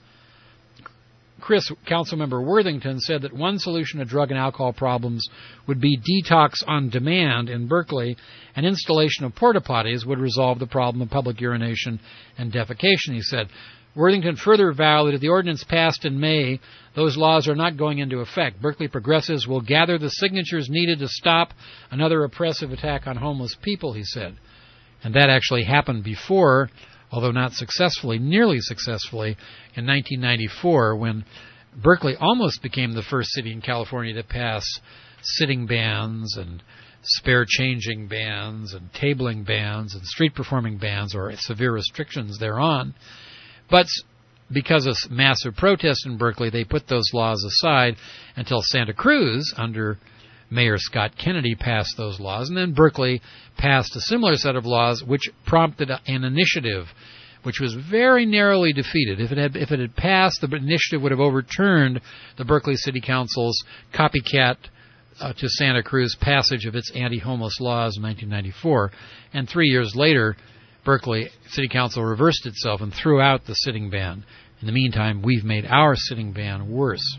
Chris, Councilmember Worthington, said that one solution to drug and alcohol problems would be detox on demand in Berkeley, and installation of porta potties would resolve the problem of public urination and defecation, he said. Worthington further vowed that if the ordinance passed in May, those laws are not going into effect. Berkeley progressives will gather the signatures needed to stop another oppressive attack on homeless people, he said. And that actually happened before, although not successfully, nearly successfully, in nineteen ninety-four, when Berkeley almost became the first city in California to pass sitting bans and spare changing bans and tabling bans and street performing bans or severe restrictions thereon. But because of massive protests in Berkeley, they put those laws aside until Santa Cruz, under Mayor Scott Kennedy, passed those laws. And then Berkeley passed a similar set of laws which prompted an initiative which was very narrowly defeated. If it had, if it had passed, the initiative would have overturned the Berkeley City Council's copycat uh, to Santa Cruz passage of its anti-homeless laws in nineteen ninety-four. And three years later, Berkeley City Council reversed itself and threw out the sitting ban. In the meantime, we've made our sitting ban worse.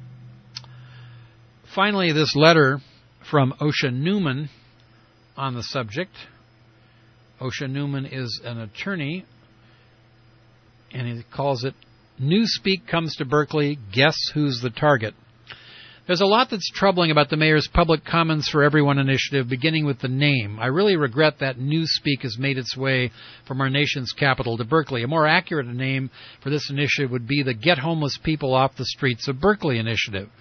Finally, this letter from Osha Newman on the subject. Osha Newman is an attorney, and he calls it, Newspeak Comes to Berkeley, Guess Who's the Target? There's a lot that's troubling about the mayor's Public Commons for Everyone initiative, beginning with the name. I really regret that Newspeak has made its way from our nation's capital to Berkeley. A more accurate name for this initiative would be the Get Homeless People Off the Streets of Berkeley initiative.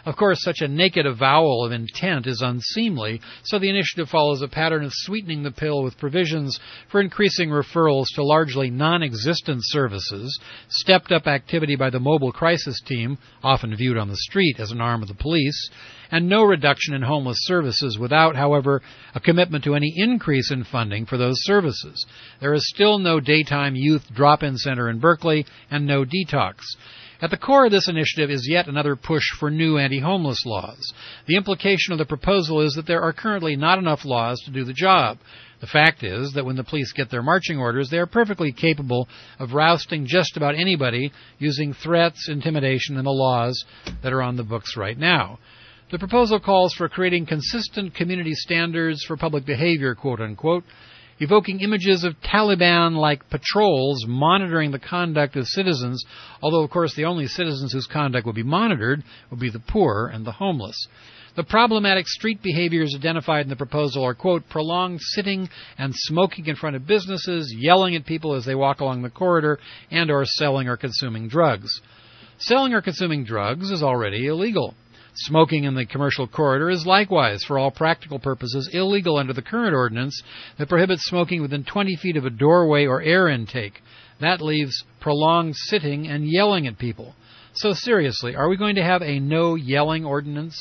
Of course, such a naked avowal of intent is unseemly, so the initiative follows a pattern of sweetening the pill with provisions for increasing referrals to largely non-existent services, stepped-up activity by the mobile crisis team, often viewed on the street as an arm of the police, and no reduction in homeless services without, however, a commitment to any increase in funding for those services. There is still no daytime youth drop-in center in Berkeley and no detox. At the core of this initiative is yet another push for new anti-homeless laws. The implication of the proposal is that there are currently not enough laws to do the job. The fact is that when the police get their marching orders, they are perfectly capable of rousting just about anybody using threats, intimidation, and the laws that are on the books right now. The proposal calls for creating consistent community standards for public behavior, quote-unquote, evoking images of Taliban-like patrols monitoring the conduct of citizens, although, of course, the only citizens whose conduct will be monitored will be the poor and the homeless. The problematic street behaviors identified in the proposal are, quote, prolonged sitting and smoking in front of businesses, yelling at people as they walk along the corridor, and or selling or consuming drugs. Selling or consuming drugs is already illegal. Smoking in the commercial corridor is likewise, for all practical purposes, illegal under the current ordinance that prohibits smoking within twenty feet of a doorway or air intake. That leaves prolonged sitting and yelling at people. So seriously, are we going to have a no yelling ordinance?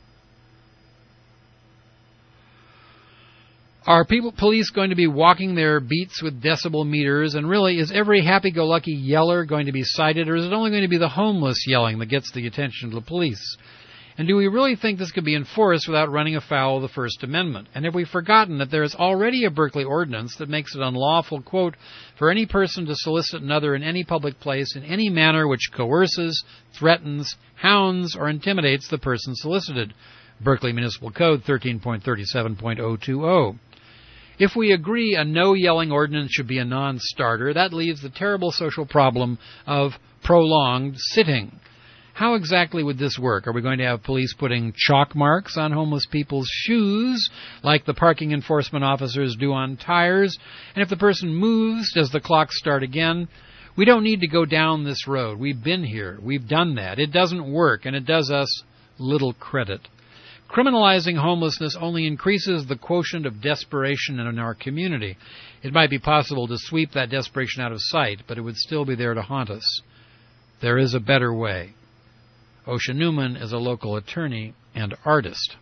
Are people, police going to be walking their beats with decibel meters, and really, is every happy-go-lucky yeller going to be cited, or is it only going to be the homeless yelling that gets the attention of the police? And do we really think this could be enforced without running afoul of the First Amendment? And have we forgotten that there is already a Berkeley ordinance that makes it unlawful, quote, for any person to solicit another in any public place in any manner which coerces, threatens, hounds, or intimidates the person solicited? Berkeley Municipal Code thirteen point thirty-seven point oh two oh. If we agree a no-yelling ordinance should be a non-starter, that leaves the terrible social problem of prolonged sitting. How exactly would this work? Are we going to have police putting chalk marks on homeless people's shoes, like the parking enforcement officers do on tires? And if the person moves, does the clock start again? We don't need to go down this road. We've been here. We've done that. It doesn't work, and it does us little credit. Criminalizing homelessness only increases the quotient of desperation in our community. It might be possible to sweep that desperation out of sight, but it would still be there to haunt us. There is a better way. Osha Newman is a local attorney and artist.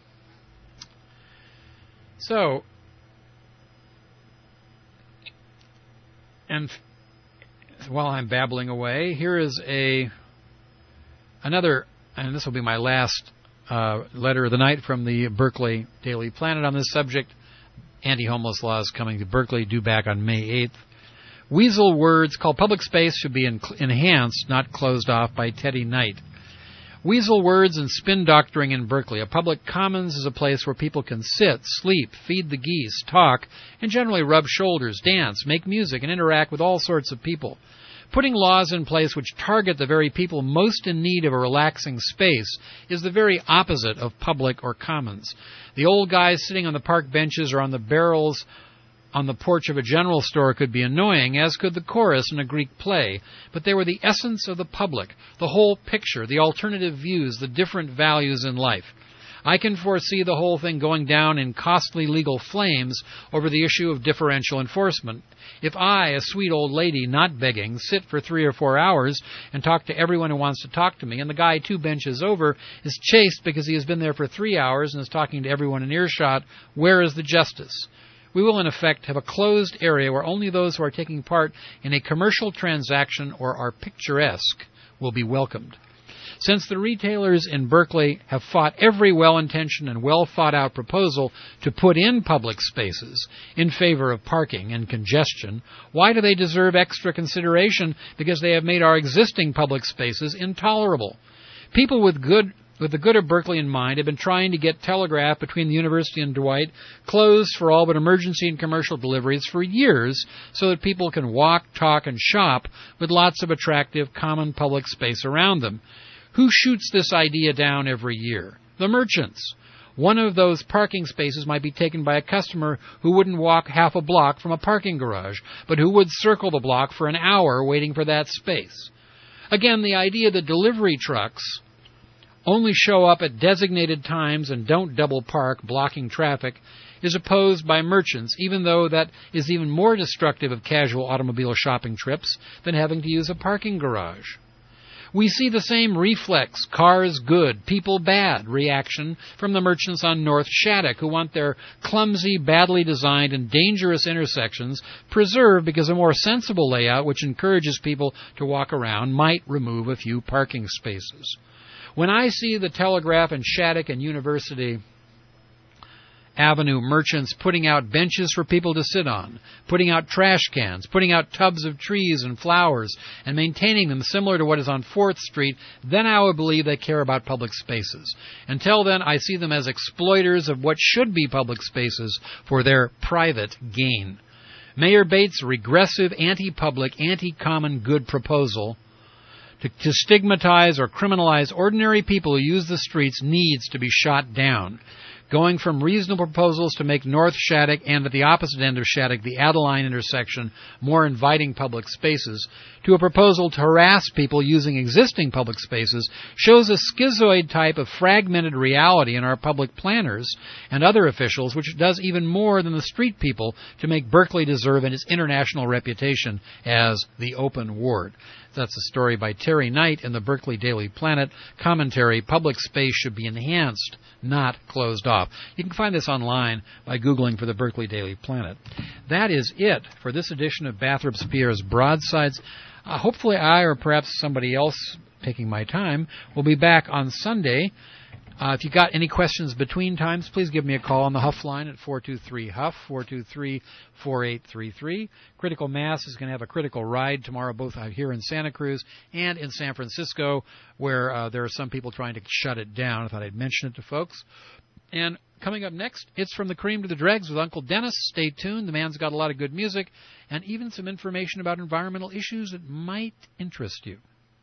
So, and while I'm babbling away, here is a another, and this will be my last uh, letter of the night from the Berkeley Daily Planet on this subject. Anti-homeless laws coming to Berkeley, due back on May eighth. Weasel words called public space should be en- enhanced, not closed off, by Teddy Knight. Weasel words and spin doctoring in Berkeley. A public commons is a place where people can sit, sleep, feed the geese, talk, and generally rub shoulders, dance, make music, and interact with all sorts of people. Putting laws in place which target the very people most in need of a relaxing space is the very opposite of public or commons. The old guys sitting on the park benches or on the barrels on the porch of a general store could be annoying, as could the chorus in a Greek play, but they were the essence of the public, the whole picture, the alternative views, the different values in life. I can foresee the whole thing going down in costly legal flames over the issue of differential enforcement. If I, a sweet old lady not begging, sit for three or four hours and talk to everyone who wants to talk to me, and the guy two benches over is chased because he has been there for three hours and is talking to everyone in earshot, where is the justice? We will, in effect, have a closed area where only those who are taking part in a commercial transaction or are picturesque will be welcomed. Since the retailers in Berkeley have fought every well-intentioned and well-thought-out proposal to put in public spaces in favor of parking and congestion, why do they deserve extra consideration? Because they have made our existing public spaces intolerable. People with good with the good of Berkeley in mind have been trying to get Telegraph between the University and Dwight closed for all but emergency and commercial deliveries for years so that people can walk, talk, and shop with lots of attractive common public space around them. Who shoots this idea down every year? The merchants. One of those parking spaces might be taken by a customer who wouldn't walk half a block from a parking garage, but who would circle the block for an hour waiting for that space. Again, the idea that delivery trucks only show up at designated times and don't double park, blocking traffic, is opposed by merchants, even though that is even more destructive of casual automobile shopping trips than having to use a parking garage. We see the same reflex, cars good, people bad reaction from the merchants on North Shattuck who want their clumsy, badly designed, and dangerous intersections preserved because a more sensible layout which encourages people to walk around might remove a few parking spaces. When I see the Telegraph and Shattuck and University Avenue merchants putting out benches for people to sit on, putting out trash cans, putting out tubs of trees and flowers, and maintaining them similar to what is on fourth Street, then I would believe they care about public spaces. Until then, I see them as exploiters of what should be public spaces for their private gain. Mayor Bates' regressive, anti-public, anti-common good proposal to, to stigmatize or criminalize ordinary people who use the streets needs to be shot down. Going from reasonable proposals to make North Shattuck and at the opposite end of Shattuck, the Adeline intersection, more inviting public spaces, to a proposal to harass people using existing public spaces shows a schizoid type of fragmented reality in our public planners and other officials, which does even more than the street people to make Berkeley deserve its international reputation as the open ward. That's a story by Terry Knight in the Berkeley Daily Planet. Commentary, public space should be enhanced, not closed off. You can find this online by Googling for the Berkeley Daily Planet. That is it for this edition of Bathrop Spear's Broadsides. Uh, hopefully I, or perhaps somebody else taking my time, will be back on Sunday. Uh, if you got any questions between times, please give me a call on the Huff line at four two three Huff, four two three, four eight three three. Critical Mass is going to have a critical ride tomorrow, both here in Santa Cruz and in San Francisco, where uh, there are some people trying to shut it down. I thought I'd mention it to folks. And coming up next, it's From the Cream to the Dregs with Uncle Dennis. Stay tuned. The man's got a lot of good music and even some information about environmental issues that might interest you.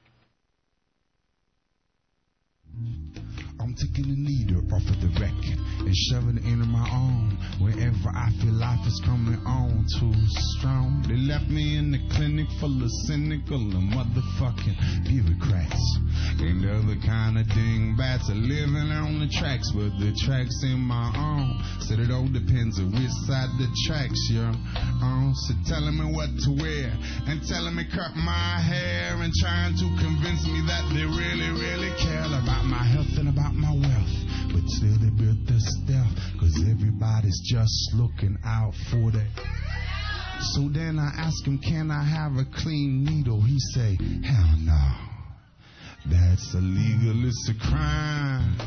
I'm taking the needle off of the record and shoving it into my arm whenever I feel life is coming on too strong. They left me in the clinic full of cynical and motherfucking bureaucrats and other kind of dingbats are living on the tracks, but the tracks in my arm said it all depends on which side the tracks you're on. So telling me what to wear and telling me cut my hair and trying to convince me that they really, really care about my health and about my wealth, but still they built this stuff, cause everybody's just looking out for that. So then I asked him, can I have a clean needle? He say, hell no, that's illegal, it's a crime.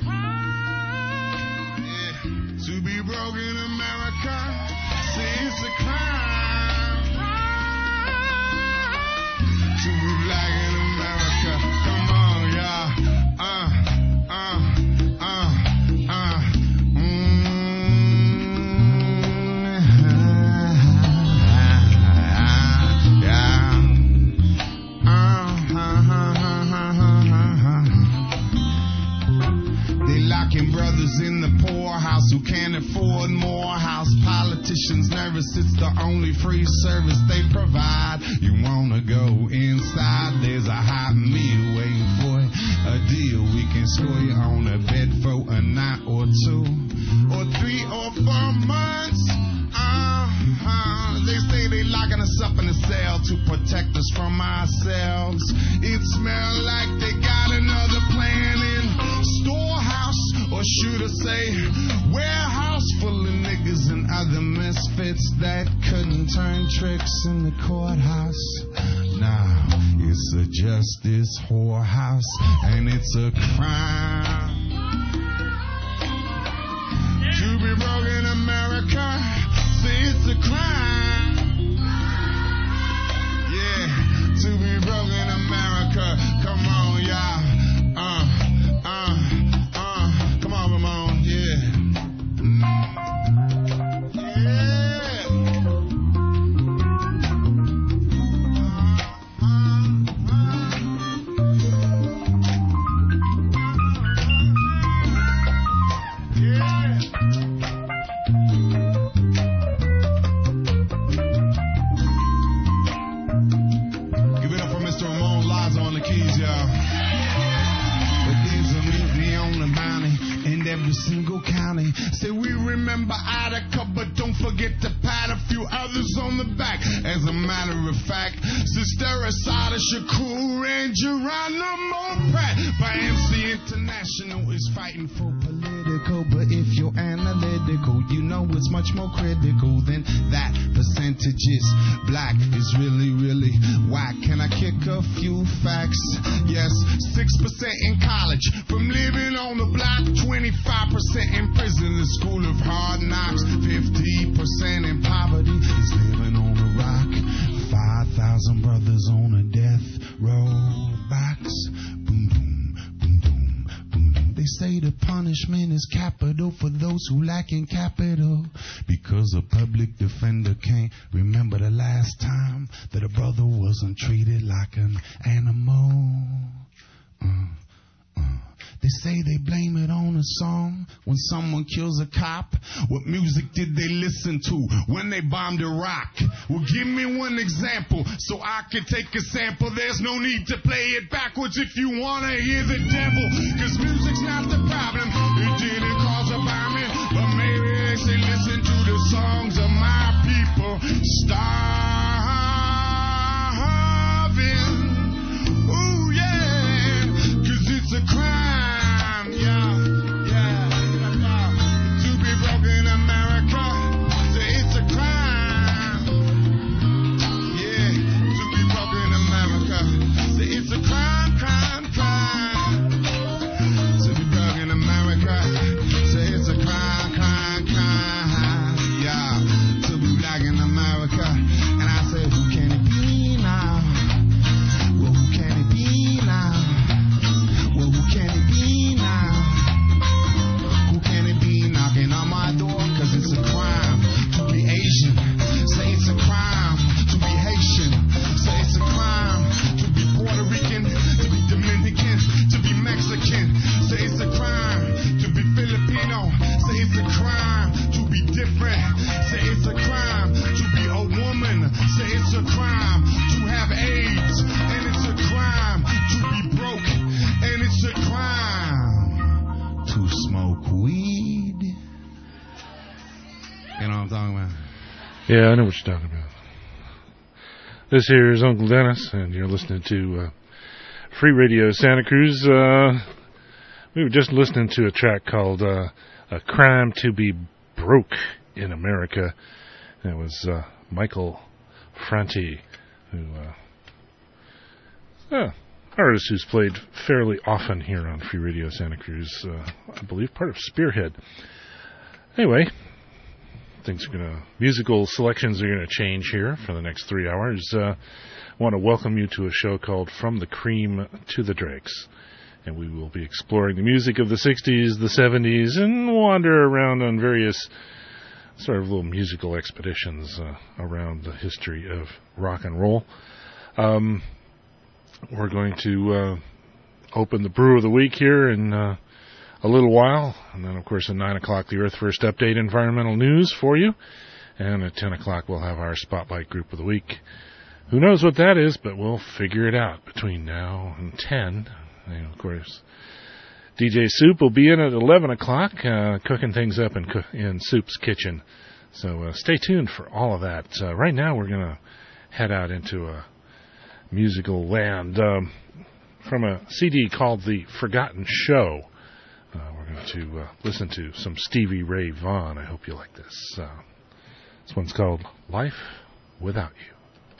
Yeah. To be broke in America, say it's a crime. To be black in America, come on y'all. Uh, uh, uh, uh, mm, yeah. Uh, uh, uh, uh, uh, uh. They locking brothers in the poorhouse who can't afford more house. Politicians nervous, it's the only free service they provide. You wanna go inside, there's a hot meal waiting for it. A deal we can score you on a bed for a night or two, or three or four months. Uh-huh. They say they locking us up in a cell to protect us from ourselves. It smell like they got another plan in storehouse, or should I say warehouse, full of niggas and other misfits that couldn't turn tricks in the courthouse. Nah, it's a justice whorehouse, and it's a crime to be broke in America. See, it's a crime, yeah, to be broke in America. Come on, y'all. Uh, uh, uh, come on, Ramon, yeah. Mister Ramon. every single county. Say we remember Attica, but don't forget to pat a few others on the back. As a matter of fact, Sister Asada Shakur and Geronimo Pratt by M C International is fighting for political. But if you're analytical, you know it's much more critical than that. Percentages black is really, really whack. Can I kick a few facts? Yes, six percent in college from living on the block, twenty-five percent in prison, the school of hard knocks, fifty percent in poverty is living on a rock, five thousand brothers on a death row box. Boom, boom, boom, boom, boom, boom. They say the punishment is capital for those who lack in capital, because a public defender can't remember the last time that a brother wasn't treated like an animal. Uh, uh. They say they blame it on a song when someone kills a cop. What music did they listen to when they bombed Iraq? Well, give me one example so I can take a sample. There's no need to play it backwards if you want to hear the devil, because music's not the problem. It didn't cause a bombing, but maybe they say listen to the songs of my people starving. Ooh, yeah, because it's a crime. Yeah, I know what you're talking about. This here is Uncle Dennis, and you're listening to uh, Free Radio Santa Cruz. Uh, we were just listening to a track called uh, A Crime to Be Broke in America. And it was uh, Michael Franti, who, uh, uh, artist who's played fairly often here on Free Radio Santa Cruz. Uh, I believe part of Spearhead. Anyway, things are gonna musical selections are gonna change here for the next three hours. Uh, I want to welcome you to a show called From the Cream to the Dregs, and we will be exploring the music of the sixties, the seventies, and wander around on various sort of little musical expeditions uh, around the history of rock and roll. Um, we're going to uh, open the Brew of the Week here in Uh, a little while, and then of course at nine o'clock the Earth First Update environmental news for you, and at ten o'clock we'll have our Spotlight Group of the Week. Who knows what that is, but we'll figure it out between now and ten. And of course D J Soup will be in at eleven o'clock, uh, cooking things up in, in Soup's kitchen, so uh, stay tuned for all of that. Uh, right now we're going to head out into a musical land um, from a C D called The Forgotten Show. Uh, we're going to uh, listen to some Stevie Ray Vaughan. I hope you like this. Uh, this one's called Life Without You.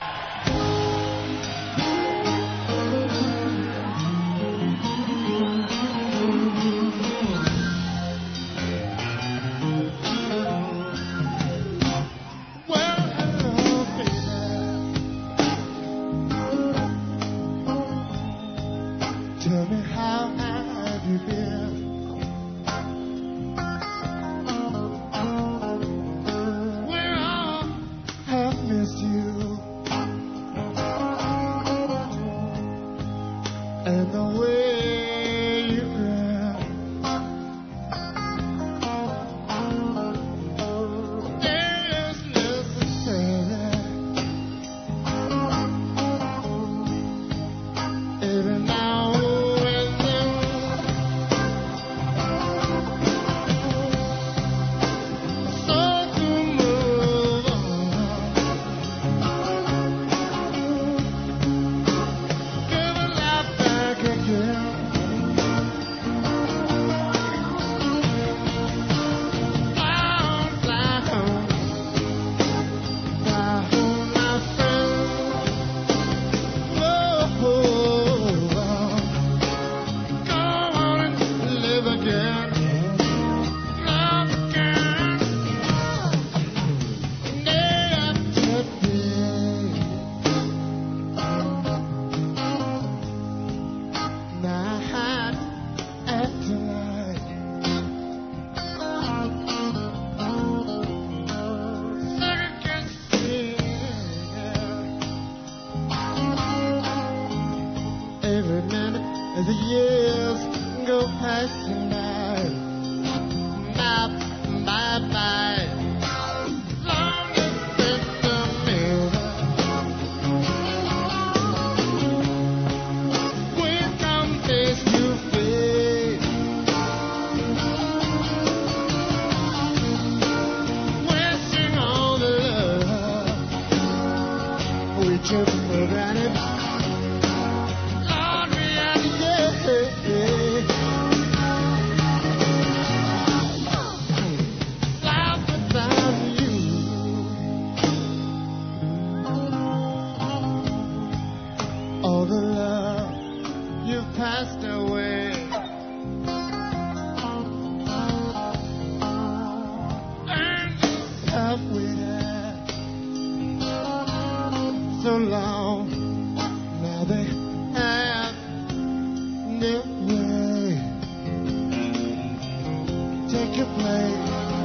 Tell me, how have you been? Every now and then as the years go passing by. Bye, bye, bye. Long as it's the mirror. We come face to face. Wishing all the love we took for granted. Lord, we had life without you. All the love you've passed away. And the stuff we had so long, now they have their way. Take your place.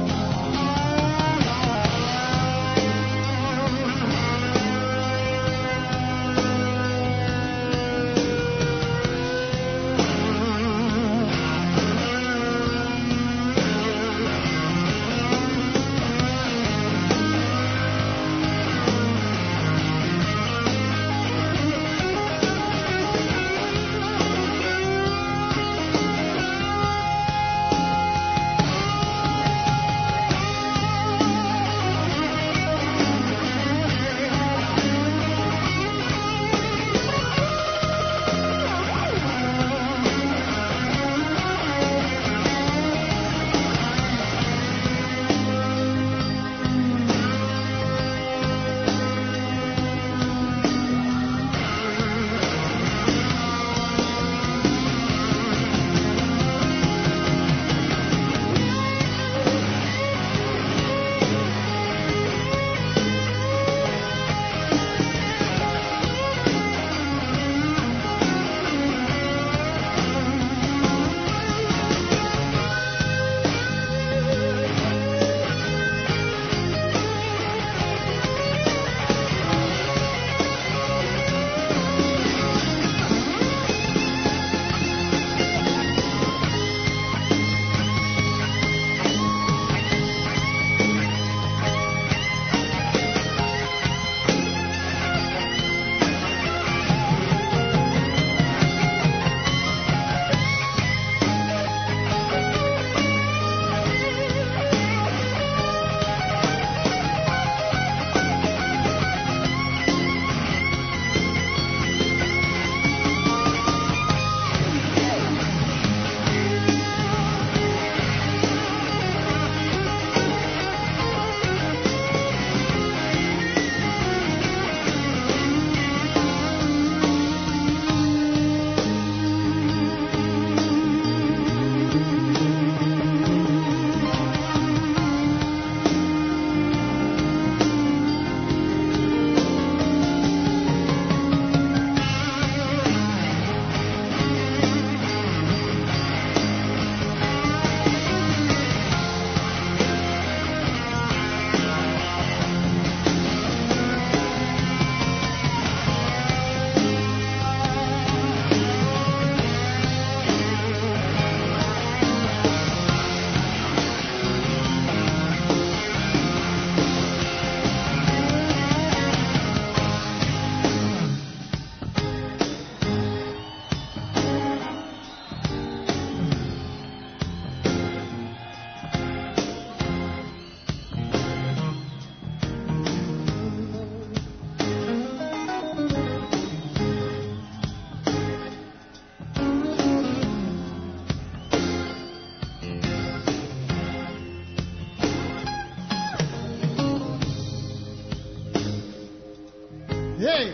Hey,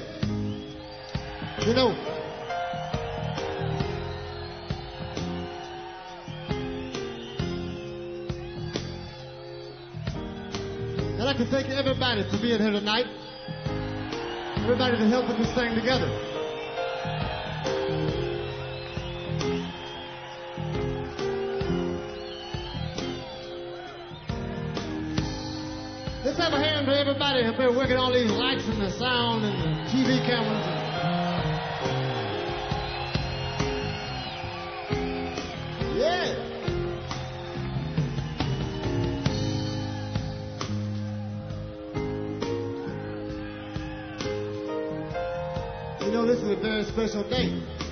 you know, I'd like to thank everybody for being here tonight. Everybody to help put this thing together. Let's have a hand for everybody up there working all these lights and the sound and the T V cameras. this is a very special day.